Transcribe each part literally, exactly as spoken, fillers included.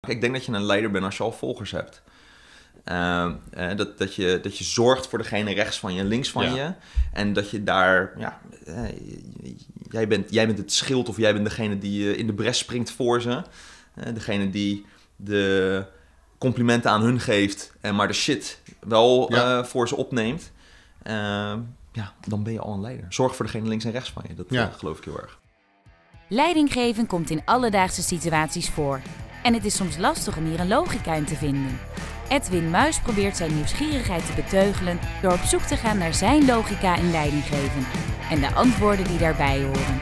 Ik denk dat je een leider bent als je al volgers hebt. Uh, uh, dat, dat, je, dat je zorgt voor degene rechts van je en links van ja. je. En dat je daar... Ja, uh, jij, bent, jij bent het schild of jij bent degene die uh, in de bres springt voor ze. Uh, degene die de complimenten aan hun geeft, uh, maar de shit wel ja. uh, voor ze opneemt. Uh, ja, dan ben je al een leider. Zorg voor degene links en rechts van je. Dat ja. uh, geloof ik heel erg. Leidinggeven komt in alledaagse situaties voor. En het is soms lastig om hier een logica in te vinden. Edwin Muis probeert zijn nieuwsgierigheid te beteugelen door op zoek te gaan naar zijn logica in leidinggeven en de antwoorden die daarbij horen.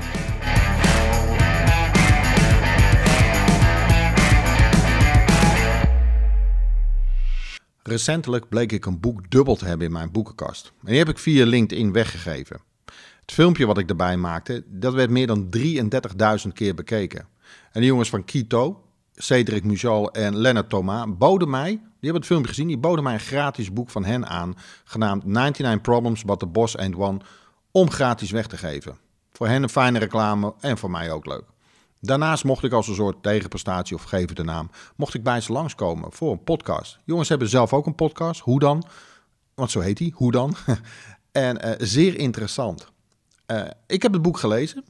Recentelijk bleek ik een boek dubbel te hebben in mijn boekenkast. En die heb ik via LinkedIn weggegeven. Het filmpje wat ik erbij maakte, dat werd meer dan drieëndertigduizend keer bekeken. En de jongens van Keto, Cedric Mujal en Lennart Thomas boden mij, die hebben het filmpje gezien, die boden mij een gratis boek van hen aan, genaamd negenennegentig Problems But The Boss Ain't One, om gratis weg te geven. Voor hen een fijne reclame en voor mij ook leuk. Daarnaast mocht ik als een soort tegenprestatie, of geef het de naam, mocht ik bij ze langskomen voor een podcast. Jongens hebben zelf ook een podcast, Hoe Dan? Want zo heet die, Hoe Dan? en uh, zeer interessant. Uh, ik heb het boek gelezen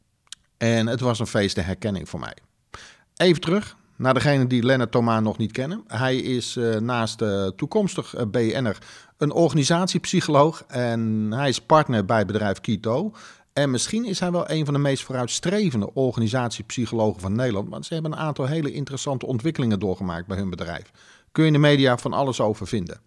en het was een feest der herkenning voor mij. Even terug naar degene die Lennart Thomas nog niet kennen. Hij is uh, naast uh, toekomstig uh, B N R een organisatiepsycholoog en hij is partner bij het bedrijf Keto. En misschien is hij wel een van de meest vooruitstrevende organisatiepsychologen van Nederland, want ze hebben een aantal hele interessante ontwikkelingen doorgemaakt bij hun bedrijf. Kun je in de media van alles over vinden.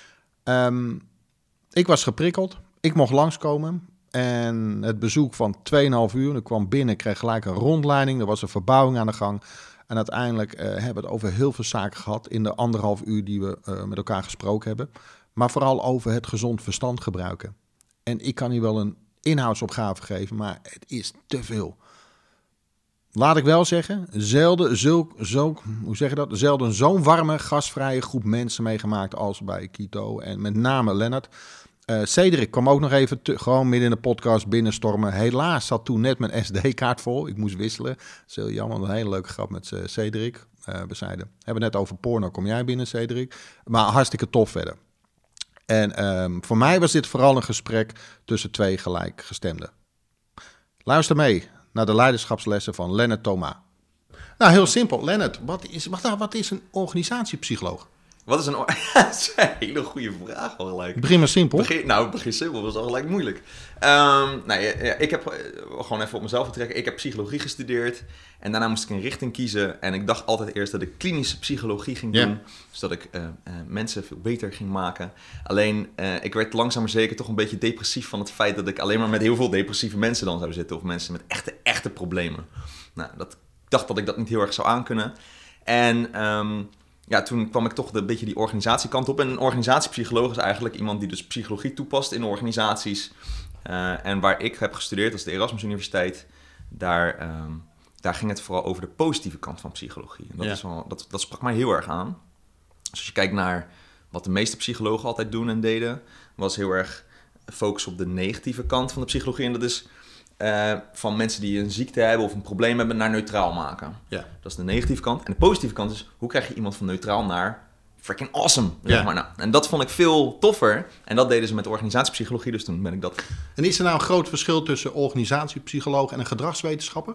Um, ik was geprikkeld, ik mocht langskomen. En het bezoek van twee komma vijf uur, ik kwam binnen, ik kreeg gelijk een rondleiding, er was een verbouwing aan de gang. En uiteindelijk uh, hebben we het over heel veel zaken gehad in de anderhalf uur die we uh, met elkaar gesproken hebben. Maar vooral over het gezond verstand gebruiken. En ik kan hier wel een inhoudsopgave geven, maar het is te veel. Laat ik wel zeggen, zelden, zulk, zulk, hoe zeg je dat? zelden zo'n warme, gastvrije groep mensen meegemaakt als bij Keto. En met name Lennart. Uh, Cedric kwam ook nog even te, gewoon midden in de podcast binnenstormen. Helaas zat toen net mijn S D-kaart vol. Ik moest wisselen. Dat is heel jammer, een hele leuke grap met uh, Cedric. Uh, we zeiden, hebben het net over porno, kom jij binnen Cedric. Maar hartstikke tof verder. En um, voor mij was dit vooral een gesprek tussen twee gelijkgestemden. Luister mee naar de leiderschapslessen van Lennart Thomas. Nou, heel simpel. Lennart, wat is, wat, wat is een organisatiepsycholoog? Wat is een... dat is een hele goede vraag al gelijk. Begin maar simpel. Begin, nou, begin simpel was al gelijk moeilijk. Um, nou, ja, ja, ik heb uh, gewoon even op mezelf vertrekken. Ik heb psychologie gestudeerd. En daarna moest ik een richting kiezen. En ik dacht altijd eerst dat ik klinische psychologie ging doen. Ja. Dus dat ik uh, uh, mensen veel beter ging maken. Alleen, uh, ik werd langzaam maar zeker toch een beetje depressief van het feit dat ik alleen maar met heel veel depressieve mensen dan zou zitten. Of mensen met echte, echte problemen. Nou, dat, ik dacht dat ik dat niet heel erg zou aankunnen. En... Um, Ja, toen kwam ik toch een beetje die organisatiekant op. En een organisatiepsycholoog is eigenlijk iemand die dus psychologie toepast in organisaties. Uh, en waar ik heb gestudeerd, dat is de Erasmus Universiteit, daar, um, daar ging het vooral over de positieve kant van psychologie. En dat, ja. is wel, dat, dat sprak mij heel erg aan. Dus als je kijkt naar wat de meeste psychologen altijd doen en deden, was heel erg focus op de negatieve kant van de psychologie. En dat is... Uh, van mensen die een ziekte hebben of een probleem hebben naar neutraal maken. Ja. Dat is de negatieve kant. En de positieve kant is, hoe krijg je iemand van neutraal naar freaking awesome? Zeg ja. maar. Nou, en dat vond ik veel toffer. En dat deden ze met organisatiepsychologie, dus toen ben ik dat... En is er nou een groot verschil tussen organisatiepsycholoog en een gedragswetenschapper?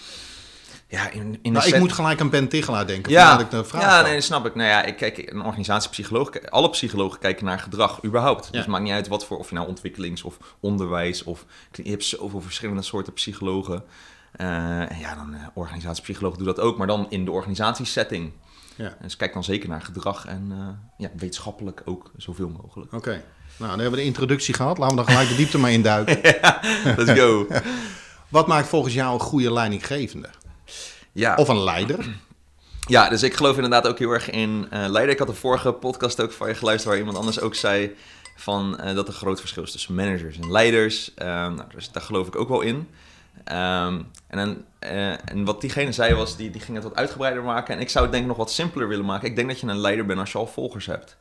Ja, in, in nou, set... ik moet gelijk aan Ben Tichelaar denken. Ja, ik de vraag ja nee, dat snap ik. Nou ja, ik kijk, een organisatiepsycholoog, alle psychologen kijken naar gedrag überhaupt. Ja. Dus het maakt niet uit wat voor, of je nou ontwikkelings- of onderwijs, of je hebt zoveel verschillende soorten psychologen. Uh, en ja, dan uh, organisatiepsycholoog doet dat ook, maar dan in de organisatiesetting. Ja. Dus kijk dan zeker naar gedrag en uh, ja, wetenschappelijk ook zoveel mogelijk. Oké, okay. Nou, dan hebben we de introductie gehad. Laten we dan gelijk de diepte maar induiken. Ja, let's go. Wat maakt volgens jou een goede leidinggevende? Ja. Of een leider? Ja, dus ik geloof inderdaad ook heel erg in uh, leider. Ik had de vorige podcast ook van je geluisterd waar iemand anders ook zei van, uh, dat er een groot verschil is tussen managers en leiders. Uh, nou, dus daar geloof ik ook wel in. Um, en, dan, uh, en wat diegene zei was, die, die ging het wat uitgebreider maken. En ik zou het denk ik nog wat simpeler willen maken. Ik denk dat je een leider bent als je al volgers hebt.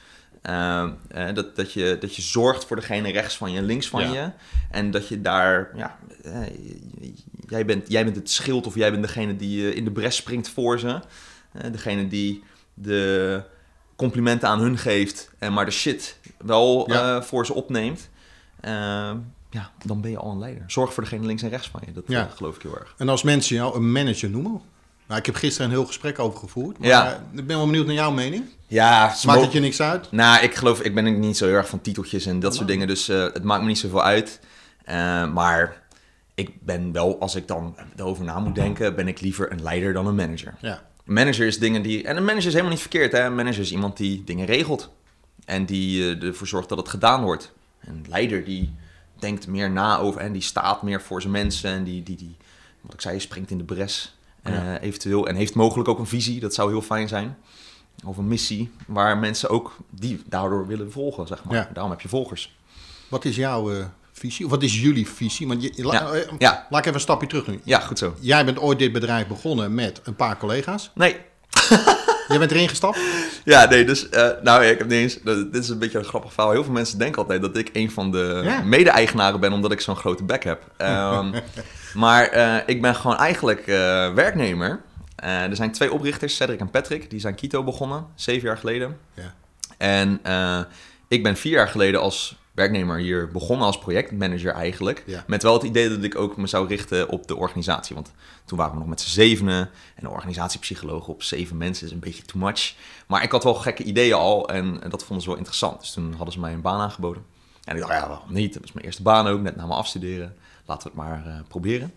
Uh, uh, dat, dat, je, dat je zorgt voor degene rechts van je en links van ja. je. En dat je daar... Ja, uh, jij, bent, jij bent het schild of jij bent degene die uh, in de bres springt voor ze. Uh, degene die de complimenten aan hun geeft, en maar de shit wel ja. uh, voor ze opneemt. Uh, ja, dan ben je al een leider. Zorg voor degene links en rechts van je. Dat ja. uh, geloof ik heel erg. En als mensen jou een manager noemen... Nou, ik heb gisteren een heel gesprek over gevoerd. Maar ja. ik ben wel benieuwd naar jouw mening. Ja, maakt mo- het je niks uit? Nou, ik geloof, ik ben niet zo heel erg van titeltjes en dat oh. soort dingen. Dus uh, het maakt me niet zoveel uit. Uh, maar ik ben wel, als ik dan erover na moet denken, ben ik liever een leider dan een manager. Ja. Een manager is dingen die... En een manager is helemaal niet verkeerd, hè. Een manager is iemand die dingen regelt. En die uh, ervoor zorgt dat het gedaan wordt. Een leider die denkt meer na over... En die staat meer voor zijn mensen. En die, die, die wat ik zei, springt in de bres. Uh, ja. Eventueel. En heeft mogelijk ook een visie. Dat zou heel fijn zijn. Of een missie. Waar mensen ook die daardoor willen volgen, zeg maar. Ja. Daarom heb je volgers. Wat is jouw uh, visie? Of wat is jullie visie? Want je, la, ja. uh, ja. Laat ik even een stapje terug nu. Ja, goed zo. Jij bent ooit dit bedrijf begonnen met een paar collega's. Nee. Jij bent erin gestapt? Ja, nee, dus... Uh, nou, ik heb niet eens... Dit is een beetje een grappig verhaal. Heel veel mensen denken altijd dat ik een van de ja. mede-eigenaren ben... omdat ik zo'n grote bek heb. Um, maar uh, ik ben gewoon eigenlijk uh, werknemer. Uh, er zijn twee oprichters, Cedric en Patrick. Die zijn Kito begonnen, zeven jaar geleden. Ja. En uh, ik ben vier jaar geleden als werknemer hier begonnen als projectmanager eigenlijk. Ja. Met wel het idee dat ik ook me zou richten op de organisatie. Want toen waren we nog met z'n zevenen. En de organisatiepsycholoog op zeven mensen is een beetje too much. Maar ik had wel gekke ideeën al en, en dat vonden ze wel interessant. Dus toen hadden ze mij een baan aangeboden. En ik dacht, ja, waarom niet? Dat was mijn eerste baan ook, net na mijn afstuderen. Laten we het maar uh, proberen.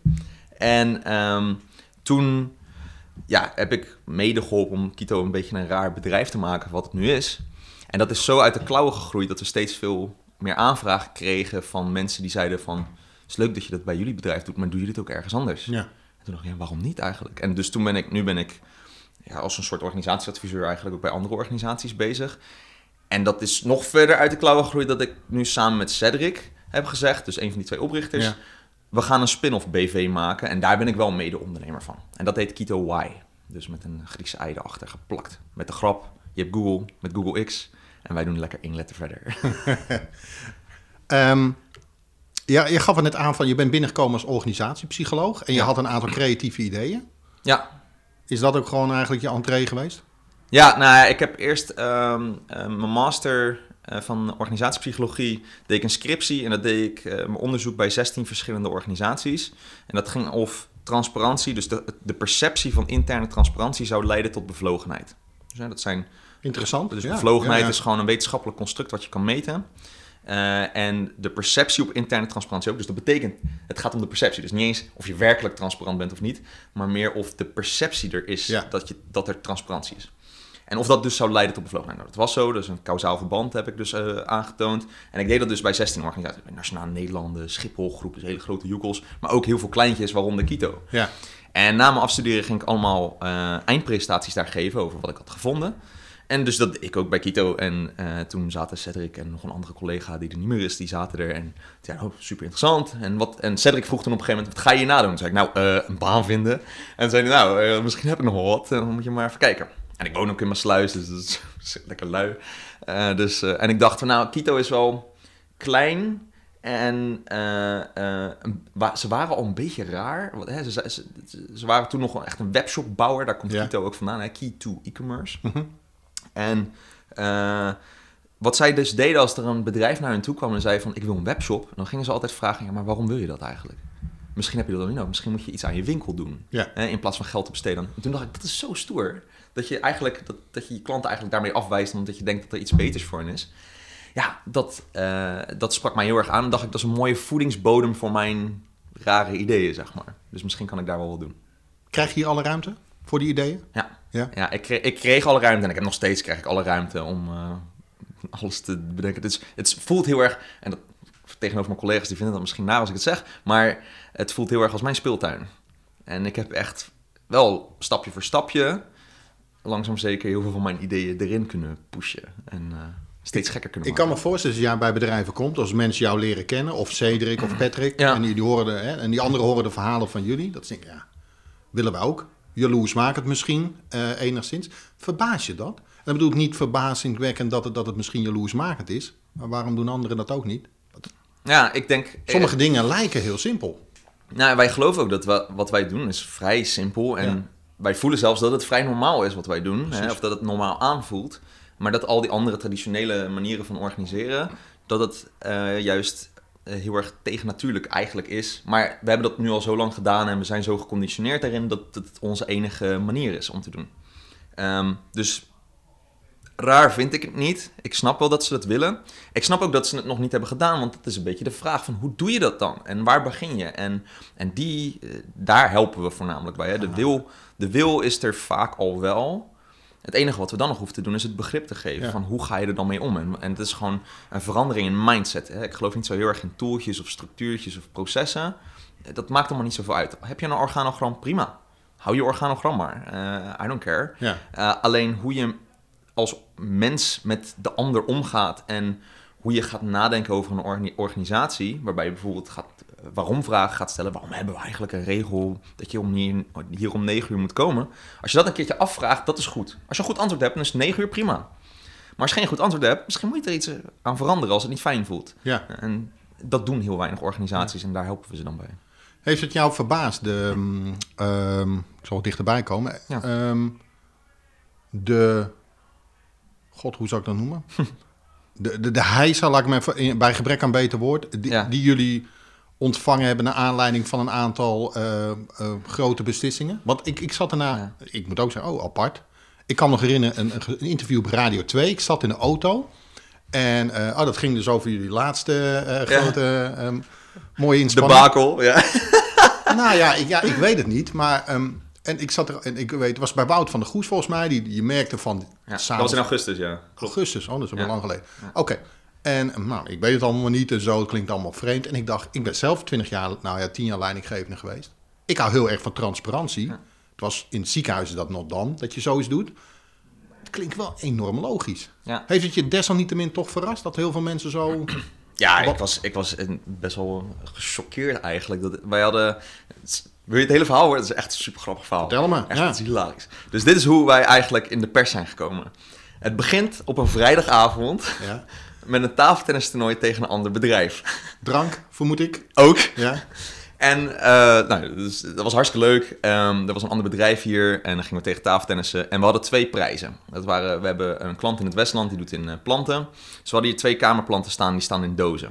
En um, toen ja, heb ik mede geholpen om Kito een beetje een raar bedrijf te maken wat het nu is. En dat is zo uit de klauwen gegroeid dat we steeds veel meer aanvragen kregen van mensen die zeiden van... Het is leuk dat je dat bij jullie bedrijf doet, maar doe je dit ook ergens anders? Ja. En toen dacht ik, ja, waarom niet eigenlijk? En dus toen ben ik, nu ben ik ja, als een soort organisatieadviseur eigenlijk ook bij andere organisaties bezig. En dat is nog verder uit de klauwen gegroeid dat ik nu samen met Cedric heb gezegd, dus een van die twee oprichters, ja. we gaan een spin-off B V maken en daar ben ik wel mede-ondernemer van. En dat heet Kito Y, dus met een Griekse ei erachter geplakt. Met de grap, je hebt Google met Google X en wij doen lekker één letter verder. um, ja, je gaf het net aan van je bent binnengekomen als organisatiepsycholoog en je ja. had een aantal creatieve ideeën. Ja. Is dat ook gewoon eigenlijk je entree geweest? Ja, nou ja, ik heb eerst um, uh, mijn master uh, van organisatiepsychologie, deed ik een scriptie en dat deed ik uh, mijn onderzoek bij zestien verschillende organisaties. En dat ging of transparantie, dus de, de perceptie van interne transparantie zou leiden tot bevlogenheid. Dus, ja, dat zijn, interessant. Dus ja, bevlogenheid ja, ja. is gewoon een wetenschappelijk construct wat je kan meten. Uh, en de perceptie op interne transparantie ook. Dus dat betekent, het gaat om de perceptie. Dus niet eens of je werkelijk transparant bent of niet, maar meer of de perceptie er is ja. dat, je, dat er transparantie is. En of dat dus zou leiden tot bevlogenheid. Nou, dat was zo, dus een kausaal verband heb ik dus uh, aangetoond. En ik deed dat dus bij zestien organisaties. Bij Nationale Nederlanden, Schiphol groep, dus hele grote joekels. Maar ook heel veel kleintjes, waaronder Kito. Ja. En na mijn afstuderen ging ik allemaal uh, eindpresentaties daar geven over wat ik had gevonden. En dus dat ik ook bij Kito. En uh, toen zaten Cedric en nog een andere collega die er niet meer is, die zaten er. En ja, oh, super interessant. En, wat, en Cedric vroeg toen op een gegeven moment, wat ga je hierna doen? Toen zei ik, nou, uh, een baan vinden. En toen zei hij, nou, uh, misschien heb ik nog wel wat. En dan moet je maar even kijken. En ik woon ook in Maassluis, dus dat is lekker lui. Uh, dus, uh, en ik dacht van, nou, Kito is wel klein. En uh, uh, wa- ze waren al een beetje raar. Hè, ze, ze, ze waren toen nog wel echt een webshopbouwer. Daar komt ja. Kito ook vandaan, hè? Key to e-commerce. Mm-hmm. En uh, wat zij dus deden als er een bedrijf naar hen toe kwam en zei van, ik wil een webshop. Dan gingen ze altijd vragen, ja, maar waarom wil je dat eigenlijk? Misschien heb je dat dan niet nodig. Misschien moet je iets aan je winkel doen. Ja. Hè, in plaats van geld te besteden. En toen dacht ik, dat is zo stoer. Dat je eigenlijk dat, dat je, je klant eigenlijk daarmee afwijst omdat je denkt dat er iets beters voor hen is. Ja, dat, uh, dat sprak mij heel erg aan. En dacht ik, dat is een mooie voedingsbodem voor mijn rare ideeën, zeg maar. Dus misschien kan ik daar wel wat doen. Krijg je hier alle ruimte voor die ideeën? Ja, ja? ja ik, kreeg, ik kreeg alle ruimte en ik heb nog steeds krijg ik alle ruimte om uh, alles te bedenken. Het, is, het voelt heel erg, en dat, tegenover mijn collega's die vinden dat misschien naar als ik het zeg, maar het voelt heel erg als mijn speeltuin. En ik heb echt wel stapje voor stapje langzaam zeker heel veel van mijn ideeën erin kunnen pushen en uh, steeds gekker kunnen ik maken. Ik kan me voorstellen als jij bij bedrijven komt, als mensen jou leren kennen, of Cedric of Patrick, ja. en, die, die horen de, hè, en die anderen horen de verhalen van jullie, dat denk ik, ja, willen we ook. Jaloers maakt het misschien uh, enigszins. Verbaas je dat? En dat bedoel ik niet verbazingwekkend dat het, dat het misschien jaloersmakend is, maar waarom doen anderen dat ook niet? Dat... Ja, ik denk... Sommige eh, dingen lijken heel simpel. Nou, wij geloven ook dat we, wat wij doen is vrij simpel en... Ja. wij voelen zelfs dat het vrij normaal is wat wij doen. Hè, of dat het normaal aanvoelt. Maar dat al die andere traditionele manieren van organiseren, dat het uh, juist uh, heel erg tegennatuurlijk eigenlijk is. Maar we hebben dat nu al zo lang gedaan en we zijn zo geconditioneerd daarin dat het onze enige manier is om te doen. Um, dus raar vind ik het niet. Ik snap wel dat ze dat willen. Ik snap ook dat ze het nog niet hebben gedaan, want het is een beetje de vraag van hoe doe je dat dan? En waar begin je? En, en die, uh, daar helpen we voornamelijk bij. Hè? De, wil, de wil is er vaak al wel. Het enige wat we dan nog hoeven te doen is het begrip te geven ja. van hoe ga je er dan mee om. En, en het is gewoon een verandering in mindset. Hè? Ik geloof niet zo heel erg in tooltjes of structuurtjes of processen. Dat maakt allemaal niet zoveel uit. Heb je een organogram? Prima. Hou je organogram maar. Uh, I don't care. Ja. Uh, alleen hoe je als mens met de ander omgaat en hoe je gaat nadenken over een orga- organisatie, waarbij je bijvoorbeeld gaat, waarom vragen gaat stellen. Waarom hebben we eigenlijk een regel dat je om hier, hier om negen uur moet komen? Als je dat een keertje afvraagt, dat is goed. Als je een goed antwoord hebt, dan is negen uur prima. Maar als je geen goed antwoord hebt, misschien moet je er iets aan veranderen als het niet fijn voelt. Ja. En dat doen heel weinig organisaties ja. en daar helpen we ze dan bij. Heeft het jou verbaasd, de, um, um, ik zal wat dichterbij komen, ja. um, de, god, hoe zou ik dat noemen? de, de, de heisa, laat ik me even, bij gebrek aan beter woord, die, ja. die jullie ontvangen hebben naar aanleiding van een aantal uh, uh, grote beslissingen. Want ik, ik zat erna, ja. ik moet ook zeggen, oh, apart. Ik kan me nog herinneren, een, een interview op Radio twee, ik zat in de auto en uh, oh, dat ging dus over jullie laatste uh, grote... Ja. Um, mooie inspanning. De bakel, ja. Nou ja ik, ja, ik weet het niet, maar um, en ik zat er, en ik weet, het was bij Wout van der Goes volgens mij, die, die je merkte van. Ja, dat was in augustus, ja. Klopt. Augustus, oh, dat is al ja. lang geleden. Ja. Oké, okay. En nou, ik weet het allemaal niet en zo, het klinkt allemaal vreemd. En ik dacht, ik ben zelf twintig jaar, nou ja, tien jaar leidinggevende geweest. Ik hou heel erg van transparantie. Ja. Het was in het ziekenhuis dat nog dan, dat je zoiets doet. Het klinkt wel enorm logisch. Ja. Heeft het je desalniettemin toch verrast dat heel veel mensen zo... Ja, ik was, ik was best wel gechoqueerd eigenlijk. Dat, wij hadden... Wil je het hele verhaal horen? Het is echt een super grappig verhaal. Vertel me. Echt, ja. Het is hilarisch. Dus dit is hoe wij eigenlijk in de pers zijn gekomen. Het begint op een vrijdagavond ja. met een tafeltennistoernooi tegen een ander bedrijf. Drank, vermoed ik. Ook. Ja. En uh, nou, dus, dat was hartstikke leuk. Um, er was een ander bedrijf hier en dan gingen we tegen tafeltennissen. En we hadden twee prijzen. Dat waren, we hebben een klant in het Westland, die doet in uh, planten. Dus we hadden hier twee kamerplanten staan, die staan in dozen.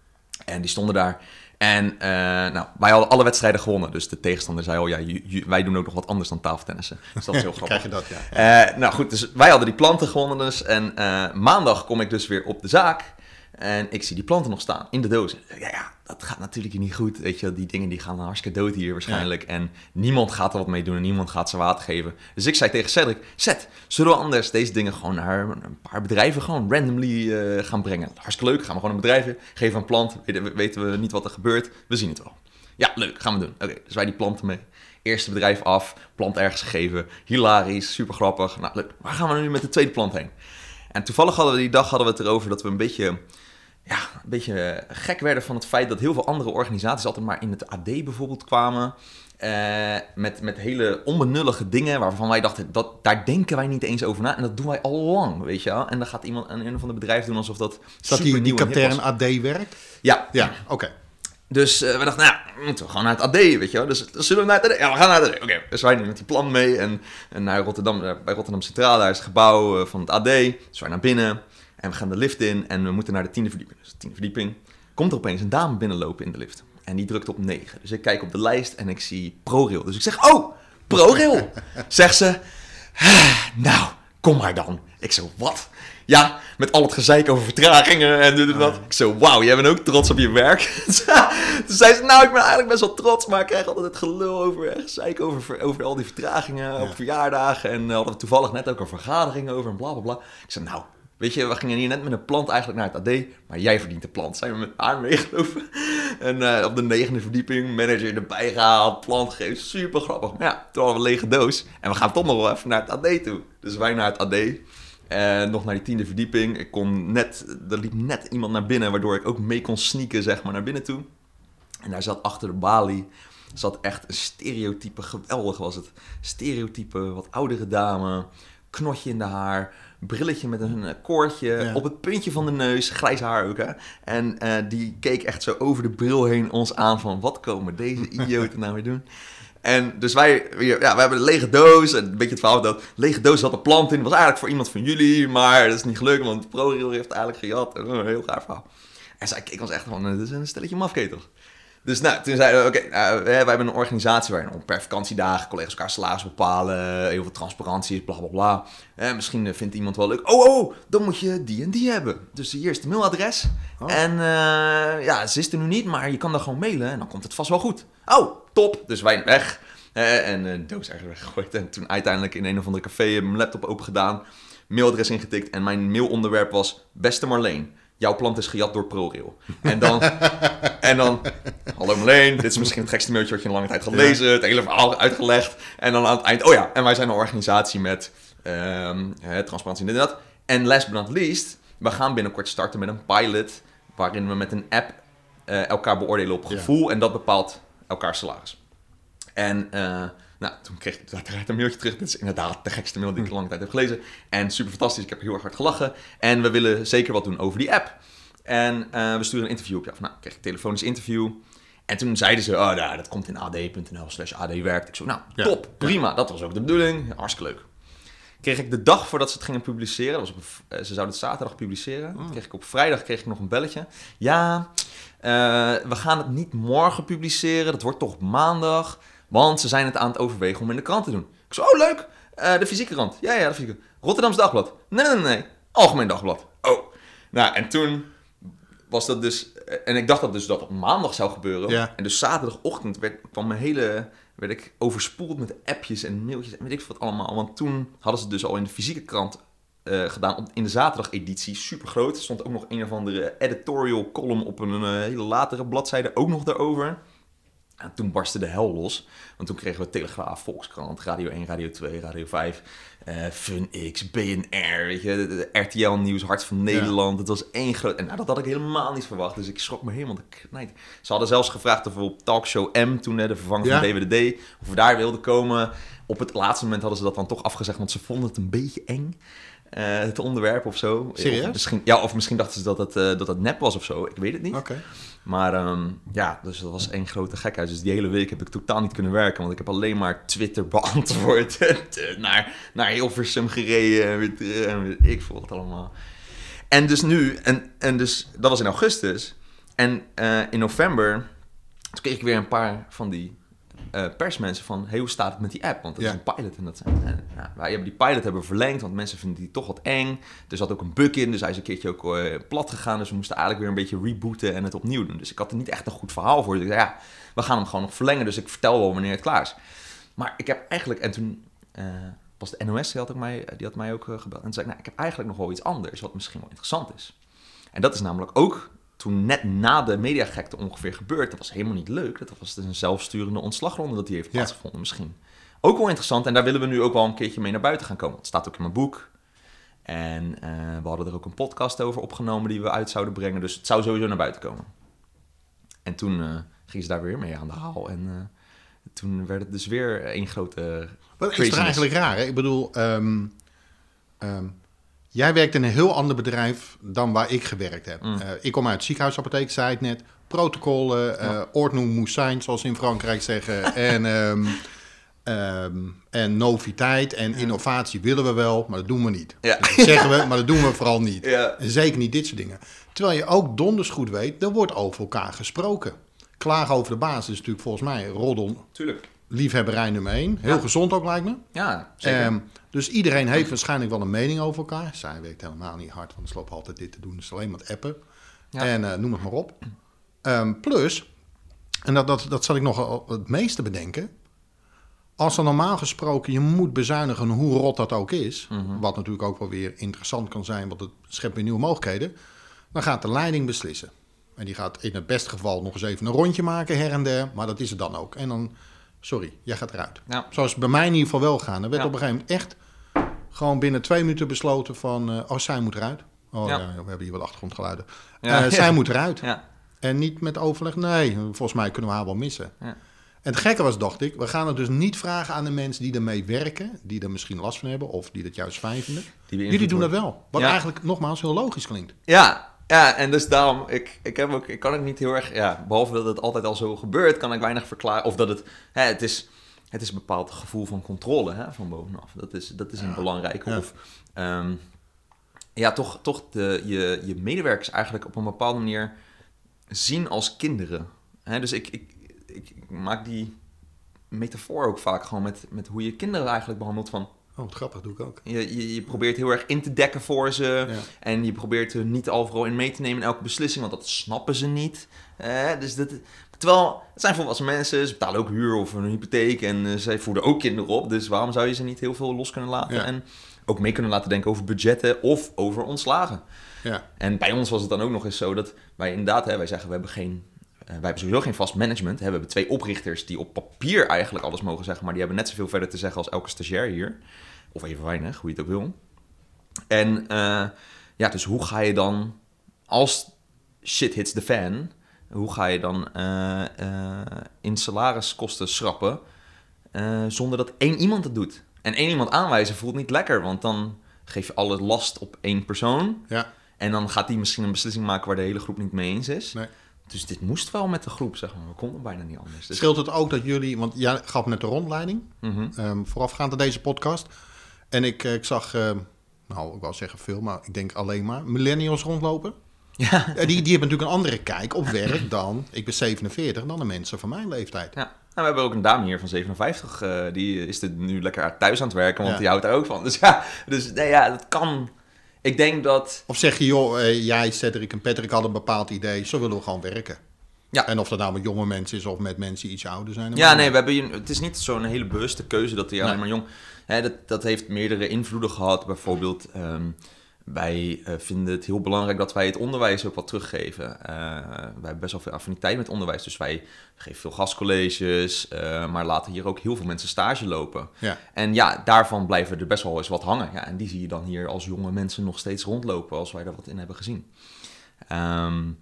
En die stonden daar. En uh, nou, wij hadden alle wedstrijden gewonnen. Dus de tegenstander zei, oh ja, j- j- wij doen ook nog wat anders dan tafeltennissen. Dus dat is heel grappig. Krijg je dat, ja. Uh, nou goed, dus wij hadden die planten gewonnen dus. En uh, maandag kom ik dus weer op de zaak. En ik zie die planten nog staan in de dozen. Ja, ja, dat gaat natuurlijk niet goed. Weet je, die dingen die gaan hartstikke dood hier waarschijnlijk. Ja. En niemand gaat er wat mee doen en niemand gaat ze water geven. Dus ik zei tegen Cedric, Zet, zullen we anders deze dingen gewoon naar een paar bedrijven gewoon randomly uh, gaan brengen? Hartstikke leuk, gaan we gewoon naar bedrijven, geven een plant, weten, weten we niet wat er gebeurt, we zien het wel. Ja, leuk, gaan we doen. Oké, okay, dus wij die planten mee. Eerste bedrijf af, plant ergens gegeven, hilarisch, super grappig. Nou, leuk, waar gaan we nu met de tweede plant heen? En toevallig hadden we die dag hadden we het erover dat we een beetje... Ja, een beetje gek werden van het feit dat heel veel andere organisaties altijd maar in het A D bijvoorbeeld kwamen. Uh, met, met hele onbenullige dingen waarvan wij dachten, dat, daar denken wij niet eens over na. En dat doen wij al lang, weet je wel. En dan gaat iemand aan een of ander bedrijf doen alsof dat super nieuw nieuw is. Dat die katern A D werkt? Ja. Ja, oké. Okay. Dus uh, we dachten, nou ja, moeten we gewoon naar het A D, weet je wel. Dus, dus zullen we naar het A D? Ja, we gaan naar het A D. Oké, okay. Dus wij nemen met die plan mee. En, en naar Rotterdam, bij Rotterdam Centraal, daar is het gebouw van het A D. Dus wij naar binnen. En we gaan de lift in en we moeten naar de tiende verdieping. Dus de tiende verdieping komt er opeens een dame binnenlopen in de lift. En die drukt op negen. Dus ik kijk op de lijst en ik zie ProRail. Dus ik zeg, oh, ProRail. Zegt ze, nou, kom maar dan. Ik zo, wat? Ja, met al het gezeik over vertragingen en dit en dat. Ik zo, wauw, jij bent ook trots op je werk. Toen zei ze, nou, ik ben eigenlijk best wel trots, maar ik krijg altijd het gelul over gezeik over, over al die vertragingen ja. op verjaardagen. En uh, hadden we toevallig net ook een vergadering over en bla bla bla. Ik zei, nou... Weet je, we gingen hier net met een plant eigenlijk naar het A D, maar jij verdient de plant. Zijn we met haar meegelopen. En uh, op de negende verdieping, manager erbij gehaald, plant gegeven. Super grappig. Maar ja, toen hadden we een lege doos. En we gaan toch nog wel even naar het A D toe. Dus wij naar het A D. En uh, nog naar die tiende verdieping. Ik kon net, er liep net iemand naar binnen, waardoor ik ook mee kon sneaken, zeg maar, naar binnen toe. En daar zat achter de balie, zat echt een stereotype, geweldig was het. Stereotype, wat oudere dame, knotje in de haar, brilletje met een koordje, ja. op het puntje van de neus, grijs haar ook, hè. En uh, die keek echt zo over de bril heen ons aan van, wat komen deze idioten nou weer doen? En dus wij, ja, wij hebben een lege doos. En een beetje het verhaal dat lege doos had een plant in. Dat was eigenlijk voor iemand van jullie. Maar dat is niet gelukt, want ProRail heeft eigenlijk gejat. Een heel gaaf verhaal. En zij keek ons echt van, dit is een stelletje mafketel. Dus nou, toen zeiden we, oké, okay, nou, wij hebben een organisatie waarin per vakantiedagen collega's elkaar salaris bepalen, heel veel transparantie, bla bla bla. Eh, misschien vindt iemand wel leuk, oh, oh, dan moet je die en die hebben. Dus hier is het mailadres. Oh. En uh, ja, ze is er nu niet, maar je kan dan gewoon mailen en dan komt het vast wel goed. Oh, top. Dus wij weg. Uh, en de uh, doos eigenlijk weggegooid. En toen uiteindelijk in een of andere café mijn laptop open gedaan, mailadres ingetikt en mijn mailonderwerp was, beste Marleen. Jouw plant is gejat door ProRail. En dan, en dan, hallo Marleen, dit is misschien het gekste mailtje wat je een lange tijd gaat lezen. Ja. Het hele verhaal uitgelegd. En dan aan het eind, oh ja, en wij zijn een organisatie met um, hè, transparantie en dit en dat. En last but not least, we gaan binnenkort starten met een pilot waarin we met een app uh, elkaar beoordelen op gevoel. Ja. En dat bepaalt elkaars salaris. En uh, nou, toen kreeg ik uiteraard een mailtje terug. Dit is inderdaad de gekste mail die ik een lange tijd heb gelezen. En super fantastisch, ik heb heel erg hard gelachen. En we willen zeker wat doen over die app. En uh, we sturen een interview op je af. Nou, ik kreeg een telefonisch interview. En toen zeiden ze, oh nou, dat komt in ad.nl slash adwerkt. Ik zo, nou, top, ja, prima. Ja. Dat was ook de bedoeling. Hartstikke leuk. Kreeg ik de dag voordat ze het gingen publiceren, dat was op, uh, ze zouden het zaterdag publiceren. Oh. Kreeg ik op vrijdag kreeg ik nog een belletje. Ja, uh, we gaan het niet morgen publiceren. Dat wordt toch maandag. Want ze zijn het aan het overwegen om in de krant te doen. Ik zo, oh leuk, uh, de fysieke krant. Ja, ja, de fysieke. Rotterdams Dagblad. Nee, nee, nee, Algemeen Dagblad. Oh. Nou, en toen was dat dus, en ik dacht dat dus dat op maandag zou gebeuren. Ja. En dus zaterdagochtend werd, kwam mijn hele, werd ik overspoeld met appjes en mailtjes en weet ik veel wat allemaal. Want toen hadden ze dus al in de fysieke krant uh, gedaan, in de zaterdag-editie, super groot. Er stond ook nog een of andere editorial column op een uh, hele latere bladzijde ook nog daarover. En toen barstte de hel los. Want toen kregen we Telegraaf, Volkskrant, Radio één, Radio twee, Radio vijf, uh, FunX, B N R, weet je, de, de R T L Nieuws, Hart van Nederland. Ja. Het was één groot... En nou, dat had ik helemaal niet verwacht. Dus ik schrok me helemaal de knijt. Ze hadden zelfs gevraagd of we op Talkshow M, toen hè, de vervanger ja. van D W D D, of we daar wilden komen. Op het laatste moment hadden ze dat dan toch afgezegd, want ze vonden het een beetje eng. Uh, het onderwerp of zo. Serieus? Of misschien, ja, of misschien dachten ze dat het, uh, dat het nep was of zo. Ik weet het niet. Okay. Maar um, ja, dus dat was één grote gekheid. Dus die hele week heb ik totaal niet kunnen werken. Want ik heb alleen maar Twitter beantwoord. naar, naar Hilversum gereden. En weet ik voel het allemaal. En dus nu, en, en dus dat was in augustus. En uh, in november, toen kreeg ik weer een paar van die Uh, persmensen van, hey, hoe staat het met die app? Want dat ja. is een pilot. En dat zijn, en, ja, wij hebben die pilot hebben verlengd, want mensen vinden die toch wat eng. Er zat ook een bug in, dus hij is een keertje ook uh, plat gegaan. Dus we moesten eigenlijk weer een beetje rebooten en het opnieuw doen. Dus ik had er niet echt een goed verhaal voor. Dus ik zei, ja, we gaan hem gewoon nog verlengen. Dus ik vertel wel wanneer het klaar is. Maar ik heb eigenlijk, en toen uh, was de N O S, die had, ook mij, die had mij ook uh, gebeld. En toen zei ik, nou, ik heb eigenlijk nog wel iets anders, wat misschien wel interessant is. En dat is namelijk ook toen net na de mediagekte ongeveer gebeurd. Dat was helemaal niet leuk. Dat was dus een zelfsturende ontslagronde dat die heeft plaatsgevonden. Ja. Misschien ook wel interessant. En daar willen we nu ook wel een keertje mee naar buiten gaan komen. Het staat ook in mijn boek. En uh, we hadden er ook een podcast over opgenomen die we uit zouden brengen. Dus het zou sowieso naar buiten komen. En toen uh, ging ze daar weer mee aan de haal. En uh, toen werd het dus weer één grote Wat is toch eigenlijk raar, hè? Ik bedoel, um, um, jij werkt in een heel ander bedrijf dan waar ik gewerkt heb. Mm. Uh, ik kom uit de ziekenhuisapotheek, zei het net. Protocollen, ja. uh, ordnung muss sein, zoals ze in Frankrijk zeggen. en, um, um, en noviteit en ja. innovatie willen we wel, maar dat doen we niet. Ja. Dat zeggen we, maar dat doen we vooral niet. Ja. En zeker niet dit soort dingen. Terwijl je ook donders goed weet, er wordt over elkaar gesproken. Klagen over de baas is natuurlijk volgens mij roddel. Tuurlijk. Liefhebberij nummer één. Heel ja. gezond ook, lijkt me. Ja, zeker. Um, dus iedereen heeft waarschijnlijk wel een mening over elkaar. Zij werkt helemaal niet hard, want ze lopen altijd dit te doen. Dus alleen maar appen. Ja. En uh, noem het maar op. Um, plus, en dat, dat, dat zat ik nog het meeste bedenken. Als er normaal gesproken je moet bezuinigen, hoe rot dat ook is. Mm-hmm. Wat natuurlijk ook wel weer interessant kan zijn, want het schept weer nieuwe mogelijkheden. Dan gaat de leiding beslissen. En die gaat in het beste geval nog eens even een rondje maken her en der. Maar dat is het dan ook. En dan... Sorry, jij gaat eruit. Ja. Zoals bij mij in ieder geval wel gaan. Er werd ja. op een gegeven moment echt gewoon binnen twee minuten besloten van... Uh, oh, zij moet eruit. Oh ja. ja, we hebben hier wat achtergrondgeluiden. Ja. Uh, zij ja. moet eruit. Ja. En niet met overleg. Nee, volgens mij kunnen we haar wel missen. Ja. En het gekke was, dacht ik, we gaan het dus niet vragen aan de mensen die ermee werken... die er misschien last van hebben of die dat juist fijn vinden. Die Jullie doen dat wel. Wat ja. eigenlijk nogmaals heel logisch klinkt. Ja. Ja, en dus daarom, ik, ik, heb ook, ik kan ook niet heel erg, ja, behalve dat het altijd al zo gebeurt, kan ik weinig verklaren. Of dat het, hè, het is, het is een bepaald gevoel van controle, hè, van bovenaf. Dat is, dat is een Ja. belangrijke. Ja. Of um, ja, toch, toch de, je, je medewerkers eigenlijk op een bepaalde manier zien als kinderen. Hè, dus ik, ik, ik, ik maak die metafoor ook vaak gewoon met, met hoe je kinderen eigenlijk behandelt van... Oh, wat grappig, doe ik ook. Je, je, je probeert heel erg in te dekken voor ze. Ja. En je probeert er niet overal in mee te nemen in elke beslissing, want dat snappen ze niet. Eh, dus dat, terwijl, het zijn volwassen mensen, ze betalen ook huur of een hypotheek en uh, zij voeden ook kinderen op. Dus waarom zou je ze niet heel veel los kunnen laten? Ja. En ook mee kunnen laten denken over budgetten of over ontslagen. Ja. En bij ons was het dan ook nog eens zo dat wij inderdaad, hè, wij zeggen we hebben geen... Uh, wij hebben sowieso geen vast management. Hè. We hebben twee oprichters die op papier eigenlijk alles mogen zeggen, maar die hebben net zoveel verder te zeggen als elke stagiair hier. Of even weinig, hoe je het ook wil. En uh, ja, dus hoe ga je dan, als shit hits the fan, hoe ga je dan uh, uh, in salariskosten schrappen uh, zonder dat één iemand het doet? En één iemand aanwijzen voelt niet lekker, want dan geef je alle last op één persoon. Ja. En dan gaat die misschien een beslissing maken waar de hele groep niet mee eens is. Nee. Dus dit moest wel met de groep, zeg maar. We konden bijna niet anders. Dus... Scheelt het ook dat jullie, want jij gaf net de rondleiding, Mm-hmm. um, voorafgaand aan deze podcast. En ik, ik zag, uh, nou, ik wou zeggen veel, maar ik denk alleen maar millennials rondlopen. Ja. Die, die hebben natuurlijk een andere kijk op werk dan, ik ben zevenenveertig, dan de mensen van mijn leeftijd. Ja. Nou, we hebben ook een dame hier van zevenenvijftig, uh, die is er nu lekker thuis aan het werken, want Ja. die houdt er ook van. Dus ja, dus, nee, ja, dat kan. Ik denk dat... Of zeg je, joh, uh, jij, Cedric en Patrick hadden een bepaald idee, zo willen we gewoon werken. Ja. En of dat nou met jonge mensen is of met mensen die iets ouder zijn. Ja, nee, we hebben hier, het is niet zo'n hele bewuste keuze dat hij Nee. alleen maar jong... Hè, dat, dat heeft meerdere invloeden gehad. Bijvoorbeeld, um, wij uh, vinden het heel belangrijk dat wij het onderwijs ook wat teruggeven. Uh, wij hebben best wel veel affiniteit met onderwijs, dus wij geven veel gastcolleges, uh, maar laten hier ook heel veel mensen stage lopen. Ja. En ja, daarvan blijven er best wel eens wat hangen. Ja, en die zie je dan hier als jonge mensen nog steeds rondlopen, als wij er wat in hebben gezien. Um,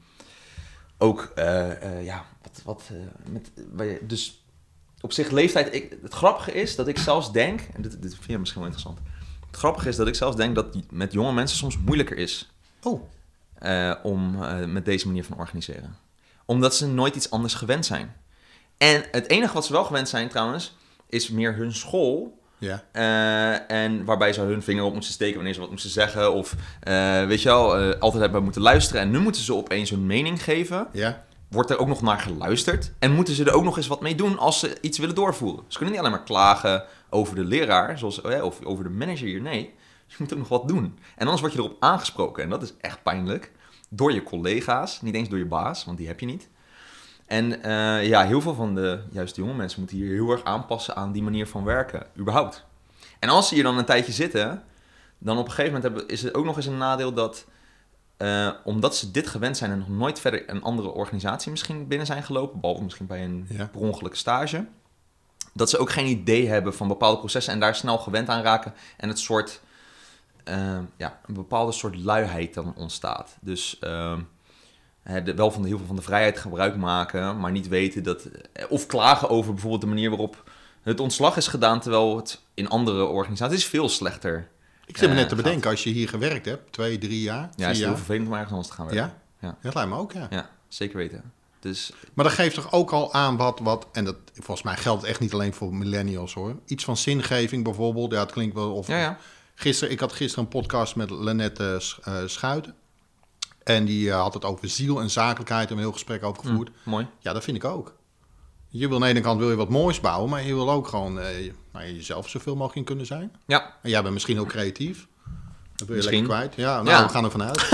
ook, uh, uh, ja, wat, wat uh, met, wij, dus op zich leeftijd, ik, het grappige is dat ik zelfs denk, en dit, dit vind je misschien wel interessant, het grappige is dat ik zelfs denk dat met jonge mensen soms moeilijker is Oh. uh, om uh, met deze manier van organiseren. Omdat ze nooit iets anders gewend zijn. En het enige wat ze wel gewend zijn trouwens, is meer hun school. Ja. Uh, en waarbij ze hun vinger op moesten steken wanneer ze wat moesten zeggen. Of, uh, weet je wel, uh, altijd hebben moeten luisteren. En nu moeten ze opeens hun mening geven. Ja. Wordt er ook nog naar geluisterd. En moeten ze er ook nog eens wat mee doen als ze iets willen doorvoeren. Ze kunnen niet alleen maar klagen over de leraar, zoals, oh ja, of over de manager hier. Nee, je moet ook nog wat doen. En anders word je erop aangesproken. En dat is echt pijnlijk. Door je collega's, niet eens door je baas, want die heb je niet. En uh, ja, heel veel van de juist de jonge mensen moeten hier heel erg aanpassen aan die manier van werken, überhaupt. En als ze hier dan een tijdje zitten, dan op een gegeven moment hebben, is het ook nog eens een nadeel dat, uh, omdat ze dit gewend zijn en nog nooit verder een andere organisatie misschien binnen zijn gelopen, behalve misschien bij een Ja. per ongeluk stage, dat ze ook geen idee hebben van bepaalde processen en daar snel gewend aan raken en het soort, uh, ja, een bepaalde soort luiheid dan ontstaat. Dus... Uh, De, wel van de, heel veel van de vrijheid gebruik maken, maar niet weten dat... Of klagen over bijvoorbeeld de manier waarop het ontslag is gedaan, terwijl het in andere organisaties veel slechter Ik zit me uh, net te gaat. bedenken, als je hier gewerkt hebt, twee, drie jaar, Ja, vier het is heel jaar. vervelend om ergens anders te gaan werken. Ja? Ja. Dat lijkt me ook, ja. Ja, zeker weten. Dus Maar dat geeft toch ook al aan wat, wat, en dat volgens mij geldt het echt niet alleen voor millennials hoor. Iets van zingeving bijvoorbeeld, ja het klinkt wel of... ja, ja. Gisteren, ik had gisteren een podcast met Lennette uh, Schuiten. En die uh, had het over ziel en zakelijkheid en een heel gesprek over gevoerd. Mm, mooi. Ja, dat vind ik ook. Je wil aan de ene kant wil je wat moois bouwen, maar je wil ook gewoon uh, nou, jezelf zoveel mogelijk in kunnen zijn. Ja. En jij bent misschien ook creatief. Dat wil je Misschien. lekker kwijt. Ja, nou, Ja. we gaan er vanuit.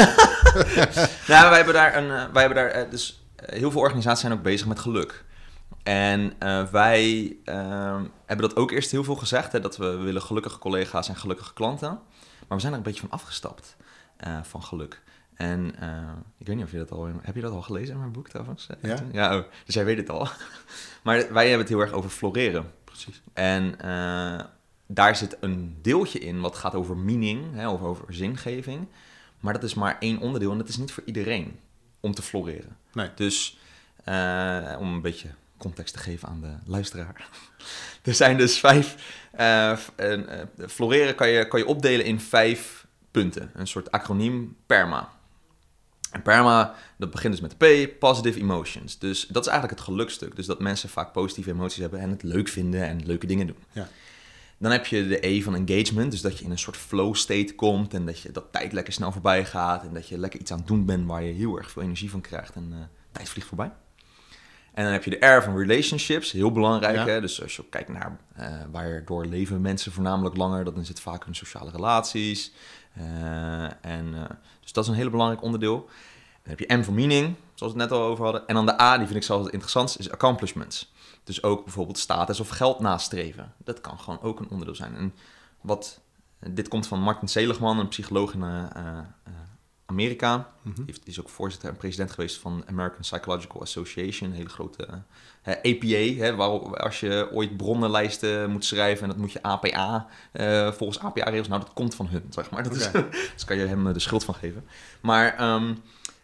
Nou, wij hebben daar een... Uh, wij hebben daar uh, dus uh, heel veel organisaties zijn ook bezig met geluk. En uh, wij uh, hebben dat ook eerst heel veel gezegd, hè, dat we willen gelukkige collega's en gelukkige klanten. Maar we zijn er een beetje van afgestapt, uh, van geluk. En uh, ik weet niet of je dat al... Heb je dat al gelezen in mijn boek trouwens? Ja. Ja, oh, dus jij weet het al. Maar wij hebben het heel erg over floreren. Precies. En uh, daar zit een deeltje in wat gaat over meaning, hè, of over zingeving. Maar dat is maar één onderdeel en dat is niet voor iedereen om te floreren. Nee. Dus uh, om een beetje context te geven aan de luisteraar. Er zijn dus vijf... Uh, uh, floreren kan je, kan je opdelen in vijf punten. Een soort acroniem PERMA. En PERMA, dat begint dus met de P, positive emotions. Dus dat is eigenlijk het gelukstuk. Dus dat mensen vaak positieve emoties hebben en het leuk vinden en leuke dingen doen. Ja. Dan heb je de E van engagement, dus dat je in een soort flow state komt en dat je dat tijd lekker snel voorbij gaat en dat je lekker iets aan het doen bent waar je heel erg veel energie van krijgt en uh, tijd vliegt voorbij. En dan heb je de R van relationships, heel belangrijk. Ja. Hè? Dus als je kijkt naar uh, waardoor leven mensen voornamelijk langer, dan zit vaak hun sociale relaties. Uh, en, uh, dus dat is een heel belangrijk onderdeel. Dan heb je M voor meaning, zoals we het net al over hadden. En dan de A, die vind ik zelf het interessantst, is accomplishments. Dus ook bijvoorbeeld status of geld nastreven. Dat kan gewoon ook een onderdeel zijn. En wat, dit komt van Martin Seligman, een psycholoog in uh, uh, Amerika. Mm-hmm. Die is ook voorzitter en president geweest van American Psychological Association. Een hele grote uh, A P A. Hè, waar, als je ooit bronnenlijsten moet schrijven en dat moet je A P A. Uh, volgens A P A-regels. Nou, dat komt van hun, zeg maar. Dat okay. is, dus kan je hem de schuld van geven. Maar um, uh,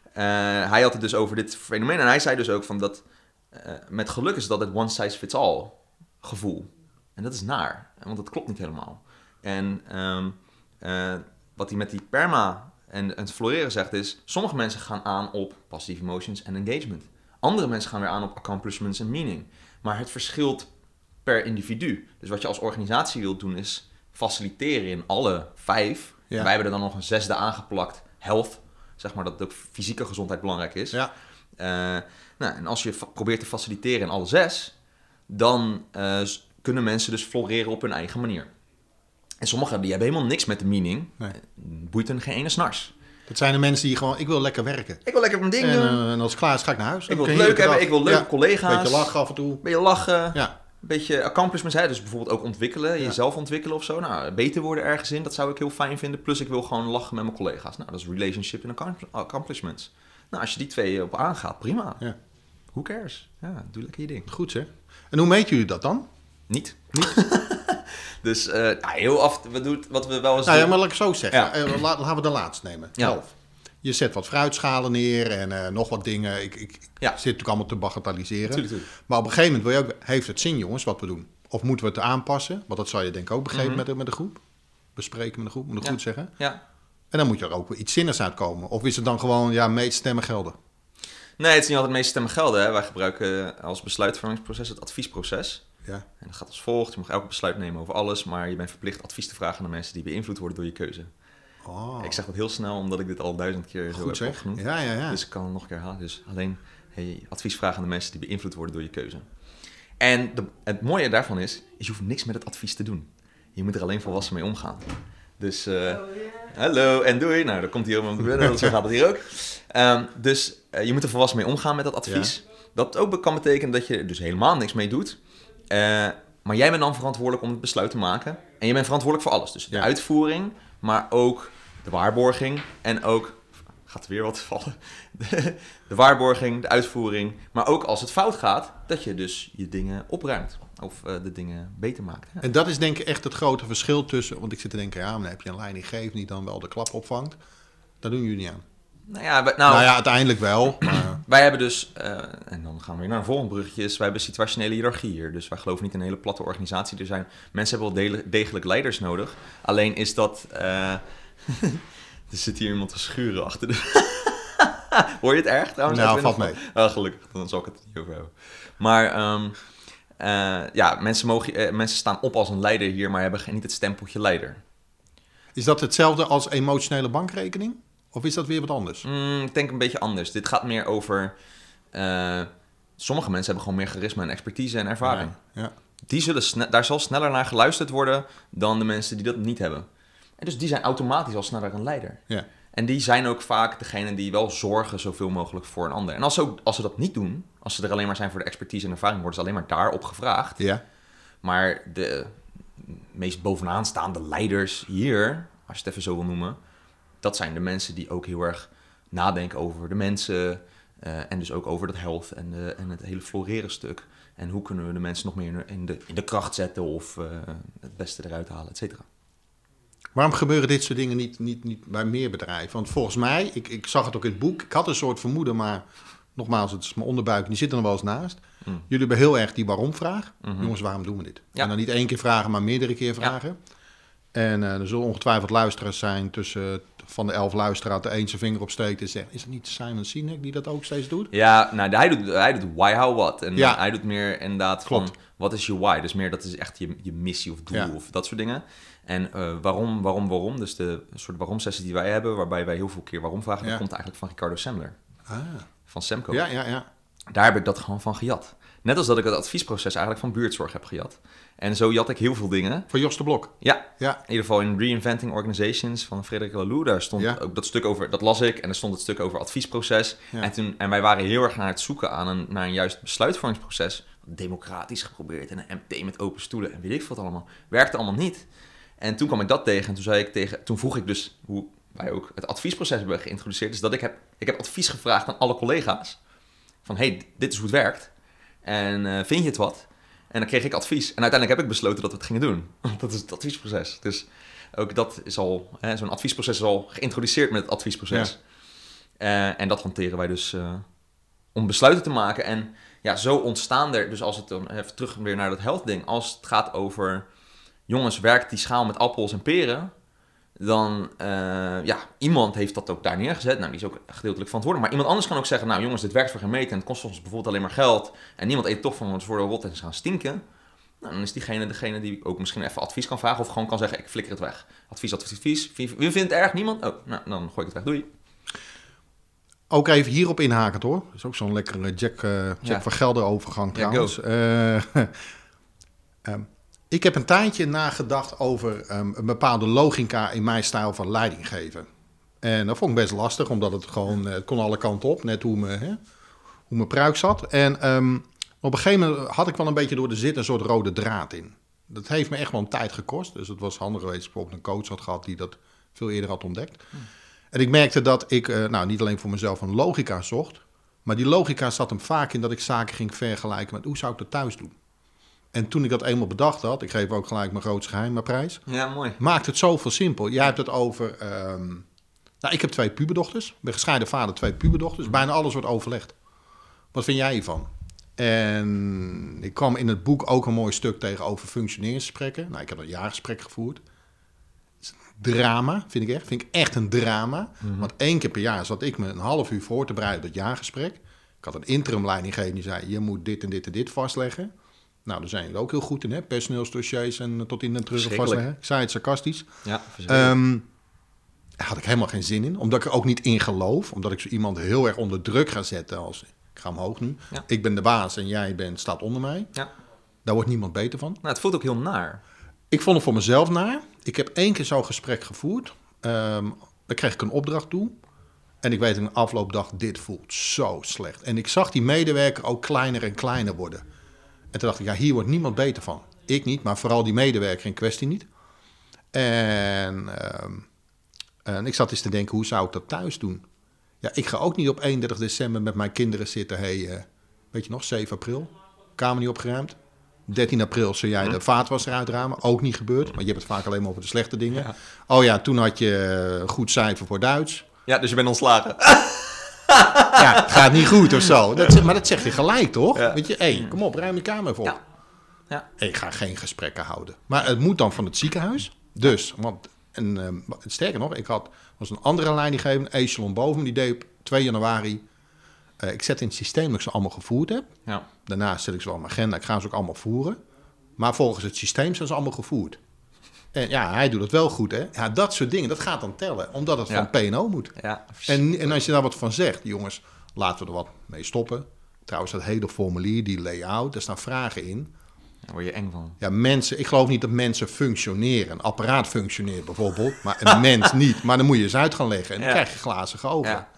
hij had het dus over dit fenomeen. En hij zei dus ook van dat uh, met geluk is dat het one size fits all gevoel. En dat is naar. Want dat klopt niet helemaal. En um, uh, wat hij met die PERMA en, en het floreren zegt is, sommige mensen gaan aan op passive emotions en engagement. Andere mensen gaan weer aan op accomplishments en meaning. Maar het verschilt per individu. Dus wat je als organisatie wilt doen is faciliteren in alle vijf. Ja. En wij hebben er dan nog een zesde aangeplakt, health. Zeg maar dat ook fysieke gezondheid belangrijk is. Ja. Uh, nou, en als je fa- probeert te faciliteren in alle zes, dan uh, kunnen mensen dus floreren op hun eigen manier. En sommigen die hebben helemaal niks met de meaning. Nee. Boeit hen geen ene snars. Dat zijn de mensen die gewoon, ik wil lekker werken. Ik wil lekker mijn ding en, doen. Uh, en als het klaar is, ga ik naar huis. Ik wil het leuk hebben, dag. Ik wil leuke ja. collega's. Beetje lachen af en toe. Beetje lachen. Ja. Een beetje accomplishments, hè? Dus bijvoorbeeld ook ontwikkelen, ja. jezelf ontwikkelen of zo. Nou, beter worden ergens in, dat zou ik heel fijn vinden. Plus ik wil gewoon lachen met mijn collega's. Nou, dat is relationship en accomplishments. Nou, als je die twee op aangaat, prima. Ja. Who cares? Ja, doe lekker je ding. Goed zeg. En hoe meten jullie dat dan? Niet. Niet? Dus uh, nou, heel af, we doen, wat we wel eens nou, doen. Ja, maar laat ik zo zeggen. Ja. Uh, la, laten we de laatste nemen. Ja. Elf. Je zet wat fruitschalen neer en uh, nog wat dingen. Ik, ik, ik ja. zit natuurlijk allemaal te bagatelliseren. Tuurlijk, tuurlijk. Maar op een gegeven moment wil je ook, heeft het zin jongens wat we doen? Of moeten we het aanpassen? Want dat zou je denk ik ook begrepen mm-hmm. met, met de groep. Bespreken met de groep, moet ik ja. goed zeggen. Ja. En dan moet er ook iets zinnigs uitkomen. Of is het dan gewoon, ja, meest stemmen gelden? Nee, het is niet altijd meest stemmen gelden. Hè. Wij gebruiken als besluitvormingsproces het adviesproces. Ja. En dat gaat als volgt. Je mag elk besluit nemen over alles, maar je bent verplicht advies te vragen aan de mensen die beïnvloed worden door je keuze. Oh. Ik zeg dat heel snel, omdat ik dit al duizend keer zo Goed, heb opgenoemd. Ja, ja, ja. Dus ik kan het nog een keer herhalen. Dus alleen hey, advies vragen aan de mensen die beïnvloed worden door je keuze. En de, het mooie daarvan is, is, je hoeft niks met het advies te doen. Je moet er alleen volwassen mee omgaan. Dus, uh, oh, yeah. hallo en doei. Nou, dan komt hier om te zo gaat het hier ook. Um, dus uh, je moet er volwassen mee omgaan met dat advies. Ja. Dat ook kan betekenen dat je er dus helemaal niks mee doet. Uh, maar jij bent dan verantwoordelijk om het besluit te maken. En je bent verantwoordelijk voor alles. Dus de ja. uitvoering, maar ook de waarborging. En ook, gaat er weer wat vallen. De, de waarborging, de uitvoering. Maar ook als het fout gaat, dat je dus je dingen opruimt. Of uh, de dingen beter maakt. Ja. En dat is denk ik echt het grote verschil tussen... Want ik zit te denken, ja, maar dan heb je een leidinggever die dan wel de klap opvangt. Daar doen jullie niet aan. Nou ja, wij, nou, nou ja, uiteindelijk wel. Maar... Wij hebben dus, uh, en dan gaan we weer naar een volgend bruggetje, wij hebben situationele hiërarchie hier. Dus wij geloven niet in een hele platte organisatie. Er zijn, mensen hebben wel de, degelijk leiders nodig. Alleen is dat... Uh, er zit hier iemand te schuren achter de... Hoor je het erg trouwens? Nou, valt mee. Oh, gelukkig, dan zal ik het niet over hebben. Maar um, uh, ja, mensen, mogen, uh, mensen staan op als een leider hier, maar hebben niet het stempeltje leider. Is dat hetzelfde als emotionele bankrekening? Of is dat weer wat anders? Mm, ik denk een beetje anders. Dit gaat meer over... Uh, sommige mensen hebben gewoon meer charisma en expertise en ervaring. Ja, ja. Die zullen sne- daar zal sneller naar geluisterd worden dan de mensen die dat niet hebben. En dus die zijn automatisch al sneller een leider. Ja. En die zijn ook vaak degene die wel zorgen zoveel mogelijk voor een ander. En als ze, ook, als ze dat niet doen, als ze er alleen maar zijn voor de expertise en ervaring, worden ze alleen maar daarop gevraagd. Ja. Maar de meest bovenaan staande leiders hier, als je het even zo wil noemen, dat zijn de mensen die ook heel erg nadenken over de mensen. Uh, en dus ook over dat health en, de, en het hele floreren stuk. En hoe kunnen we de mensen nog meer in de, in de kracht zetten of uh, het beste eruit halen, et cetera. Waarom gebeuren dit soort dingen niet, niet, niet bij meer bedrijven? Want volgens mij, ik, ik zag het ook in het boek, ik had een soort vermoeden, maar nogmaals, het is mijn onderbuik, die zit er nog wel eens naast. Mm. Jullie hebben heel erg die waarom-vraag. Mm-hmm. Jongens, waarom doen we dit? Ja. En dan niet één keer vragen, maar meerdere keer vragen. Ja. En uh, er zullen ongetwijfeld luisteraars zijn tussen van de elf luisteraars de een zijn vinger opsteekt en zegt... is het niet Simon Sinek die dat ook steeds doet? Ja, nou, hij doet, hij doet why, how, what. En Ja. hij doet meer inderdaad Klopt. van, wat is je why? Dus meer, dat is echt je, je missie of doel Ja. of dat soort dingen. En uh, waarom, waarom, waarom? Dus de soort waarom-sessie die wij hebben, waarbij wij heel veel keer waarom vragen... Ja. dat komt eigenlijk van Ricardo Semler, Ah. van Semco. Ja, ja, ja. Daar heb ik dat gewoon van gejat. Net als dat ik het adviesproces eigenlijk van buurtzorg heb gejat. En zo jat ik heel veel dingen. Van Jos de Blok. Ja, Ja. in ieder geval in Reinventing Organizations van Frederik Laloux. Daar stond Ja. ook dat stuk over, dat las ik. En er stond het stuk over adviesproces. Ja. En, toen, en wij waren heel erg naar het zoeken aan een, naar een juist besluitvormingsproces. Democratisch geprobeerd. En een M T met open stoelen. En weet ik wat allemaal. Werkte allemaal niet. En toen kwam ik dat tegen. En toen, zei ik tegen, toen vroeg ik dus hoe wij ook het adviesproces hebben geïntroduceerd. Dus dat ik heb, ik heb advies gevraagd aan alle collega's. Van, hey, dit is hoe het werkt. En uh, vind je het wat? En dan kreeg ik advies. En uiteindelijk heb ik besloten dat we het gingen doen. Dat is het adviesproces. Dus ook dat is al... Hè, zo'n adviesproces is al geïntroduceerd met het adviesproces. Ja. Uh, en dat hanteren wij dus uh, om besluiten te maken. En ja, zo ontstaan er... Dus als het dan even terug weer naar dat health ding. Als het gaat over... Jongens, werkt die schaal met appels en peren... Dan, uh, ja, iemand heeft dat ook daar neergezet. Nou, die is ook gedeeltelijk verantwoordelijk. Maar iemand anders kan ook zeggen, nou jongens, dit werkt voor geen meter en het kost ons bijvoorbeeld alleen maar geld. En niemand eet toch van ons voor de rot en ze gaan stinken. Nou, dan is diegene degene die ook misschien even advies kan vragen of gewoon kan zeggen, ik flikker het weg. Advies, advies, advies. Wie vindt het erg? Niemand? Oh, nou, dan gooi ik het weg. Doei. Ook even hierop inhaken hoor. Dat is ook zo'n lekkere Jack, uh, Jack Ja. van Gelder overgang trouwens. Ja, uh, um, Ik heb een tijdje nagedacht over um, een bepaalde logica in mijn stijl van leiding geven. En dat vond ik best lastig, omdat het gewoon uh, het kon alle kanten op, net hoe mijn, hè, hoe mijn pruik zat. En um, op een gegeven moment had ik wel een beetje door de zit een soort rode draad in. Dat heeft me echt wel een tijd gekost. Dus het was handig geweest als ik bijvoorbeeld een coach had gehad die dat veel eerder had ontdekt. Hmm. En ik merkte dat ik uh, nou, niet alleen voor mezelf een logica zocht, maar die logica zat hem vaak in dat ik zaken ging vergelijken met hoe zou ik dat thuis doen. En toen ik dat eenmaal bedacht had, ik geef ook gelijk mijn grootste geheimprijs. Ja, mooi. Maakt het zoveel simpel. Jij hebt het over... Um, nou, ik heb twee puberdochters. Ik ben gescheiden vader, twee puberdochters. Bijna alles wordt overlegd. Wat vind jij hiervan? En ik kwam in het boek ook een mooi stuk tegen over functioneringsgesprekken. Nou, ik heb een jaargesprek gevoerd. Drama, vind ik echt. Vind ik echt een drama. Mm-hmm. Want één keer per jaar zat ik me een half uur voor te bereiden op het jaargesprek. Ik had een interim leidinggever die zei, je moet dit en dit en dit vastleggen. Nou, daar zijn jullie ook heel goed in, hè? Personeelsdossiers en tot in en terug vastleggen. Ik zei het sarcastisch. Ja, um, daar had ik helemaal geen zin in. Omdat ik er ook niet in geloof. Omdat ik zo iemand heel erg onder druk ga zetten. Als, ik ga omhoog nu. Ja. Ik ben de baas en jij bent, staat onder mij. Ja. Daar wordt niemand beter van. Nou, het voelt ook heel naar. Ik vond het voor mezelf naar. Ik heb één keer zo'n gesprek gevoerd. Um, dan kreeg ik een opdracht toe. En ik weet in de afloop dacht, dit voelt zo slecht. En ik zag die medewerker ook kleiner en kleiner worden. En toen dacht ik, ja, hier wordt niemand beter van. Ik niet, maar vooral die medewerker in kwestie niet. En, uh, en ik zat eens te denken, hoe zou ik dat thuis doen? Ja, ik ga ook niet op eenendertig december met mijn kinderen zitten. Hey, uh, weet je nog, zeven april, kamer niet opgeruimd. dertien april zou jij de vaatwasser uitruimen. Ook niet gebeurd, want je hebt het vaak alleen maar over de slechte dingen. Ja. Oh ja, toen had je goed cijfer voor Duits. Ja, dus je bent ontslagen. Ja, gaat niet goed of zo. Dat, maar dat zeg je gelijk, toch? Ja. Weet je, hé, hey, kom op, ruim je kamer voor. Ja. Ja. Ik ga geen gesprekken houden. Maar het moet dan van het ziekenhuis. Dus, want, en, uh, sterker nog, ik had was een andere leidinggever, een echelon boven, die deed op twee januari. Uh, ik zet in het systeem dat ik ze allemaal gevoerd heb. Ja. Daarna zet ik ze wel op mijn agenda, ik ga ze ook allemaal voeren. Maar volgens het systeem zijn ze allemaal gevoerd. En ja, hij doet het wel goed, hè? Ja, dat soort dingen, dat gaat dan tellen. Omdat het ja. van P en O moet. Ja. En, en als je daar wat van zegt, jongens, laten we er wat mee stoppen. Trouwens, dat hele formulier, die layout, daar staan vragen in. Daar word je eng van. Ja, mensen, ik geloof niet dat mensen functioneren. Een apparaat functioneert bijvoorbeeld, maar een mens niet. Maar dan moet je eens uit gaan leggen en dan ja. krijg je glazige ogen. Ja.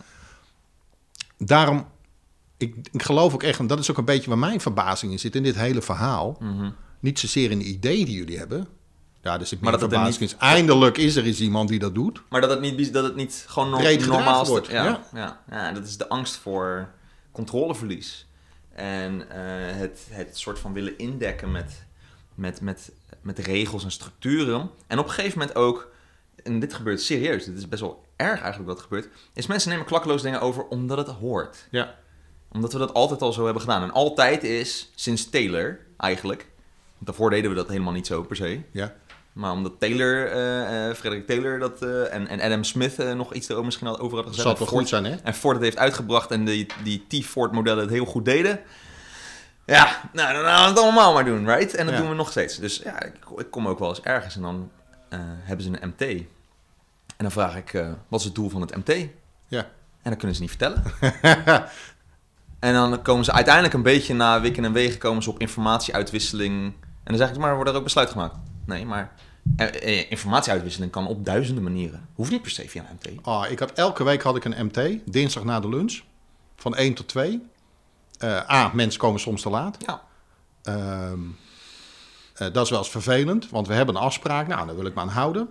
Daarom, ik, ik geloof ook echt, en dat is ook een beetje waar mijn verbazing in zit, in dit hele verhaal. Mm-hmm. Niet zozeer in de ideeën die jullie hebben. Ja, dus ik maar dat verbazing niet... is, eindelijk is er eens iemand die dat doet. Maar dat het niet, dat het niet gewoon no- normaal wordt. Ja, ja. Ja. Ja, dat is de angst voor controleverlies. En uh, het, het soort van willen indekken met, met, met, met regels en structuren. En op een gegeven moment ook, en dit gebeurt serieus, dit is best wel erg eigenlijk wat gebeurt, is mensen nemen klakkeloos dingen over omdat het hoort. Ja. Omdat we dat altijd al zo hebben gedaan. En altijd is, sinds Taylor eigenlijk, daarvoor deden we dat helemaal niet zo per se. Ja. Maar omdat Taylor, uh, uh, Frederick Taylor dat, uh, en, en Adam Smith uh, nog iets erover misschien al over hadden gezegd. Dat zal toch goed zijn, hè? En Ford het heeft uitgebracht en die, die T-Ford-modellen het heel goed deden. Ja, nou, dan gaan we het allemaal maar doen, right? En dat ja. doen we nog steeds. Dus ja, ik, ik kom ook wel eens ergens en dan uh, hebben ze een M T. En dan vraag ik, uh, wat is het doel van het M T? Ja. En dat kunnen ze niet vertellen. En dan komen ze uiteindelijk een beetje na wikken en wegen komen ze op informatieuitwisseling. En dan zeg ik, maar wordt er ook besluit gemaakt? Nee, maar eh, informatieuitwisseling kan op duizenden manieren. Hoeft niet per se via een M T. Oh, ik had, elke week had ik een M T, dinsdag na de lunch, van één tot twee. Uh, A, mensen komen soms te laat. Ja. Uh, uh, dat is wel eens vervelend, want we hebben een afspraak. Nou, daar wil ik me aan houden.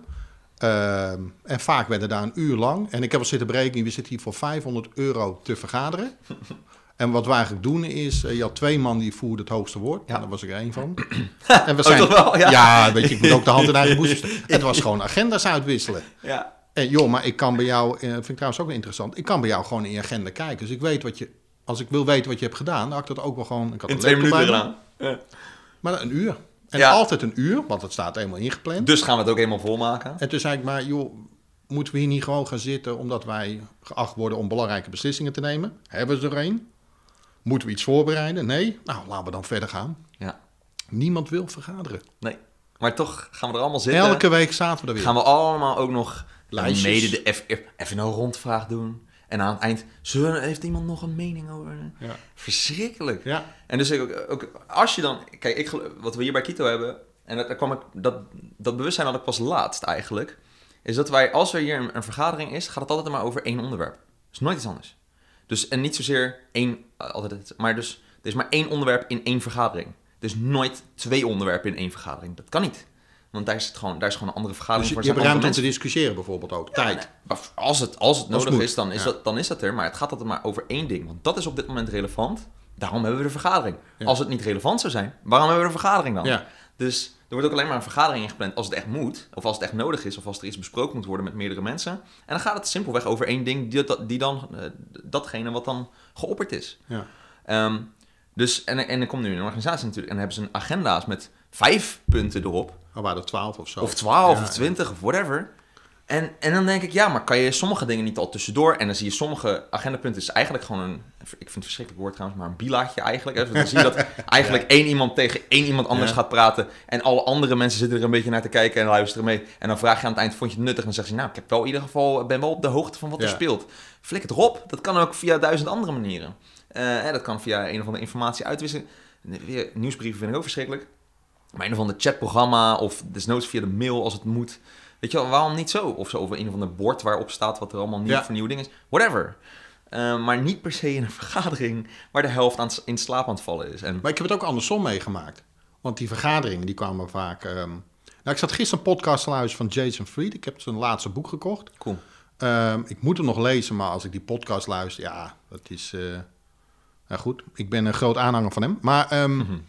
Uh, en vaak werden daar een uur lang. En ik heb al zitten berekenen, we zitten hier voor vijfhonderd euro te vergaderen. En wat we eigenlijk doen is, uh, je had twee man die voerden het hoogste woord. Ja. Daar was ik er één van. En we zijn, oh, toch wel? Ja. ja, weet je, ik moet ook de hand in eigen boezem steken. Het was gewoon agenda's uitwisselen. Ja. En joh, maar ik kan bij jou, uh, vind ik trouwens ook interessant, ik kan bij jou gewoon in je agenda kijken. Dus ik weet wat je, als ik wil weten wat je hebt gedaan, dan had ik dat ook wel gewoon... Ik had in twee minuten gedaan. Ja. Maar een uur. En ja. altijd een uur, want het staat helemaal ingepland. Dus gaan we het ook helemaal volmaken. En toen zei ik maar, joh, moeten we hier niet gewoon gaan zitten omdat wij geacht worden om belangrijke beslissingen te nemen? Hebben ze er een? Moeten we iets voorbereiden? Nee? Nou, laten we dan verder gaan. Ja. Niemand wil vergaderen. Nee. Maar toch gaan we er allemaal zitten. Elke week zaten we er weer. Gaan we allemaal ook nog lijstjes. Mede de F, even een rondvraag doen. En aan het eind, zullen, heeft iemand nog een mening over? Ja. Verschrikkelijk. Ja. En dus ook, ook als je dan... Kijk, ik, wat we hier bij Kito hebben... En dat, kwam ik, dat, dat bewustzijn had ik pas laatst eigenlijk. Is dat wij, als er hier een, een vergadering is... gaat het altijd maar over één onderwerp. Dus nooit iets anders. Dus, en niet zozeer één... Altijd, maar dus, er is maar één onderwerp in één vergadering. Dus nooit twee onderwerpen in één vergadering. Dat kan niet. Want daar is, het gewoon, daar is gewoon een andere vergadering dus voor. Je hebt ruimte om te discussiëren bijvoorbeeld ook. Ja, tijd. Nee, als het, als het nodig moet. is, dan is, ja. dat, dan is dat er. Maar het gaat altijd maar over één ding. Want dat is op dit moment relevant. Daarom hebben we de vergadering. Ja. Als het niet relevant zou zijn, waarom hebben we de vergadering dan? Ja. Dus er wordt ook alleen maar een vergadering ingepland als het echt moet. Of als het echt nodig is. Of als er iets besproken moet worden met meerdere mensen. En dan gaat het simpelweg over één ding. Die, die dan, uh, datgene wat dan geopperd is. Ja. Um, dus, en, en er komt nu een organisatie natuurlijk. En dan hebben ze een agenda's met vijf punten erop. Of waren er twaalf of zo. Of twaalf ja, of twintig ja. of whatever. En, en dan denk ik, ja, maar kan je sommige dingen niet al tussendoor? En dan zie je sommige agendapunten, is eigenlijk gewoon een... Ik vind het een verschrikkelijk woord trouwens, maar een bilaatje eigenlijk. Hè? Dus dan zie je dat eigenlijk ja. één iemand tegen één iemand anders ja. gaat praten. En alle andere mensen zitten er een beetje naar te kijken en luisteren mee. En dan vraag je aan het eind, vond je het nuttig? En dan zeg je, nou, ik heb wel in ieder geval, ben wel op de hoogte van wat ja. er speelt. Flik het erop. Dat kan ook via duizend andere manieren. Uh, hè, dat kan via een of andere informatie uitwisselen. Weer, nieuwsbrieven vind ik ook verschrikkelijk. Maar een of ander chatprogramma of desnoods via de mail als het moet. Weet je wel, waarom niet zo? Of zo over een of ander bord waarop staat wat er allemaal nieuw ja. voor nieuwe dingen is. Whatever. Uh, maar niet per se in een vergadering waar de helft aan, in slaap aan het vallen is. En... Maar ik heb het ook andersom meegemaakt. Want die vergaderingen die kwamen vaak... Um... Nou, ik zat gisteren een podcast te luisteren van Jason Fried. Ik heb zijn laatste boek gekocht. Cool. Um, ik moet hem nog lezen, maar als ik die podcast luister... Ja, dat is... Uh... Nou goed, ik ben een groot aanhanger van hem. Maar um, mm-hmm.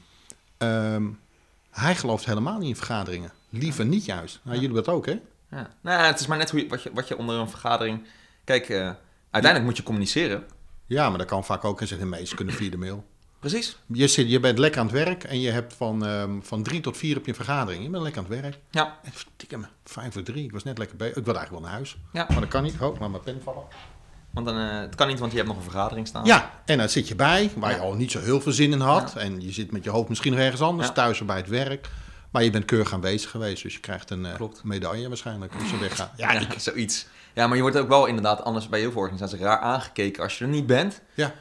um, hij gelooft helemaal niet in vergaderingen. Liever niet juist. Nou, jullie dat ook, hè? Ja. Nou, het is maar net hoe je, wat, je, wat je onder een vergadering... Kijk, uh, uiteindelijk ja. moet je communiceren. Ja, maar dat kan vaak ook. En zeggen, de meesten kunnen via de mail. Precies. Je, zit, je bent lekker aan het werk en je hebt van, um, van drie tot vier heb je een vergadering. Je bent lekker aan het werk. Ja. En verdikke me, vijf voor drie. Ik was net lekker bezig. Ik wilde eigenlijk wel naar huis. Ja. Maar dat kan niet. Oh, laat mijn pen vallen. Want dan, uh, het kan niet, want je hebt nog een vergadering staan. Ja, en dan zit je bij, waar ja. je al niet zo heel veel zin in had. Ja. En je zit met je hoofd misschien nog ergens anders, ja. thuis of bij het werk. Maar je bent keurig aanwezig geweest, dus je krijgt een uh, medaille waarschijnlijk als je weggaat. Ja, ja ik... zoiets. Ja, maar je wordt ook wel inderdaad anders bij heel veel organisaties raar aangekeken als je er niet bent. Ja.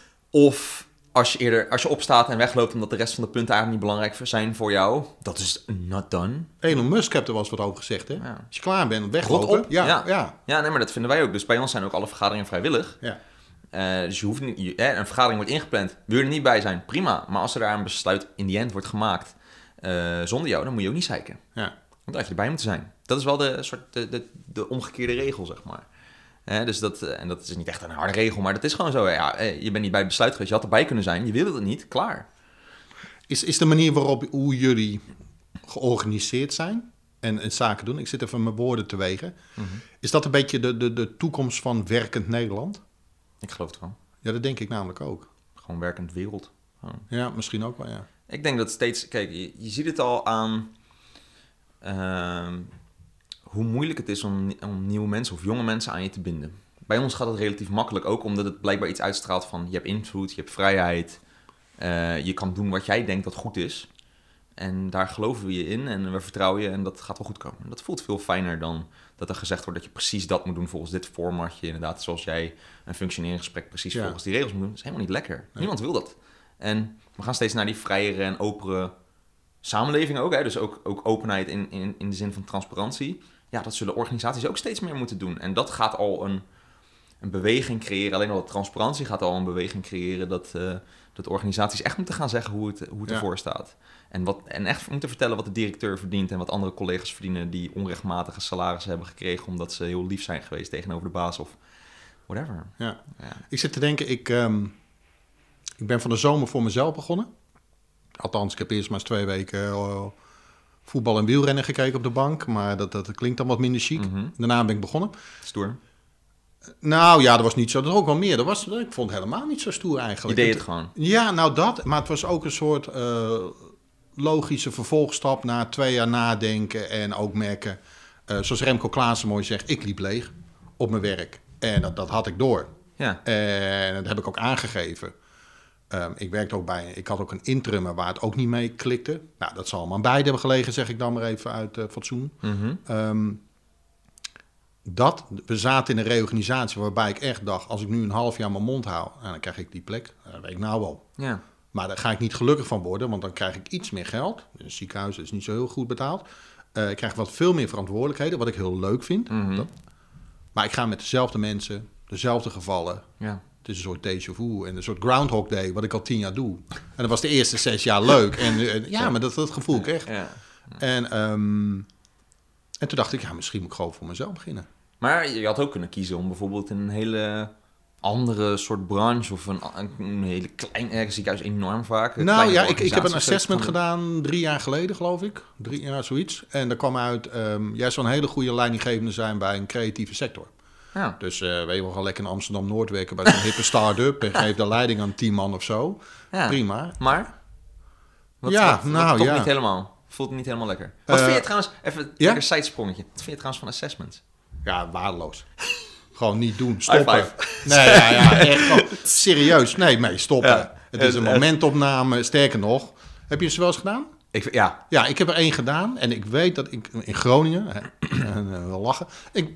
Of als je eerder, als je opstaat en wegloopt omdat de rest van de punten eigenlijk niet belangrijk zijn voor jou. Dat is not done. Elon Musk heeft er wel eens wat over gezegd, hè? Ja. Als je klaar bent, weglopen. Rot op. Ja, ja. Ja. ja, nee, maar dat vinden wij ook. Dus bij ons zijn ook alle vergaderingen vrijwillig. Ja. Uh, dus je hoeft niet, je, eh, een vergadering wordt ingepland. Wil je er niet bij zijn, prima. Maar als er daar een besluit in die end wordt gemaakt uh, zonder jou, dan moet je ook niet zeiken. Ja. Want dan had je erbij moeten zijn. Dat is wel de, soort, de, de, de omgekeerde regel, zeg maar. He, dus dat, en dat is niet echt een harde regel, maar dat is gewoon zo. Ja, je bent niet bij het besluit geweest, je had erbij kunnen zijn, je wilde het niet, klaar. Is, is de manier waarop hoe jullie georganiseerd zijn en, en zaken doen, ik zit even mijn woorden te wegen, mm-hmm. is dat een beetje de, de, de toekomst van werkend Nederland? Ik geloof het wel. Ja, dat denk ik namelijk ook. Gewoon werkend wereld. Oh. Ja, misschien ook wel, ja. Ik denk dat steeds, kijk, je, je ziet het al aan uh, hoe moeilijk het is om, om nieuwe mensen of jonge mensen aan je te binden. Bij ons gaat het relatief makkelijk, ook omdat het blijkbaar iets uitstraalt van je hebt invloed, je hebt vrijheid, uh, je kan doen wat jij denkt dat goed is. En daar geloven we je in en we vertrouwen je en dat gaat wel goed komen. En dat voelt veel fijner dan dat er gezegd wordt dat je precies dat moet doen volgens dit formatje. Inderdaad, zoals jij een functioneringsgesprek precies ja. volgens die regels moet doen. Dat is helemaal niet lekker. Nee. Niemand wil dat. En we gaan steeds naar die vrijere en openere samenleving ook. Hè? Dus ook, ook openheid in, in, in de zin van transparantie. Ja, dat zullen organisaties ook steeds meer moeten doen. En dat gaat al een, een beweging creëren. Alleen al de transparantie gaat al een beweging creëren dat, uh, dat organisaties echt moeten gaan zeggen hoe het, hoe het ja. ervoor staat. En, wat, en echt moeten vertellen wat de directeur verdient en wat andere collega's verdienen die onrechtmatige salarissen hebben gekregen omdat ze heel lief zijn geweest tegenover de baas of whatever. Ja. Ja. Ik zit te denken, ik, um, ik ben van de zomer voor mezelf begonnen. Althans, ik heb eerst maar eens twee weken uh, voetbal en wielrennen gekeken op de bank, maar dat, dat klinkt dan wat minder chic. Mm-hmm. Daarna ben ik begonnen. Stoer. Nou ja, dat was niet zo. Dat was ook wel meer. Dat was, ik vond het helemaal niet zo stoer eigenlijk. Je deed het gewoon. Ja, nou dat. Maar het was ook een soort uh, logische vervolgstap na twee jaar nadenken en ook merken, uh, zoals Remco Klaassen mooi zegt, ik liep leeg op mijn werk. En dat, dat had ik door. Ja. En dat heb ik ook aangegeven. Um, ik werkte ook bij, ik had ook een interim waar het ook niet mee klikte. Nou, dat zal allemaal aan beide hebben gelegen, zeg ik dan maar even uit uh, fatsoen. Mm-hmm. Um, dat, we zaten in een reorganisatie waarbij ik echt dacht, als ik nu een half jaar mijn mond hou, nou, dan krijg ik die plek. Dat weet ik nou wel. Ja. Maar daar ga ik niet gelukkig van worden, want dan krijg ik iets meer geld. Een ziekenhuis is niet zo heel goed betaald. Uh, ik krijg wat veel meer verantwoordelijkheden, wat ik heel leuk vind. Mm-hmm. Dat. Maar ik ga met dezelfde mensen, dezelfde gevallen. Ja. Het is een soort déjà vu en een soort Groundhog Day, wat ik al tien jaar doe. En dat was de eerste zes jaar leuk. En, en ja, maar dat, dat gevoel ik echt. Ja. Ja. En, um, en toen dacht ik, ja, misschien moet ik gewoon voor mezelf beginnen. Maar je had ook kunnen kiezen om bijvoorbeeld in een hele andere soort branche of een, een hele klein ziekenhuis enorm vaak. Nou ja, ik, ik heb een assessment gedaan drie jaar geleden, geloof ik. Drie jaar, zoiets. En daar kwam uit, um, jij zou een hele goede leidinggevende zijn bij een creatieve sector. Ja. Dus uh, weet je wel, gaan lekker in Amsterdam-Noord werken bij zo'n hippe start-up en geef de leiding aan tien man of zo. Ja. Prima. Maar? Wat, ja, wat, nou wat toch ja. niet helemaal. Voelt niet helemaal lekker. Wat uh, vind je trouwens, even een ja? lekker sidesprongetje. Wat vind je trouwens van assessments? Ja, waardeloos. Gewoon niet doen, stoppen. High Nee, ja, ja, echt gewoon, serieus. Nee, nee, stoppen. Ja. Het is een momentopname. Sterker nog, heb je ze wel eens gedaan? Ik, ja. Ja, ik heb er één gedaan. En ik weet dat ik in Groningen, en wel lachen, ik,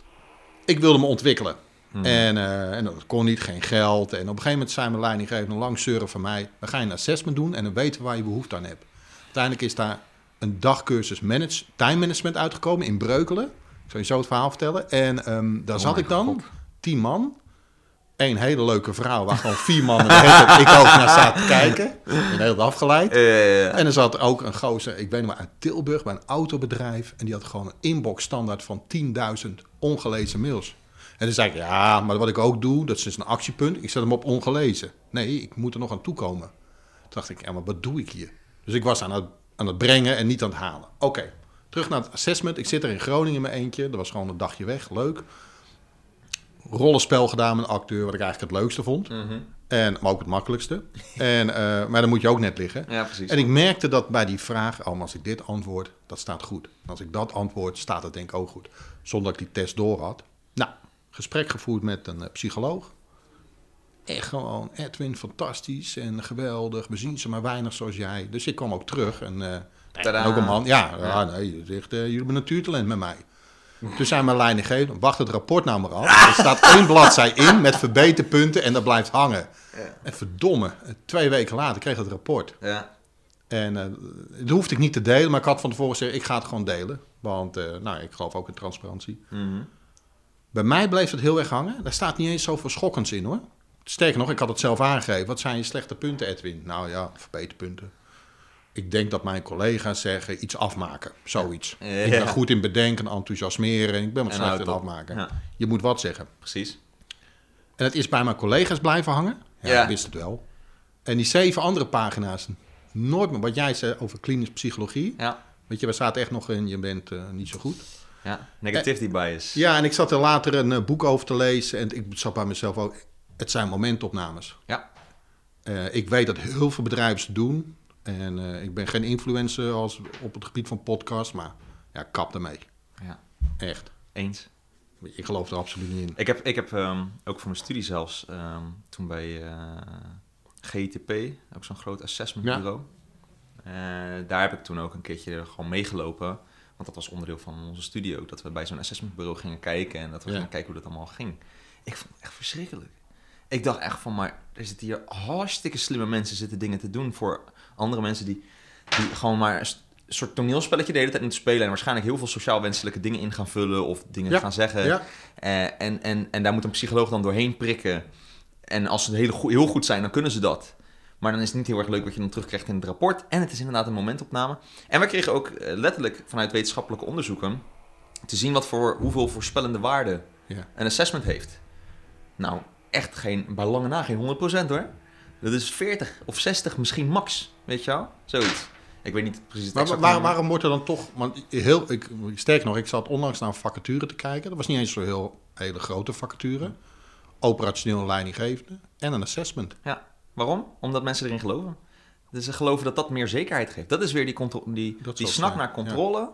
ik wilde me ontwikkelen. Hmm. En, uh, en dat kon niet, geen geld. En op een gegeven moment zei mijn leidinggever, een lang zeuren van mij, dan ga je een assessment doen en dan weten we waar je behoefte aan hebt. Uiteindelijk is daar een dagcursus manage, time management uitgekomen in Breukelen. Ik zal je zo het verhaal vertellen. En um, daar oh zat ik dan, God. tien man. Eén hele leuke vrouw, waar gewoon vier mannen de hele tijd ik ook naar zaten kijken. Ik ben heel afgeleid. Uh, ja, ja, ja. En er zat ook een gozer, ik weet niet maar, uit Tilburg bij een autobedrijf. En die had gewoon een inbox standaard van tienduizend ongelezen mails. En dan zei ik, ja, maar wat ik ook doe, dat is dus een actiepunt. Ik zet hem op ongelezen. Nee, ik moet er nog aan toekomen. Toen dacht ik, ja, maar wat doe ik hier? Dus ik was aan het, aan het brengen en niet aan het halen. Oké, okay. Terug naar het assessment. Ik zit er in Groningen in mijn eentje. Dat was gewoon een dagje weg, leuk. Rollenspel gedaan met een acteur, wat ik eigenlijk het leukste vond. Mm-hmm. En, maar ook het makkelijkste. en, uh, maar dan moet je ook net liggen. Ja, precies. En ik merkte dat bij die vraag, oh, als ik dit antwoord, dat staat goed. En als ik dat antwoord, staat het denk ik ook goed. Zonder dat ik die test door had. Nou, gesprek gevoerd met een uh, psycholoog. Echt gewoon, Edwin, fantastisch en geweldig. We zien ze maar weinig zoals jij. Dus ik kwam ook terug. En, uh, en ook een man, ja, ja. ja nee, je zegt, uh, jullie hebben een natuurtalent met mij. Toen zei mijn leidinggever, wacht het rapport nou maar af. Er staat één bladzij in met verbeterpunten en dat blijft hangen. Ja. En verdomme, twee weken later kreeg ik het rapport. Ja. En uh, dat hoefde ik niet te delen, maar ik had van tevoren gezegd, ik ga het gewoon delen. Want uh, nou, ik geloof ook in transparantie. Mm-hmm. Bij mij bleef het heel erg hangen. Daar staat niet eens zoveel schokkends in hoor. Sterker nog, ik had het zelf aangegeven. Wat zijn je slechte punten, Edwin? Nou ja, verbeterpunten. Ik denk dat mijn collega's zeggen iets afmaken. Zoiets. Ja. Ik ben goed in bedenken, enthousiasmeren. Ik ben wat slecht in afmaken. Ja. Je moet wat zeggen. Precies. En het is bij mijn collega's blijven hangen. Ja, ja. Ik wist het wel. En die zeven andere pagina's, nooit meer. Wat jij zei over klinische psychologie. Ja. Weet je, we zaten echt nog in, je bent uh, niet zo goed. Ja, negativity en, bias. Ja, en ik zat er later een uh, boek over te lezen. En ik zat bij mezelf ook, het zijn momentopnames. Ja. Uh, ik weet dat heel veel bedrijven ze doen. En uh, ik ben geen influencer als op het gebied van podcast, maar Ja, kap ermee. Ja. Echt. Eens. Ik geloof er absoluut niet in. Ik heb, ik heb um, ook voor mijn studie zelfs, um, toen bij uh, G I T P, ook zo'n groot assessmentbureau. Ja. Uh, daar heb ik toen ook een keertje gewoon meegelopen. Want dat was onderdeel van onze studie ook. Dat we bij zo'n assessmentbureau gingen kijken. En dat we ja. gingen kijken hoe dat allemaal ging. Ik vond het echt verschrikkelijk. Ik dacht echt van, maar er zitten hier hartstikke slimme mensen zitten dingen te doen voor andere mensen die, die gewoon maar een soort toneelspelletje de hele tijd moeten spelen en waarschijnlijk heel veel sociaal wenselijke dingen in gaan vullen of dingen ja. gaan zeggen. Ja. Uh, en, en, en daar moet een psycholoog dan doorheen prikken. En als ze heel goed, heel goed zijn, dan kunnen ze dat. Maar dan is het niet heel erg leuk wat je dan terugkrijgt in het rapport. En het is inderdaad een momentopname. En we kregen ook uh, letterlijk vanuit wetenschappelijke onderzoeken te zien wat voor hoeveel voorspellende waarde ja. een assessment heeft. Nou, echt geen, bij lange na geen honderd procent hoor. Dat is veertig of zestig misschien max, weet je wel? Zoiets. Ik weet niet precies het maar, waar, waar, waarom wordt er dan toch... Want heel, ik, sterk nog, ik zat onlangs naar een vacature te kijken. Dat was niet eens zo'n heel hele grote vacature. Operationeel leidinggevende en een assessment. Ja, waarom? Omdat mensen erin geloven. Dus ze geloven dat dat meer zekerheid geeft. Dat is weer die, contro- die, die snak naar controle. Ja.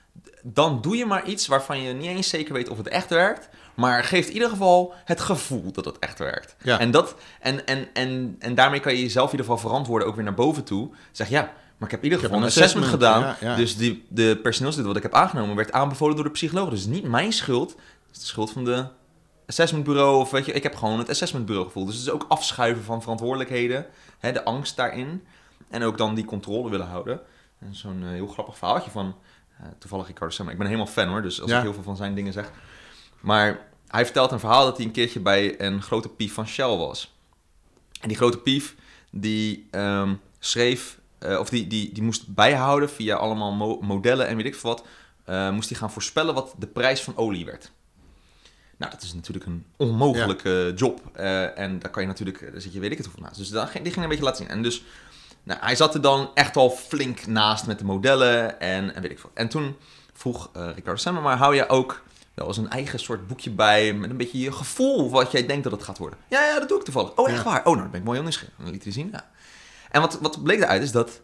Dan doe je maar iets waarvan je niet eens zeker weet of het echt werkt. Maar geeft in ieder geval het gevoel dat het echt werkt. Ja. En, dat, en, en, en, en daarmee kan je jezelf in ieder geval verantwoorden ook weer naar boven toe. Zeg ja, maar ik heb in ieder geval een assessment, assessment gedaan. Ja, ja. Dus die, de personeelslid wat ik heb aangenomen werd aanbevolen door de psycholoog. Dus het is niet mijn schuld. Het is de schuld van de assessmentbureau. Of weet je, ik heb gewoon het assessmentbureau gevoeld. Dus het is ook afschuiven van verantwoordelijkheden. Hè, de angst daarin. En ook dan die controle willen houden. En zo'n uh, heel grappig verhaaltje van... Uh, toevallig Ricardo Semmer. Ik ben helemaal fan hoor. Dus als ja. ik heel veel van zijn dingen zeg... Maar hij vertelt een verhaal dat hij een keertje bij een grote pief van Shell was. En die grote pief, die um, schreef, uh, of die, die, die moest bijhouden via allemaal mo- modellen en weet ik veel wat, uh, moest hij gaan voorspellen wat de prijs van olie werd. Nou, dat is natuurlijk een onmogelijke ja. job. Uh, en daar kan je natuurlijk, daar zit je weet ik het hoeveel naast. Dus dat, die ging een beetje laten zien. En dus, nou, hij zat er dan echt al flink naast met de modellen en, en weet ik veel. En toen vroeg uh, Ricardo Semmer, maar hou je ook... Er was een eigen soort boekje bij met een beetje je gevoel wat jij denkt dat het gaat worden. Ja, ja, dat doe ik toevallig. Oh, echt ja. waar? Oh, nou, dat ben ik mooi nieuwsgierig. Dan liet hij zien, ja. En wat, wat bleek eruit is dat,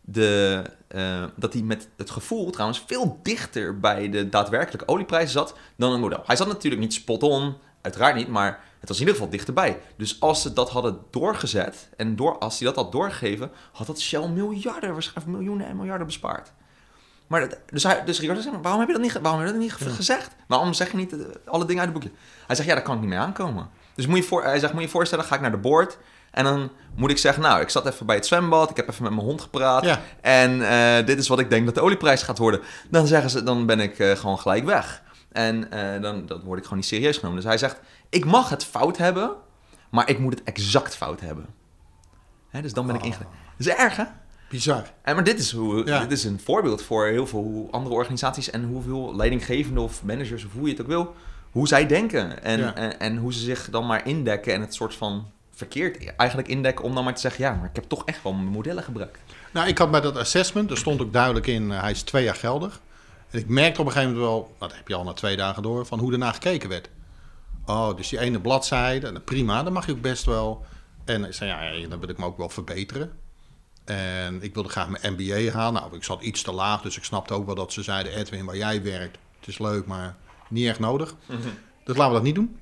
de, uh, dat hij met het gevoel trouwens veel dichter bij de daadwerkelijke olieprijs zat dan een model. Hij zat natuurlijk niet spot on, uiteraard niet, maar het was in ieder geval dichterbij. Dus als ze dat hadden doorgezet en door, als hij dat had doorgegeven, had dat Shell miljarden, waarschijnlijk miljoenen en miljarden bespaard. Maar dat, dus, hij, dus Ricardo zegt, waarom heb je dat niet, waarom heb je dat niet ja. gezegd? Waarom zeg je niet uh, alle dingen uit het boekje? Hij zegt, ja, daar kan ik niet mee aankomen. Dus moet je voor, hij zegt, moet je je voorstellen, ga ik naar de board... en dan moet ik zeggen, nou, ik zat even bij het zwembad... ik heb even met mijn hond gepraat... Ja. en uh, dit is wat ik denk dat de olieprijs gaat worden. Dan zeggen ze, dan ben ik uh, gewoon gelijk weg. En uh, dan, dan word ik gewoon niet serieus genomen. Dus hij zegt, ik mag het fout hebben... maar ik moet het exact fout hebben. Hè, dus dan ben oh. ik ingeleid. Dat is erg, hè? Bizar. En maar dit is, hoe, ja. dit is een voorbeeld voor heel veel andere organisaties... en hoeveel leidinggevenden of managers, of hoe je het ook wil... hoe zij denken en, ja. en, en hoe ze zich dan maar indekken... en het soort van verkeerd eigenlijk indekken... om dan maar te zeggen, ja, maar ik heb toch echt wel mijn modellen gebruikt. Nou, ik had bij dat assessment, er stond ook duidelijk in... Uh, hij is twee jaar geldig. En ik merkte op een gegeven moment wel... Nou, dat heb je al na twee dagen door... van hoe ernaar gekeken werd. Oh, dus die ene bladzijde, prima, dat mag je ook best wel. En ik zei, ja, dan wil ik me ook wel verbeteren... En ik wilde graag mijn M B A halen. Nou, ik zat iets te laag, dus ik snapte ook wel dat ze zeiden... Edwin, waar jij werkt, het is leuk, maar niet echt nodig. Mm-hmm. Dus laten we dat niet doen.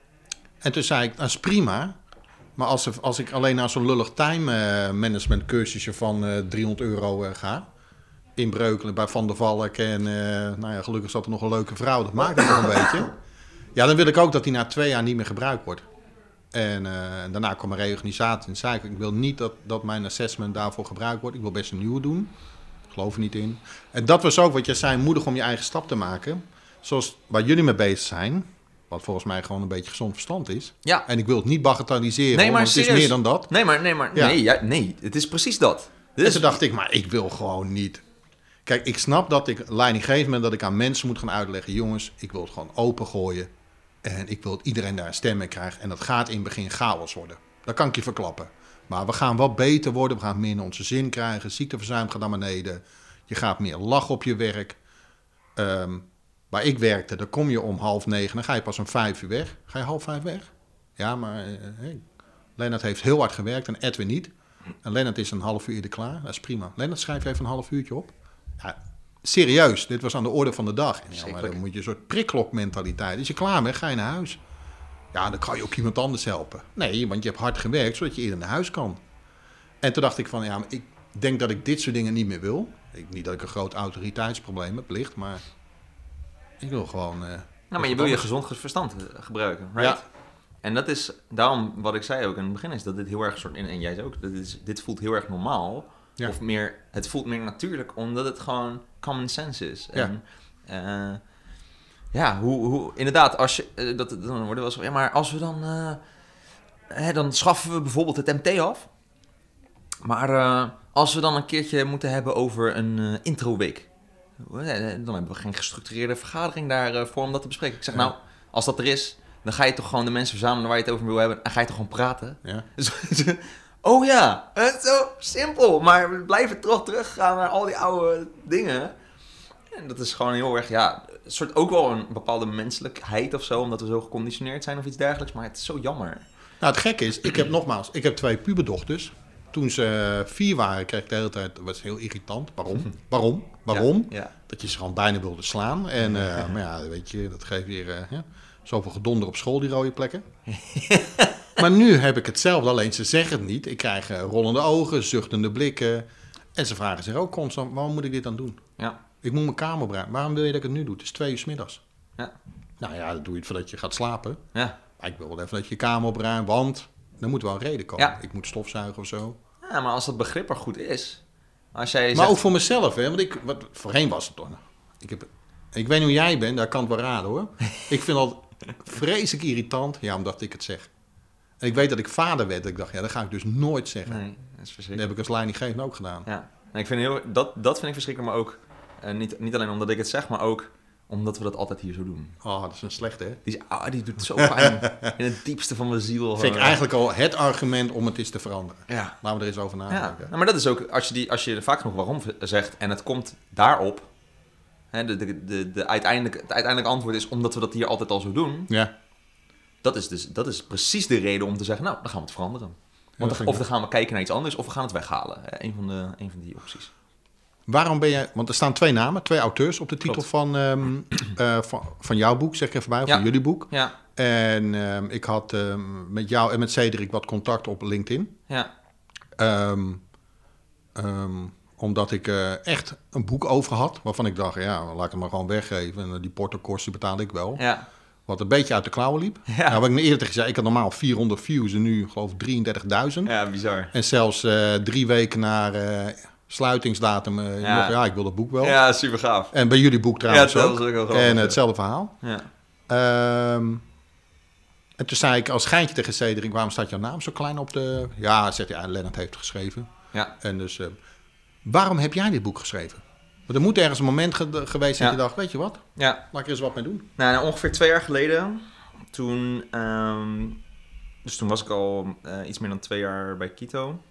En toen zei ik, dat is prima. Maar als, als ik alleen naar zo'n lullig time management cursusje van uh, driehonderd euro uh, ga... in Breukelen bij Van der Valk en uh, nou ja, gelukkig zat er nog een leuke vrouw. Dat maakt het nog een beetje. Ja, dan wil ik ook dat die na twee jaar niet meer gebruikt wordt. En uh, daarna kwam een reorganisatie en zei ik... ik wil niet dat, dat mijn assessment daarvoor gebruikt wordt. Ik wil best een nieuwe doen. Ik geloof er niet in. En dat was ook wat jij zei, moedig om je eigen stap te maken. Zoals waar jullie mee bezig zijn... wat volgens mij gewoon een beetje gezond verstand is. Ja. En ik wil het niet bagatelliseren, nee, maar want het is meer dan dat. Nee, maar, nee, maar ja. nee, ja, nee, het is precies dat. Dit en toen dacht ik, maar ik wil gewoon niet... Kijk, ik snap dat ik leidinggevend ben... dat ik aan mensen moet gaan uitleggen... jongens, ik wil het gewoon opengooien... En ik wil dat iedereen daar een stem in krijgt. En dat gaat in het begin chaos worden. Dat kan ik je verklappen. Maar we gaan wel beter worden. We gaan meer in onze zin krijgen. Ziekteverzuim gaat naar beneden. Je gaat meer lachen op je werk. Um, waar ik werkte, dan kom je om half negen. Dan ga je pas om vijf uur weg. Ga je half vijf weg? Ja, maar uh, hey, Lennart heeft heel hard gewerkt en Edwin niet. En Lennart is een half uur eerder klaar. Dat is prima. Lennart, schrijf even een half uurtje op. Ja, serieus, dit was aan de orde van de dag. En ja, maar dan moet je een soort prikklokmentaliteit. Is je klaar bent, ga je naar huis. Ja, dan kan je ook iemand anders helpen. Nee, want je hebt hard gewerkt, zodat je eerder naar huis kan. En toen dacht ik van, ja, ik denk dat ik dit soort dingen niet meer wil. Ik, niet dat ik een groot autoriteitsprobleem heb, licht, maar ik wil gewoon... Uh, nou, maar je wil je gezond verstand gebruiken, right? Ja. En dat is, daarom wat ik zei ook in het begin, is dat dit heel erg soort, en jij zei ook, dat is, dit voelt heel erg normaal. Ja. Of meer, het voelt meer natuurlijk, omdat het gewoon common sense is. Ja. En, uh, ja, hoe, hoe, inderdaad, als je, uh, dat, dan worden we wel zo, ja, maar als we dan, uh, hè, dan schaffen we bijvoorbeeld het M T af. Maar uh, als we dan een keertje moeten hebben over een uh, introweek, dan hebben we geen gestructureerde vergadering daarvoor uh, om dat te bespreken. Ik zeg, ja. nou, als dat er is, dan ga je toch gewoon de mensen verzamelen waar je het over wil hebben en ga je toch gewoon praten. Ja. Oh ja, het is zo simpel, maar we blijven toch teruggaan naar al die oude dingen. En dat is gewoon heel erg, ja, een soort ook wel een bepaalde menselijkheid of zo, omdat we zo geconditioneerd zijn of iets dergelijks, maar het is zo jammer. Nou, het gekke is, ik heb nogmaals, ik heb twee puberdochters. Toen ze vier waren, kreeg ik de hele tijd, dat was heel irritant. Waarom? Waarom? Waarom? Ja, ja. Dat je ze gewoon bijna wilde slaan. En, uh, maar ja, weet je, dat geeft weer uh, ja, zoveel gedonder op school, die rode plekken. Maar nu heb ik hetzelfde, alleen ze zeggen het niet. Ik krijg uh, rollende ogen, zuchtende blikken. En ze vragen zich ook constant, waarom moet ik dit dan doen? Ja. Ik moet mijn kamer opruimen. Waarom wil je dat ik het nu doe? Het is twee uur 's middags. Ja. Nou ja, dan doe je het voordat je gaat slapen. Ja. Maar ik wil wel even dat je je kamer opruimt, want dan moet wel een reden komen. Ja. Ik moet stofzuigen of zo. Ja, maar als dat begrip er goed is. Als jij maar zegt... ook voor mezelf, hè. Want ik, wat, voorheen was het toch. Ik, heb, ik weet niet hoe jij bent, daar kan het wel raden hoor. Ik vind dat vreselijk irritant, ja, omdat ik het zeg. En ik weet dat ik vader werd. Ik dacht, ja, dat ga ik dus nooit zeggen. Nee, dat is verschrikkelijk. Dat heb ik als leidinggevende ook gedaan. Ja, en ik vind heel, dat, dat vind ik verschrikkelijk, maar ook... Uh, niet, niet alleen omdat ik het zeg, maar ook omdat we dat altijd hier zo doen. Oh, dat is een slechte, hè? Die, is, oh, die doet zo pijn in het diepste van mijn ziel. Vind ik eigenlijk al het argument om het eens te veranderen. Ja. Laten we er eens over nadenken. Ja. Nou, maar dat is ook, als je, die, als je vaak genoeg waarom zegt en het komt daarop... Hè, de, de, de, de uiteindelijk, het uiteindelijke antwoord is omdat we dat hier altijd al zo doen. Ja. Dat is, dus, dat is precies de reden om te zeggen, nou, dan gaan we het veranderen. Want ja, dan, of dan gaan we kijken naar iets anders, of we gaan het weghalen. Een van, de, een van die opties. Waarom ben jij... Want er staan twee namen, twee auteurs op de titel van, um, uh, van, van jouw boek, zeg ik even bij, of ja. van jullie boek. Ja. En um, ik had um, met jou en met Cedric wat contact op LinkedIn. Ja. Um, um, omdat ik uh, echt een boek over had, waarvan ik dacht, ja, laat ik het maar gewoon weggeven. En uh, die portokosten betaalde ik wel. Ja. Wat een beetje uit de klauwen liep. Ja. Nou, wat ik eerder tegen zei, ik had normaal vierhonderd views en nu geloof ik drieëndertigduizend. Ja, bizar. En zelfs uh, drie weken naar... Uh, sluitingsdatum, uh, ja. Nog, ja, ik wil dat boek wel. Ja, super gaaf. En bij jullie boek trouwens ja, ook. ook en grappig, hetzelfde verhaal. Ja. Um, en toen zei ik als geintje tegen Cedric, waarom staat jouw naam zo klein op de... Ja, zegt hij, ja, Lennart heeft geschreven. Ja. En dus, uh, waarom heb jij dit boek geschreven? Want er moet ergens een moment ge- geweest zijn ja. dat je dacht, weet je wat? Ja. Laat ik er eens wat mee doen. Nou, nou ongeveer twee jaar geleden, toen... Um, dus toen was ik al uh, iets meer dan twee jaar bij Kito.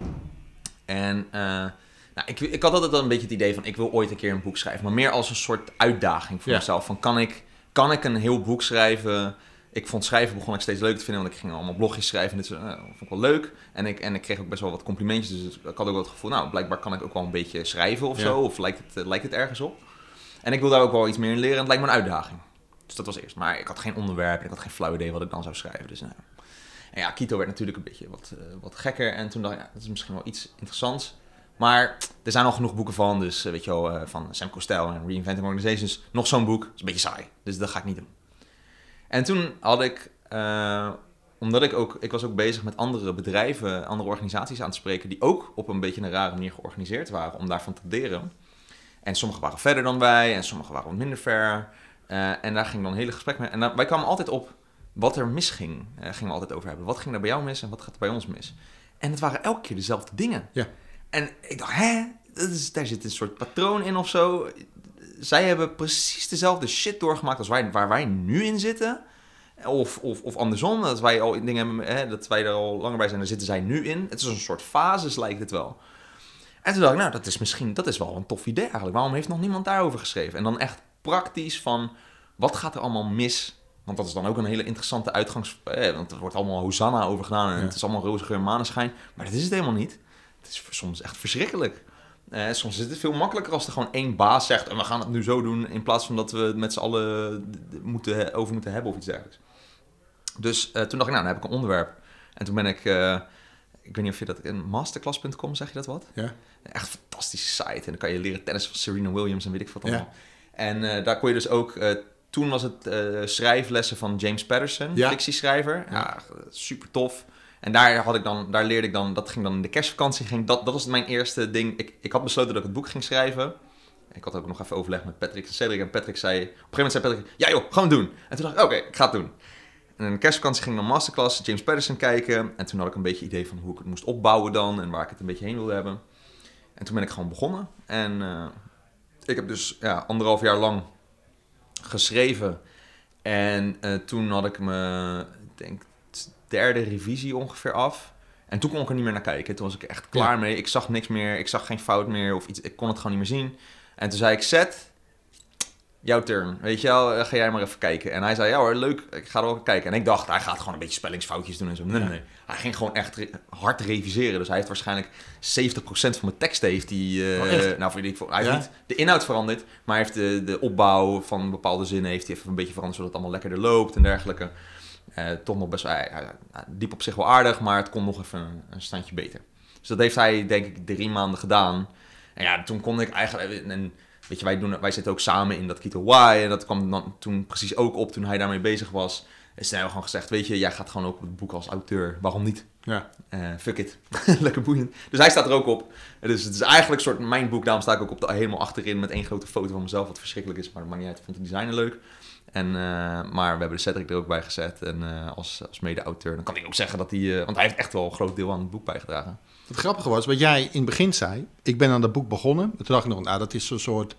En... Uh, Nou, ik, ik had altijd al een beetje het idee van, ik wil ooit een keer een boek schrijven. Maar meer als een soort uitdaging voor ja. mezelf. Van, kan ik, kan ik een heel boek schrijven? Ik vond schrijven begon ik steeds leuk te vinden. Want ik ging allemaal blogjes schrijven. En dit uh, vond ik wel leuk. En ik, en ik kreeg ook best wel wat complimentjes. Dus ik had ook wel het gevoel, nou, blijkbaar kan ik ook wel een beetje schrijven of ja. zo. Of lijkt het, uh, lijkt het ergens op. En ik wil daar ook wel iets meer in leren. En het lijkt me een uitdaging. Dus dat was eerst. Maar ik had geen onderwerp. En ik had geen flauw idee wat ik dan zou schrijven. Dus nou. En ja, Kito werd natuurlijk een beetje wat, uh, wat gekker. En toen dacht ik, ja, dat is misschien wel iets interessants. Maar er zijn al genoeg boeken van, dus weet je wel, uh, van Sam Costel en Reinventing Organizations. Nog zo'n boek, dat is een beetje saai, dus dat ga ik niet doen. En toen had ik, uh, omdat ik ook, ik was ook bezig met andere bedrijven, andere organisaties aan te spreken, die ook op een beetje een rare manier georganiseerd waren, om daarvan te leren. En sommige waren verder dan wij, en sommige waren wat minder ver. Uh, en daar ging dan een hele gesprek mee. En daar, wij kwamen altijd op wat er misging, uh, gingen we altijd over hebben. Wat ging er bij jou mis en wat gaat er bij ons mis? En het waren elke keer dezelfde dingen. Ja. En ik dacht, hè, dat is, daar zit een soort patroon in of zo. Zij hebben precies dezelfde shit doorgemaakt als wij, waar wij nu in zitten. Of, of, of andersom, dat wij al dingen hebben, hè, dat wij er al langer bij zijn, daar zitten zij nu in. Het is een soort fases, lijkt het wel. En toen dacht ik, nou, dat is misschien, dat is wel een tof idee eigenlijk. Waarom heeft nog niemand daarover geschreven? En dan echt praktisch van, wat gaat er allemaal mis? Want dat is dan ook een hele interessante uitgangs... Eh, want er wordt allemaal Hosanna over gedaan en ja. het is allemaal roze geur en maneschijn. Maar dat is het helemaal niet. Het is soms echt verschrikkelijk. Uh, soms is het veel makkelijker als er gewoon één baas zegt... en we gaan het nu zo doen... in plaats van dat we het met z'n allen moeten, over moeten hebben of iets dergelijks. Dus uh, toen dacht ik, nou, dan heb ik een onderwerp. En toen ben ik... Uh, ik weet niet of je dat... in masterclass punt com, zeg je dat wat? Ja. Echt een fantastische site. En dan kan je leren tennis van Serena Williams en weet ik wat allemaal. Ja. En uh, daar kon je dus ook... Uh, toen was het uh, schrijflessen van James Patterson, ja. fictieschrijver. Ja, ja, super tof. En daar, had ik dan, daar leerde ik dan... Dat ging dan in de kerstvakantie. Ging, dat, dat was mijn eerste ding. Ik, ik had besloten dat ik het boek ging schrijven. Ik had ook nog even overleg met Patrick en Cedric. En Patrick zei... Op een gegeven moment zei Patrick... Ja joh, gewoon doen. En toen dacht ik, oké, okay, ik ga het doen. En in de kerstvakantie ging ik naar masterclass, James Patterson kijken. En toen had ik een beetje idee van hoe ik het moest opbouwen dan. En waar ik het een beetje heen wilde hebben. En toen ben ik gewoon begonnen. En uh, ik heb dus ja, anderhalf jaar lang geschreven. En uh, toen had ik me, ik denk, derde revisie ongeveer af. En toen kon ik er niet meer naar kijken. Toen was ik echt klaar ja. mee. Ik zag niks meer. Ik zag geen fout meer of iets. Ik kon het gewoon niet meer zien. En toen zei ik, Seth, jouw turn. Weet je wel, ga jij maar even kijken. En hij zei, ja hoor, leuk. Ik ga er ook kijken. En ik dacht, hij gaat gewoon een beetje spellingsfoutjes doen en zo. Nee, nee, nee. Hij ging gewoon echt re- hard reviseren. Dus hij heeft waarschijnlijk zeventig procent van mijn teksten heeft hij... Uh, oh, nou, voor, hij heeft ja? niet de inhoud veranderd, maar hij heeft de, de opbouw van bepaalde zinnen heeft hij even een beetje veranderd, zodat het allemaal lekkerder loopt en dergelijke. Uh, toch nog best wel, uh, uh, diep op zich wel aardig, maar het kon nog even een, een standje beter. Dus dat heeft hij, denk ik, drie maanden gedaan. En ja, toen kon ik eigenlijk... En, weet je, wij, doen, wij zitten ook samen in dat Keto Y. En dat kwam dan toen precies ook op toen hij daarmee bezig was. En toen hebben we gewoon gezegd, weet je, jij gaat gewoon ook op het boek als auteur. Waarom niet? Ja. Uh, fuck it. Lekker boeiend. Dus hij staat er ook op. Dus het is eigenlijk een soort mijn boek. Daarom sta ik ook op de, helemaal achterin met één grote foto van mezelf. Wat verschrikkelijk is, maar dat maakt niet uit. Ik vond de designer leuk. En, uh, maar we hebben de Cedric er ook bij gezet. En uh, als, als mede-auteur. Dan kan ik ook zeggen dat hij... Uh, want hij heeft echt wel een groot deel aan het boek bijgedragen. Het grappige was, wat jij in het begin zei... Ik ben aan dat boek begonnen. Toen dacht ik nog, nou, dat is zo'n soort...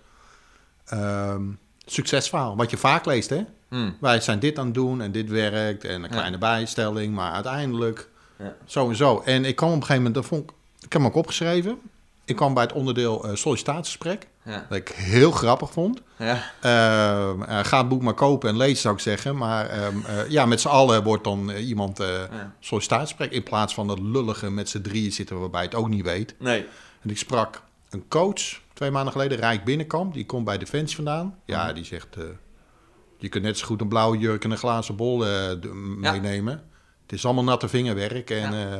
Um, succesverhaal, wat je vaak leest, hè? Mm. Wij zijn dit aan het doen en dit werkt en een kleine ja. bijstelling, maar uiteindelijk ja. zo en zo. En ik kwam op een gegeven moment, dat vond ik, ik heb hem ook opgeschreven. Ik kwam bij het onderdeel uh, sollicitatiegesprek, ja. dat ik heel grappig vond. Ja. Uh, uh, ga het boek maar kopen en lezen, zou ik zeggen. Maar uh, uh, ja, met z'n allen wordt dan uh, iemand uh, ja. sollicitatiegesprek in plaats van dat lullige met z'n drieën zitten waarbij het ook niet weet. Nee. En ik sprak een coach... Twee maanden geleden, Rijk Binnenkamp, die komt bij Defensie vandaan. Ja, mm. die zegt, uh, je kunt net zo goed een blauwe jurk en een glazen bol uh, d- meenemen. Ja. Het is allemaal natte vingerwerk. En, ja.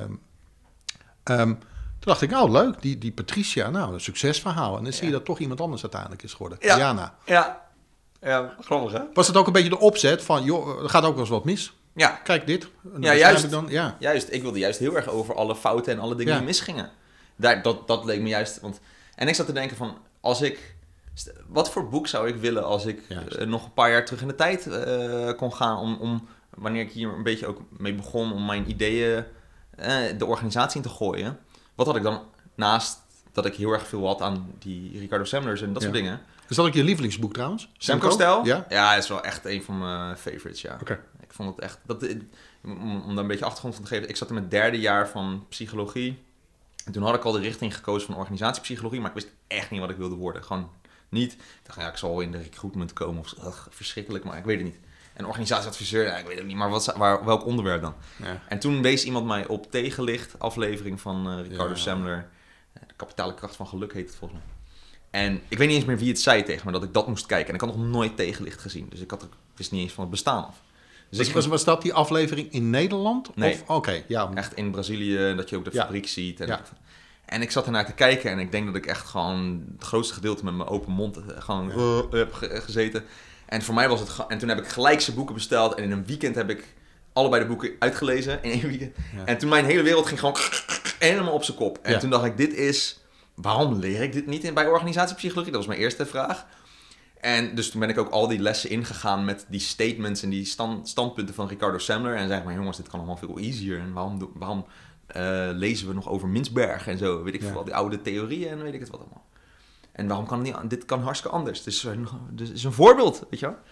uh, um, toen dacht ik, oh leuk, die, die Patricia, nou, een succesverhaal. En dan ja. zie je dat toch iemand anders uiteindelijk is geworden. Ja, Diana. ja. ja grappig hè? Was het ook een beetje de opzet van, joh, er gaat ook wel eens wat mis. Ja. Kijk dit. Ja, juist, ik dan, ja, juist. Ik wilde juist heel erg over alle fouten en alle dingen ja. die misgingen. Daar, dat, dat leek me juist, want... En ik zat te denken van, als ik... Wat voor boek zou ik willen als ik uh, nog een paar jaar terug in de tijd uh, kon gaan... Om, om, wanneer ik hier een beetje ook mee begon om mijn ideeën uh, de organisatie in te gooien. Wat had ik dan naast dat ik heel erg veel had aan die Ricardo Semlers en dat ja. soort dingen. Is dat ook je lievelingsboek trouwens? Semco-stijl? Ja? Ja, het is wel echt een van mijn favorites, ja. Okay. Ik vond het echt... Dat, om, om daar een beetje achtergrond van te geven. Ik zat in mijn derde jaar van psychologie... En toen had ik al de richting gekozen van organisatiepsychologie, maar ik wist echt niet wat ik wilde worden. Gewoon niet. Ik dacht, ja, ik zal in de recruitment komen of ugh, verschrikkelijk, maar ik weet het niet. En organisatieadviseur, ja, ik weet het niet, maar wat, waar, welk onderwerp dan? Ja. En toen wees iemand mij op Tegenlicht, aflevering van uh, Ricardo ja. Semler. De kapitale kracht van geluk heet het volgens mij. En ik weet niet eens meer wie het zei tegen me, dat ik dat moest kijken. En ik had nog nooit Tegenlicht gezien, dus ik had, wist niet eens van het bestaan af. Dus was, ik, was, was dat die aflevering in Nederland? Nee, Oké, okay, ja. Echt in Brazilië, dat je ook de ja. fabriek ziet. En, ja. en ik zat ernaar te kijken en ik denk dat ik echt gewoon het grootste gedeelte met mijn open mond gewoon ja. uh, heb ge- gezeten. En voor mij was het... Ge- en toen heb ik gelijk zijn boeken besteld en in een weekend heb ik allebei de boeken uitgelezen in één weekend. Ja. En toen mijn hele wereld ging gewoon helemaal op zijn kop. En ja. toen dacht ik, dit is... Waarom leer ik dit niet in, bij organisatiepsychologie? Dat was mijn eerste vraag. En dus toen ben ik ook al die lessen ingegaan met die statements en die stand, standpunten van Ricardo Semler. En zei ik, maar jongens, dit kan allemaal veel easier. En waarom, waarom uh, lezen we nog over Mintzberg en zo? Weet ik ja. veel, die oude theorieën en weet ik het wat allemaal. En waarom kan het niet? Dit kan hartstikke anders. Dus dit is een voorbeeld, weet je wel.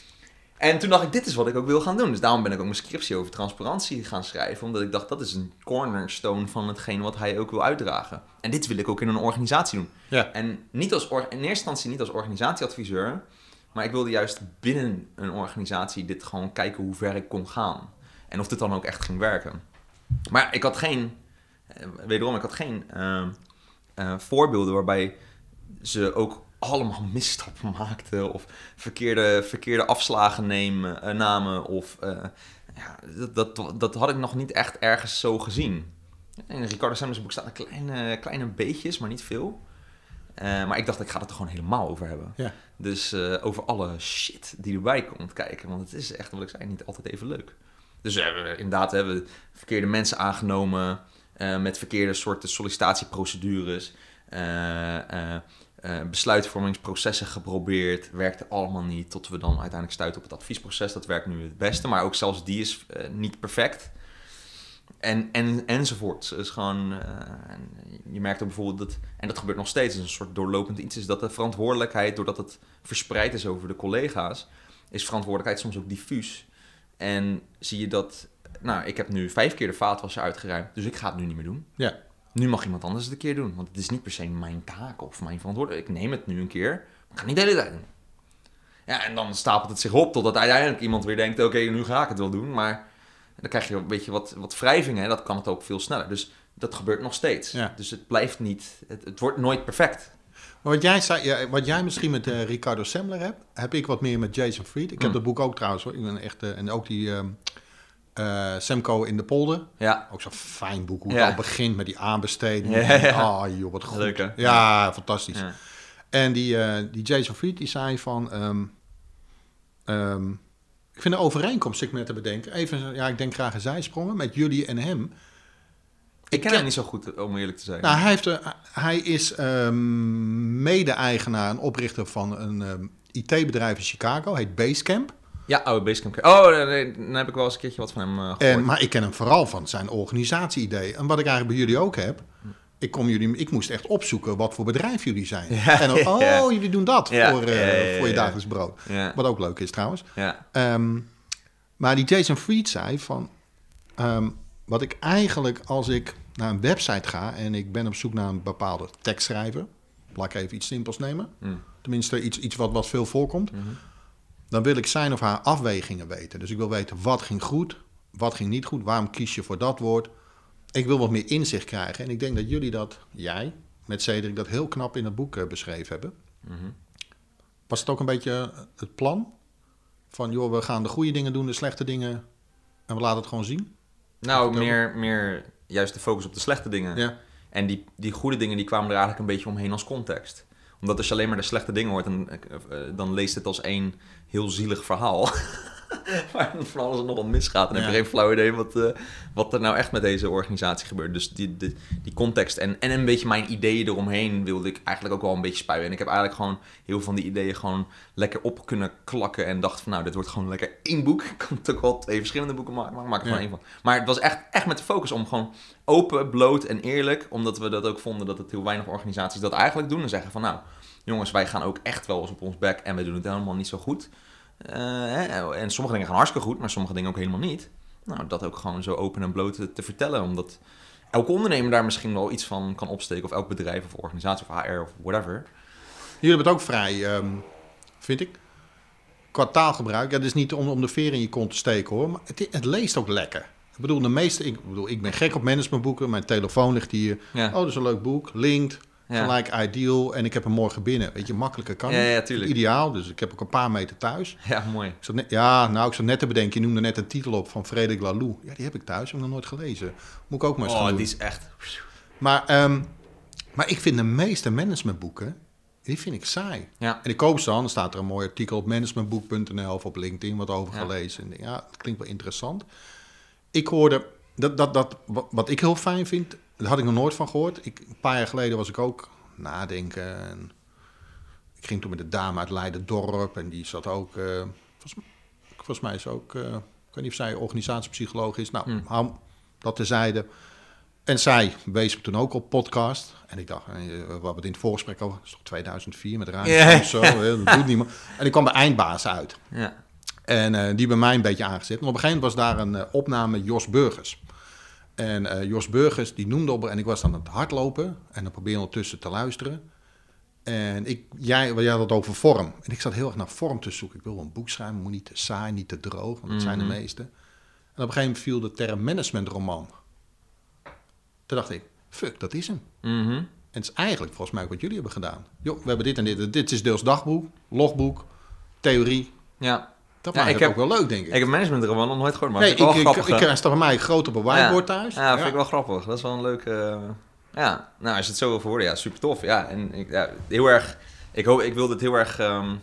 En toen dacht ik, dit is wat ik ook wil gaan doen. Dus daarom ben ik ook mijn scriptie over transparantie gaan schrijven. Omdat ik dacht, dat is een cornerstone van hetgeen wat hij ook wil uitdragen. En dit wil ik ook in een organisatie doen. Ja. En niet als or- in eerste instantie niet als organisatieadviseur. Maar ik wilde juist binnen een organisatie dit gewoon kijken hoe ver ik kon gaan. En of dit dan ook echt ging werken. Maar ik had geen... Wederom, ik had geen... Uh, uh, voorbeelden waarbij ze ook allemaal misstappen maakten of verkeerde, verkeerde afslagen nemen, uh, namen. Of, uh, ja, dat, dat, dat had ik nog niet echt ergens zo gezien. In Ricardo Semler's boek staan kleine, kleine beetjes, maar niet veel. Uh, maar ik dacht, ik ga het er gewoon helemaal over hebben. Ja. Dus uh, over alle shit die erbij komt kijken. Want het is echt, wat ik zei, niet altijd even leuk. Dus we hebben inderdaad hebben we verkeerde mensen aangenomen. Uh, met verkeerde soorten sollicitatieprocedures. Uh, uh, uh, besluitvormingsprocessen geprobeerd. Werkte allemaal niet. Tot we dan uiteindelijk stuiten op het adviesproces. Dat werkt nu het beste. Maar ook zelfs die is uh, niet perfect. En, en, enzovoort. Dus gewoon, uh, en je merkt ook bijvoorbeeld dat, en dat gebeurt nog steeds, een soort doorlopend iets is dat de verantwoordelijkheid, doordat het verspreid is over de collega's, is verantwoordelijkheid soms ook diffuus. En zie je dat, nou, ik heb nu vijf keer de vaatwasser uitgeruimd, dus ik ga het nu niet meer doen. Ja. Nu mag iemand anders het een keer doen, want het is niet per se mijn taak of mijn verantwoordelijkheid. Ik neem het nu een keer, maar ik ga het niet de hele tijd doen. Ja, en dan stapelt het zich op totdat uiteindelijk iemand weer denkt, oké, okay, nu ga ik het wel doen, maar dan krijg je een beetje wat, wat wrijvingen. Dat kan het ook veel sneller. Dus dat gebeurt nog steeds. Ja. Dus het blijft niet... Het, het wordt nooit perfect. Maar wat jij zei, ja, wat jij misschien met uh, Ricardo Semler hebt, heb ik wat meer met Jason Fried. Ik mm. heb dat boek ook trouwens hoor. Ik ben echt, uh, en ook die uh, uh, Semco in de polder. Ja. Ook zo'n fijn boek. Hoe ja. het al begint met die aanbesteding. Ja, ja. Ah oh, joh, wat goed. Leuk, hè? Ja, ja, fantastisch. Ja. En die, uh, die Jason Fried die zei van... Um, um, ik vind de overeenkomst, ik me net te bedenken. Even, ja, ik denk graag een zijsprongen met jullie en hem. Ik, ik ken hem niet zo goed, om eerlijk te zijn. Nou, hij, heeft, uh, hij is um, mede-eigenaar en oprichter van een um, I T-bedrijf in Chicago. Heet Basecamp. Ja, oh, Basecamp. Oh, nee, dan heb ik wel eens een keertje wat van hem uh, gehoord. En, maar ik ken hem vooral van zijn organisatie-idee. En wat ik eigenlijk bij jullie ook heb... Ik, kom jullie, ik moest echt opzoeken wat voor bedrijf jullie zijn. Ja, en dan, oh, ja. jullie doen dat ja, voor, uh, ja, ja, ja, voor je dagelijks brood. Ja. Wat ook leuk is trouwens. Ja. Um, maar die Jason Fried zei van... Um, wat ik eigenlijk als ik naar een website ga... en ik ben op zoek naar een bepaalde tekstschrijver... laat ik even iets simpels nemen. Mm. Tenminste iets, iets wat, wat veel voorkomt. Mm-hmm. Dan wil ik zijn of haar afwegingen weten. Dus ik wil weten wat ging goed, wat ging niet goed. Waarom kies je voor dat woord... Ik wil wat meer inzicht krijgen. En ik denk dat jullie dat, jij, met Cedric, dat heel knap in het boek uh, beschreven hebben. Mm-hmm. Was het ook een beetje het plan? Van, joh, we gaan de goede dingen doen, de slechte dingen... en we laten het gewoon zien? Nou, meer, meer juist de focus op de slechte dingen. Ja. En die, die goede dingen, die kwamen er eigenlijk een beetje omheen als context. Omdat als je alleen maar de slechte dingen hoort... dan, uh, dan leest het als één heel zielig verhaal... waar van alles en nog wat misgaat. En ja. heb je geen flauw idee wat, uh, wat er nou echt met deze organisatie gebeurt. Dus die, die, die context en, en een beetje mijn ideeën eromheen wilde ik eigenlijk ook wel een beetje spuien. En ik heb eigenlijk gewoon heel veel van die ideeën gewoon lekker op kunnen klakken. En dacht van nou, dit wordt gewoon lekker één boek. Ik kan het ook wel twee verschillende boeken maken, maar ik maak er ja. gewoon één van. Maar het was echt, echt met de focus om gewoon open, bloot en eerlijk. Omdat we dat ook vonden dat het heel weinig organisaties dat eigenlijk doen. En zeggen van nou, jongens, wij gaan ook echt wel eens op ons bek en we doen het helemaal niet zo goed. Uh, hè, en sommige dingen gaan hartstikke goed, maar sommige dingen ook helemaal niet. Nou, dat ook gewoon zo open en bloot te, te vertellen. Omdat elke ondernemer daar misschien wel iets van kan opsteken. Of elk bedrijf of organisatie of H R of whatever. Jullie hebben het ook vrij, um, vind ik. Qua taalgebruik. Ja, dat is niet om, om de veer in je kont te steken hoor. Maar het, het leest ook lekker. Ik bedoel, de meeste... Ik, bedoel, ik ben gek op managementboeken. Mijn telefoon ligt hier. Ja. Oh, dat is een leuk boek. Linked. Ja. Gelijk ideal en ik heb hem morgen binnen. Weet je, makkelijker kan ja, ja, tuurlijk. Ideaal, dus ik heb ook een paar meter thuis. Ja, mooi. Ik zat net, ja, nou, ik zat net te bedenken. Je noemde net een titel op van Frédéric Laloux. Ja, die heb ik thuis. Ik heb nog nooit gelezen. Moet ik ook maar eens oh, gaan doen. Die is echt... Maar, um, maar ik vind de meeste managementboeken, die vind ik saai. Ja. En ik koop ze dan. Dan staat er een mooi artikel op managementboek punt n l of op LinkedIn wat over ja. gelezen. Ja, dat klinkt wel interessant. Ik hoorde, dat, dat, dat, wat ik heel fijn vind, daar had ik nog nooit van gehoord. Ik, een paar jaar geleden was ik ook... nadenken. En ik ging toen met de dame uit Leiden-Dorp en die zat ook, uh, volgens, volgens mij is ook, uh, ik weet niet of zij organisatiepsycholoog is. Nou, hmm. hou dat terzijde. En zij wees me toen ook op podcast. En ik dacht, uh, we hadden het in het voorgesprek over, dat is toch tweeduizend vier met radio yeah. of zo, dat doet niemand. En ik kwam bij Eindbaas uit. Yeah. En uh, die bij mij een beetje aangezet. En op een gegeven moment was daar een uh, opname met Jos Burgers. En uh, Jos Burgers, die noemde op... en ik was aan het hardlopen... en dan probeerde ondertussen te luisteren. En ik, jij, jij had het over vorm. En ik zat heel erg naar vorm te zoeken. Ik wil een boek schrijven, moet niet te saai, niet te droog... want dat mm-hmm. zijn de meeste. En op een gegeven moment viel de term managementroman. Toen dacht ik, fuck, dat is hem. Mm-hmm. En het is eigenlijk volgens mij ook wat jullie hebben gedaan. Jo, we hebben dit en dit. Dit is deels dagboek, logboek, theorie. Ja. Dat Ja, maakt ik het heb, ook wel leuk, denk ik. Ik heb management er wel nog nooit gehoord, maar nee, vind ik wel ik, grappig. ik, ik, ik sta bij mij groot op een whiteboard ja. thuis. Ja, ja, vind ik wel grappig. Dat is wel een leuke... Uh, ja, nou, als je het zo wil verwoorden, ja, super tof. Ja, en ik, ja, heel erg... Ik, hoop, ik wilde het heel erg... Um,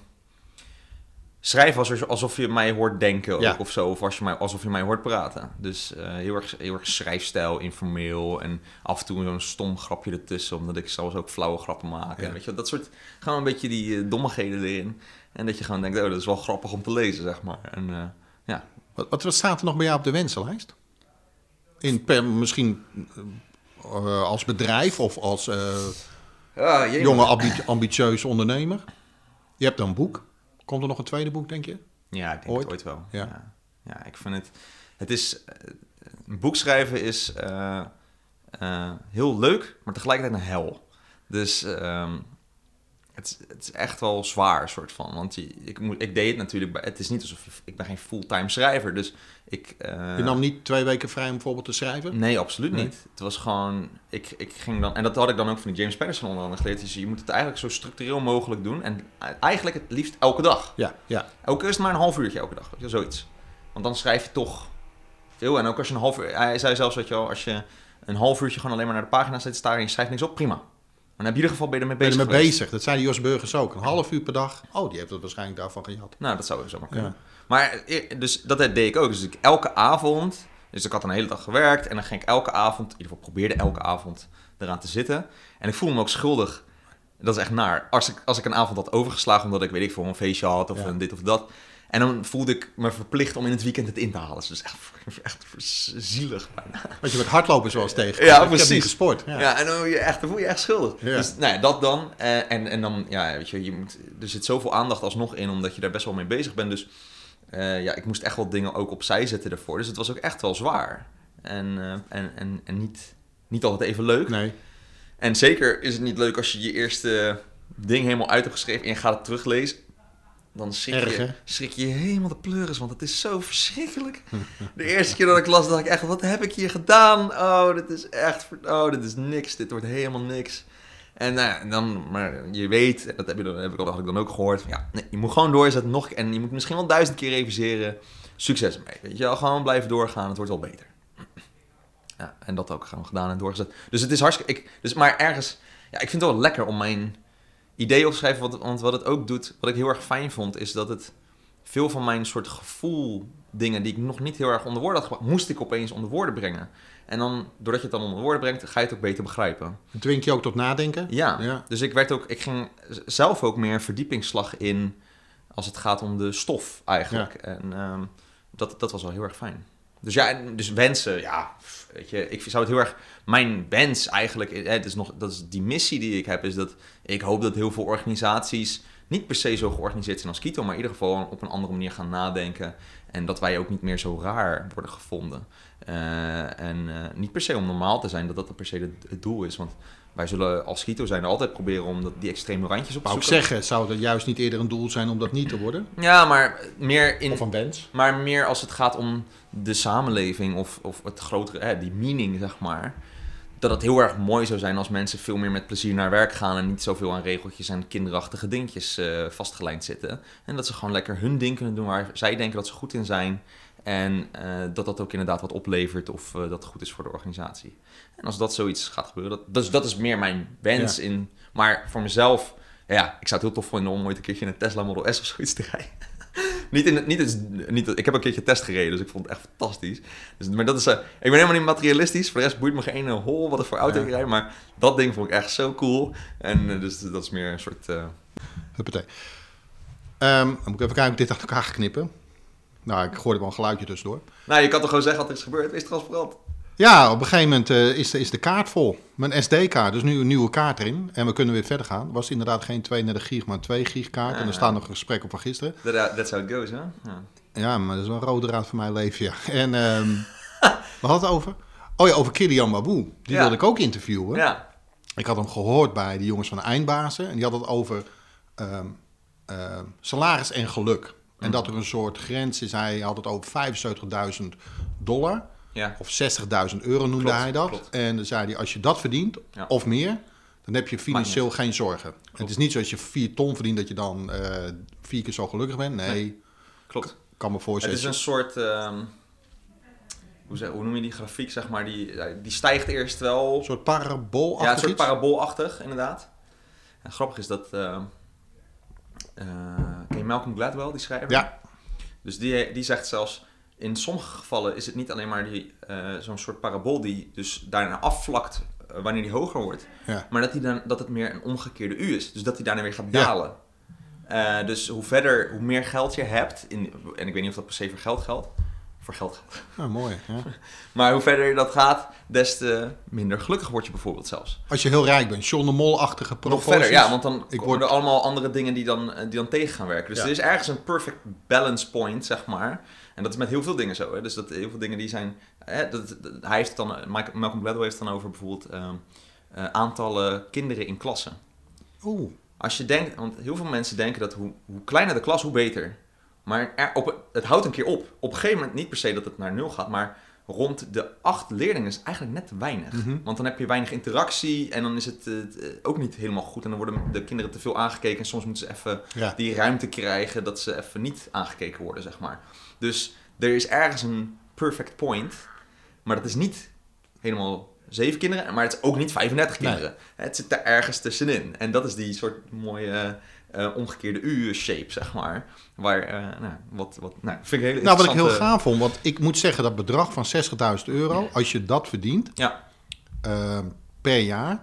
schrijven alsof, alsof je mij hoort denken ja. ook, of zo. Of als je mij, alsof je mij hoort praten. Dus uh, heel, erg, heel erg schrijfstijl, informeel. En af en toe zo'n stom grapje ertussen. Omdat ik zelfs ook flauwe grappen maak. Ja. Weet je, dat soort... Gewoon een beetje die uh, dommigheden erin. En dat je gewoon denkt, oh, dat is wel grappig om te lezen, zeg maar. En uh, ja... Wat, wat staat er nog bij jou op de wensenlijst? In per, misschien uh, als bedrijf of als uh, ja, jonge ambi- ambitieuze ondernemer? Je hebt een boek. Komt er nog een tweede boek, denk je? Ja, ik denk ooit? het ooit wel. Ja. Ja. ja, ik vind het... Het is... Een boek schrijven is uh, uh, heel leuk, maar tegelijkertijd een hel. Dus... Um, Het, het is echt wel zwaar, soort van. Want je, ik, moet, ik deed het natuurlijk... Bij, het is niet alsof je... Ik ben geen fulltime schrijver, dus ik... Uh, je nam niet twee weken vrij om bijvoorbeeld te schrijven? Nee, absoluut nee. niet. Het was gewoon... Ik, ik ging dan... En dat had ik dan ook van die James Patterson onder andere geleerd. Dus je moet het eigenlijk zo structureel mogelijk doen. En eigenlijk het liefst elke dag. Ja, ja. Ook is het maar een half uurtje elke dag. Weet je, zoiets. Want dan schrijf je toch veel. En ook als je een half uur... Hij zei zelfs, weet je wel... Als je een half uurtje gewoon alleen maar naar de pagina zit te staren... en je schrijft niks op, prima. Maar in ieder geval ben je ermee bezig. Ben je ermee bezig. Dat zei Jos Burgers ook. Een half uur per dag. Oh, die heeft het waarschijnlijk daarvan gehad. Nou, dat zou zo maar kunnen. Ja. Maar dus dat deed ik ook. Dus ik elke avond... Dus ik had een hele dag gewerkt. En dan ging ik elke avond... In ieder geval probeerde elke avond eraan te zitten. En ik voelde me ook schuldig. Dat is echt naar. Als ik, als ik een avond had overgeslagen... Omdat ik, weet ik veel, een feestje had. Of ja. een dit of dat. En dan voelde ik me verplicht om in het weekend het in te halen. Dus echt, echt zielig bijna. Want je met hardlopen zoals tegen. Ja, ik precies. heb niet gesport. Ja. ja, en dan, voel je echt, dan voel je echt schuldig. Ja. Dus nou ja, dat dan. Uh, en, en dan, ja, weet je, je moet, er zit zoveel aandacht alsnog in, omdat je daar best wel mee bezig bent. Dus uh, ja, ik moest echt wel dingen ook opzij zetten ervoor. Dus het was ook echt wel zwaar. En, uh, en, en, en niet, niet altijd even leuk. Nee. En zeker is het niet leuk als je je eerste ding helemaal uit hebt geschreven en je gaat het teruglezen. Dan schrik je, schrik je helemaal de pleuris, want het is zo verschrikkelijk. De eerste keer dat ik las, dacht ik echt, wat heb ik hier gedaan? Oh, dit is echt, oh, dit is niks. Dit wordt helemaal niks. En nou, dan, maar je weet, en dat heb, je dan, heb ik, had ik dan ook gehoord, van, ja, nee, je moet gewoon doorzetten nog, en je moet misschien wel duizend keer reviseren. Succes ermee, weet je wel, gewoon blijven doorgaan, het wordt wel beter. Ja, en dat ook gewoon gedaan en doorgezet. Dus het is hartstikke, ik, dus, maar ergens, ja, ik vind het wel lekker om mijn ideeën op te schrijven, want, want wat het ook doet, wat ik heel erg fijn vond, is dat het veel van mijn soort gevoel dingen die ik nog niet heel erg onder woorden had gebracht, moest ik opeens onder woorden brengen. En dan, doordat je het dan onder woorden brengt, ga je het ook beter begrijpen. Het dwingt je ook tot nadenken? Ja, ja. Dus ik werd ook, ik ging zelf ook meer verdiepingsslag in als het gaat om de stof eigenlijk. Ja. En um, dat, dat was wel heel erg fijn. Dus ja, dus wensen, ja, weet je, ik zou het heel erg, mijn wens eigenlijk, het is nog, dat is die missie die ik heb, is dat ik hoop dat heel veel organisaties niet per se zo georganiseerd zijn als Kito, maar in ieder geval op een andere manier gaan nadenken en dat wij ook niet meer zo raar worden gevonden. Uh, en uh, niet per se om normaal te zijn, dat dat per se het, het doel is, want wij zullen als Kito zijn altijd proberen om dat, die extreme randjes op te zoeken. zoeken. Ik zeggen, zou het juist niet eerder een doel zijn om dat niet te worden? Ja, maar meer in... Of een wens? Maar meer als het gaat om de samenleving of, of het grotere, hè, die meaning, zeg maar. Dat het heel erg mooi zou zijn als mensen veel meer met plezier naar werk gaan en niet zoveel aan regeltjes en kinderachtige dingetjes uh, vastgelijnd zitten. En dat ze gewoon lekker hun ding kunnen doen waar zij denken dat ze goed in zijn. En uh, dat dat ook inderdaad wat oplevert of uh, dat het goed is voor de organisatie. En als dat zoiets gaat gebeuren, dat, dus dat is meer mijn wens ja. in. Maar voor mezelf, ja, ik zou het heel tof vinden om ooit een keertje in een Tesla Model S of zoiets te rijden. niet in, niet in, niet, ik heb een keertje test gereden, dus ik vond het echt fantastisch. Dus, maar dat is, uh, ik ben helemaal niet materialistisch. Voor de rest boeit me geen hol wat ik voor auto ja. rijd. Maar dat ding vond ik echt zo cool. En uh, dus dat is meer een soort... Uh... Huppatee. Um, dan moet ik even kijken of dit aan elkaar knippen. Nou, ik gooi er wel een geluidje tussendoor. Nou, je kan toch gewoon zeggen wat er is gebeurd. Wees transparant. Ja, op een gegeven moment uh, is, de, is de kaart vol. Mijn S D-kaart, dus nu een nieuwe kaart erin. En we kunnen weer verder gaan. Het was inderdaad geen tweeëndertig gig, maar een twee gig kaart. Ja, en er staat nog een gesprek op van gisteren. That, that's how it goes, hè? Ja. ja, maar dat is wel een rode draad van mijn leven, ja. En um, we hadden het over? Oh ja, over Kylian Mbappé. Die ja. wilde ik ook interviewen. Ja. Ik had hem gehoord bij de jongens van de Eindbazen. En die hadden het over um, uh, salaris en geluk. En mm-hmm. dat er een soort grens is. Hij had het over vijfenzeventigduizend dollar. Ja. Of zestigduizend euro noemde klopt, hij dat. Klopt. En dan zei hij, als je dat verdient, ja. of meer, Dan heb je financieel geen zorgen. Klopt. Het is niet zo als je vier ton verdient dat je dan uh, vier keer zo gelukkig bent. Nee, nee. Klopt. K- kan me voorstellen. Het is een soort, um, hoe, zeg, hoe noem je die grafiek, zeg maar, die, die stijgt eerst wel. Een soort paraboolachtig. Ja, een soort iets? paraboolachtig, inderdaad. En grappig is dat, uh, uh, ken je Malcolm Gladwell, die schrijver? Ja. Dus die, die zegt zelfs, in sommige gevallen is het niet alleen maar die, uh, zo'n soort parabool die dus daarna afvlakt uh, wanneer die hoger wordt. Ja. Maar dat, die dan, dat het meer een omgekeerde U is. Dus dat die daarna weer gaat dalen. Ja. Uh, dus hoe verder, hoe meer geld je hebt, in, en ik weet niet of dat per se voor geld geldt. Voor geld geldt. Ja, mooi. Ja. Maar hoe verder dat gaat, des te minder gelukkig word je bijvoorbeeld zelfs. Als je heel rijk bent, John de Mol-achtige proporties. Nog verder, ja, want dan ik worden word... er allemaal andere dingen die dan, die dan tegen gaan werken. Dus ja. Er is ergens een perfect balance point, zeg maar. En dat is met heel veel dingen zo. Hè. Dus dat heel veel dingen die zijn... Hè, dat, dat, hij heeft het dan, Malcolm Gladwell heeft het dan over bijvoorbeeld uh, uh, aantallen kinderen in klassen. Oeh. Als je denkt, want heel veel mensen denken dat hoe, hoe kleiner de klas, hoe beter. Maar er, op, het houdt een keer op. Op een gegeven moment niet per se dat het naar nul gaat, maar rond de acht leerlingen is eigenlijk net te weinig. Mm-hmm. Want dan heb je weinig interactie en dan is het uh, ook niet helemaal goed. En dan worden de kinderen te veel aangekeken en soms moeten ze even ja. die ruimte krijgen dat ze even niet aangekeken worden, zeg maar. Dus er is ergens een perfect point, maar dat is niet helemaal zeven kinderen, maar het is ook niet vijfendertig nee. kinderen. Het zit daar ergens tussenin. En dat is die soort mooie uh, omgekeerde U-shape, zeg maar. Waar, uh, nou, wat, wat, nou, vind ik heel nou, wat ik heel gaaf vond, want ik moet zeggen dat bedrag van zestigduizend euro, als je dat verdient, ja. uh, per jaar,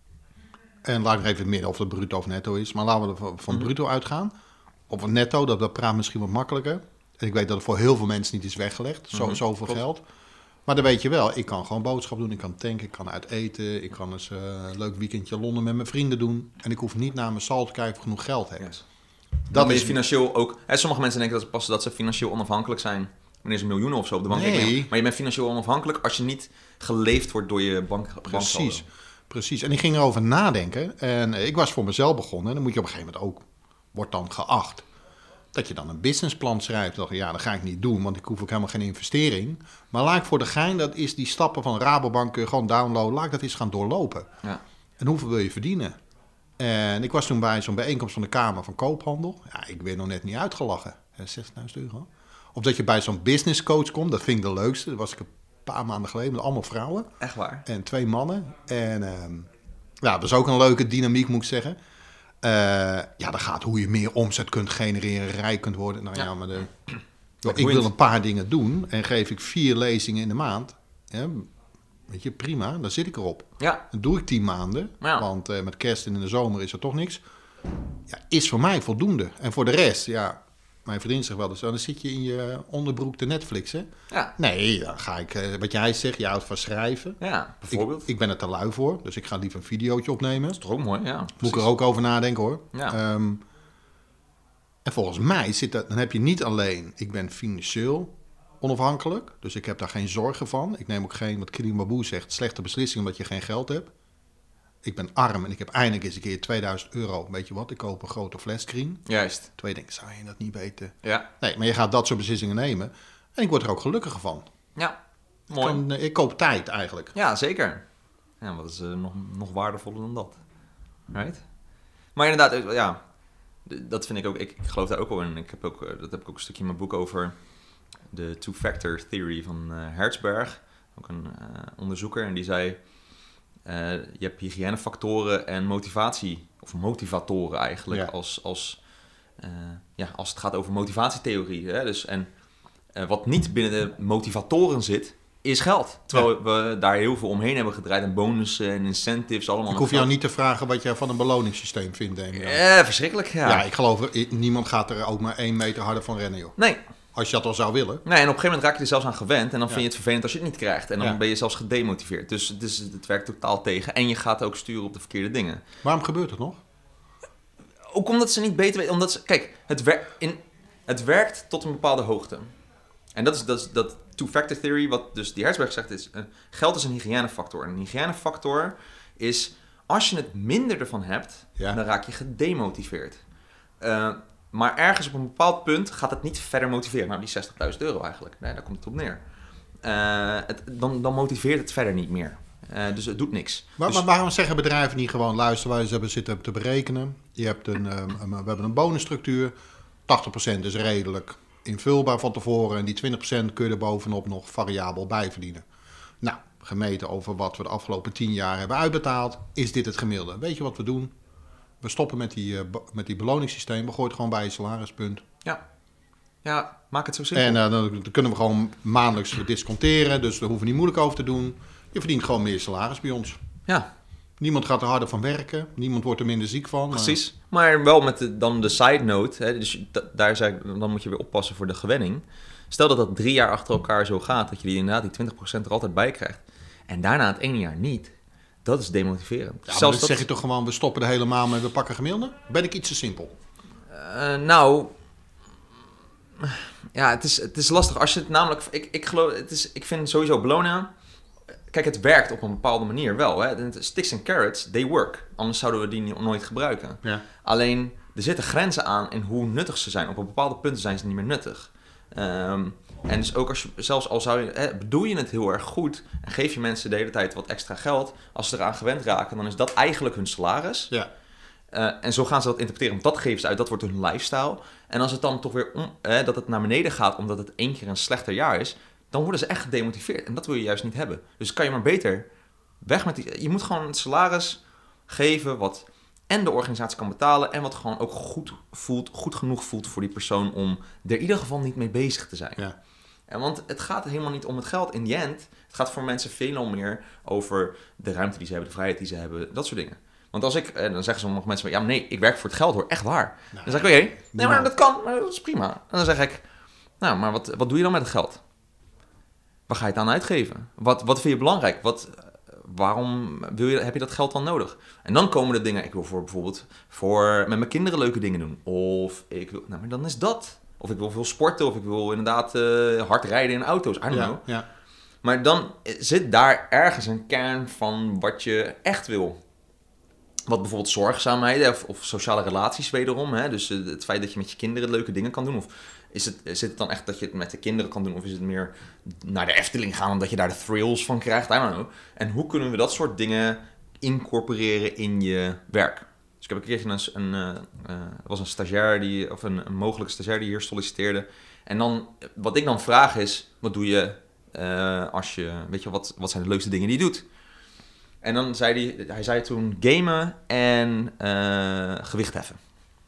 en laat ik even in het midden of het bruto of netto is, maar laten we er van, van mm-hmm. bruto uitgaan, of een netto, dat, dat praat misschien wat makkelijker. En ik weet dat het voor heel veel mensen niet is weggelegd, zo, mm-hmm. zoveel Klopt. geld. Maar dan weet je wel, ik kan gewoon boodschap doen, ik kan tanken, ik kan uit eten, ik kan eens uh, een leuk weekendje Londen met mijn vrienden doen. En ik hoef niet naar mijn saldo te kijken of ik genoeg geld heb. Yes. Dat is financieel ook. Hè, sommige mensen denken dat, pas dat ze financieel onafhankelijk zijn wanneer ze miljoenen of zo op de bank nee. hebben. Maar je bent financieel onafhankelijk als je niet geleefd wordt door je bank. Precies, banksaldo. precies. En ik ging erover nadenken. En uh, ik was voor mezelf begonnen. En dan moet je op een gegeven moment ook, wordt dan geacht, dat je dan een businessplan schrijft. Dan, ja, dat ga ik niet doen, want ik hoef ook helemaal geen investering. Maar laat ik voor de gein, dat is die stappen van Rabobank kun je gewoon downloaden. Laat ik dat eens gaan doorlopen. Ja. En hoeveel wil je verdienen? En ik was toen bij zo'n bijeenkomst van de Kamer van Koophandel. Ja, ik werd nog net niet uitgelachen. zestigduizend euro. Of dat je bij zo'n business coach komt. Dat vind ik de leukste. Dat was ik een paar maanden geleden met allemaal vrouwen. Echt waar? En twee mannen. En um, ja, dat is ook een leuke dynamiek, moet ik zeggen. Uh, ja, dat gaat hoe je meer omzet kunt genereren, rijk kunt worden. Nou ja, ja maar de, joh, ik wil een paar dingen doen en geef ik vier lezingen in de maand. Ja, weet je, prima, dan zit ik erop. Ja. Dan doe ik tien maanden, ja. want uh, met kerst en in de zomer is er toch niks. Ja, is voor mij voldoende. En voor de rest, ja, mijn vriendin zegt wel eens, dan zit je in je onderbroek te Netflixen. Ja. Nee, dan ga ik, uh, wat jij zegt, je houdt van schrijven. Ja, bijvoorbeeld. Ik, ik ben er te lui voor, dus ik ga liever een videootje opnemen. Dat is toch ook mooi, ja. Moet precies. ik er ook over nadenken, hoor. Ja. Um, en volgens mij zit dat, dan heb je niet alleen, ik ben financieel onafhankelijk, dus ik heb daar geen zorgen van. Ik neem ook geen, wat Kirin Baboe zegt, slechte beslissing omdat je geen geld hebt. Ik ben arm en ik heb eindelijk eens een keer tweeduizend euro. Weet je wat, ik koop een grote flashscreen. Juist. Twee denk, zou je dat niet weten? Ja. Nee, maar je gaat dat soort beslissingen nemen. En ik word er ook gelukkiger van. Ja, mooi. Ik, kan, ik koop tijd eigenlijk. Ja, zeker. Ja, wat is uh, nog, nog waardevoller dan dat? Right? Maar inderdaad, ja, dat vind ik ook, ik, ik geloof daar ook wel in. Ik heb ook, dat heb ik ook een stukje in mijn boek over de two-factor theory van uh, Herzberg. Ook een uh, onderzoeker en die zei, Uh, je hebt hygiënefactoren en motivatie, of motivatoren eigenlijk, ja. als, als, uh, ja, als het gaat over motivatietheorie. Hè? Dus, en uh, wat niet binnen de motivatoren zit, is geld. Terwijl ja. we daar heel veel omheen hebben gedraaid en bonussen en incentives allemaal. Ik hoef jou niet te vragen wat jij van een beloningssysteem vindt, denk ik. Ja, uh, verschrikkelijk, ja. Ja, ik geloof, niemand gaat er ook maar één meter harder van rennen, joh. Nee. Als je dat al zou willen. Nee, en op een gegeven moment raak je er zelfs aan gewend. En dan ja. vind je het vervelend als je het niet krijgt. En dan ja. ben je zelfs gedemotiveerd. Dus het, is, het werkt totaal tegen. En je gaat ook sturen op de verkeerde dingen. Waarom gebeurt het nog? Ook omdat ze niet beter weten. Omdat ze, kijk, het, wer- in, het werkt tot een bepaalde hoogte. En dat is dat, is, dat two-factor theory, wat dus die Herzberg zegt, is uh, geld is een hygiënefactor. En een hygiënefactor is, als je het minder ervan hebt, ja. dan raak je gedemotiveerd. Uh, Maar ergens op een bepaald punt gaat het niet verder motiveren. Nou, die zestigduizend euro eigenlijk. Nee, daar komt het op neer. Uh, het, dan, dan motiveert het verder niet meer. Uh, dus het doet niks. Maar, dus, maar waarom zeggen bedrijven niet gewoon, luister, wij hebben zitten te berekenen. Je hebt een, um, een, we hebben een bonusstructuur. tachtig procent is redelijk invulbaar van tevoren. En die twintig procent kun je er bovenop nog variabel bij verdienen. Nou, gemeten over wat we de afgelopen tien jaar hebben uitbetaald, is dit het gemiddelde. Weet je wat we doen? We stoppen met die, uh, met die beloningssysteem. We gooien het gewoon bij je salarispunt. Ja, ja maak het zo simpel. En uh, dan, dan kunnen we gewoon maandelijks disconteren. Dus daar hoeven we niet moeilijk over te doen. Je verdient gewoon meer salaris bij ons. Ja. Niemand gaat er harder van werken. Niemand wordt er minder ziek van. Precies. Maar wel met de, dan de side note. Hè, dus da, daar zei ik, dan moet je weer oppassen voor de gewenning. Stel dat dat drie jaar achter elkaar zo gaat. Dat je die inderdaad die twintig procent er altijd bij krijgt. En daarna het ene jaar niet. Dat is demotiverend. Ja, Zelfs dat dat... zeg je toch gewoon, we stoppen de hele maand met we pakken gemiddelde? Ben ik iets te simpel? Uh, nou... Ja, het is, het is lastig. Als je het namelijk... Ik, ik, geloof, het is, ik vind sowieso belonen... Kijk, het werkt op een bepaalde manier wel. Hè? Sticks and carrots, they work. Anders zouden we die nooit gebruiken. Ja. Alleen, er zitten grenzen aan in hoe nuttig ze zijn. Op een bepaalde punten zijn ze niet meer nuttig. Um, en dus ook als je, zelfs al zou je, hè, bedoel je het heel erg goed... en geef je mensen de hele tijd wat extra geld... als ze eraan gewend raken, dan is dat eigenlijk hun salaris. Ja. Uh, en zo gaan ze dat interpreteren, want dat geven ze uit. Dat wordt hun lifestyle. En als het dan toch weer om, eh, dat het naar beneden gaat... omdat het één keer een slechter jaar is... dan worden ze echt gedemotiveerd. En dat wil je juist niet hebben. Dus kan je maar beter weg met die... Je moet gewoon een salaris geven wat en de organisatie kan betalen... en wat gewoon ook goed voelt, goed genoeg voelt voor die persoon... om er in ieder geval niet mee bezig te zijn. Ja. En want het gaat helemaal niet om het geld. In the end, het gaat voor mensen veel meer over de ruimte die ze hebben... de vrijheid die ze hebben, dat soort dingen. Want als ik... En dan zeggen sommige mensen... ja, nee, ik werk voor het geld hoor, echt waar. Nou, dan zeg ik, oké, okay, nee, maar dat kan, maar dat is prima. En dan zeg ik, nou, maar wat, wat doe je dan met het geld? Waar ga je het aan uitgeven? Wat, wat vind je belangrijk? Wat, waarom wil je, heb je dat geld dan nodig? En dan komen de dingen... Ik wil voor bijvoorbeeld voor met mijn kinderen leuke dingen doen. Of ik wil... Nou, maar dan is dat. Of ik wil veel sporten. Of ik wil inderdaad uh, hard rijden in auto's. I don't ja, know. Ja. Maar dan zit daar ergens een kern van wat je echt wil. Wat bijvoorbeeld zorgzaamheid of, of sociale relaties wederom. Hè? Dus uh, het feit dat je met je kinderen leuke dingen kan doen. Of is het, zit het dan echt dat je het met de kinderen kan doen? Of is het meer naar de Efteling gaan omdat je daar de thrills van krijgt? I don't know. En hoe kunnen we dat soort dingen incorporeren in je werk? Dus ik heb een keertje een... een uh, er was een stagiair die... Of een, een mogelijke stagiair die hier solliciteerde. En dan... Wat ik dan vraag is... Wat doe je uh, als je... Weet je, wat, wat zijn de leukste dingen die je doet? En dan zei hij... Hij zei toen gamen en uh, gewicht heffen.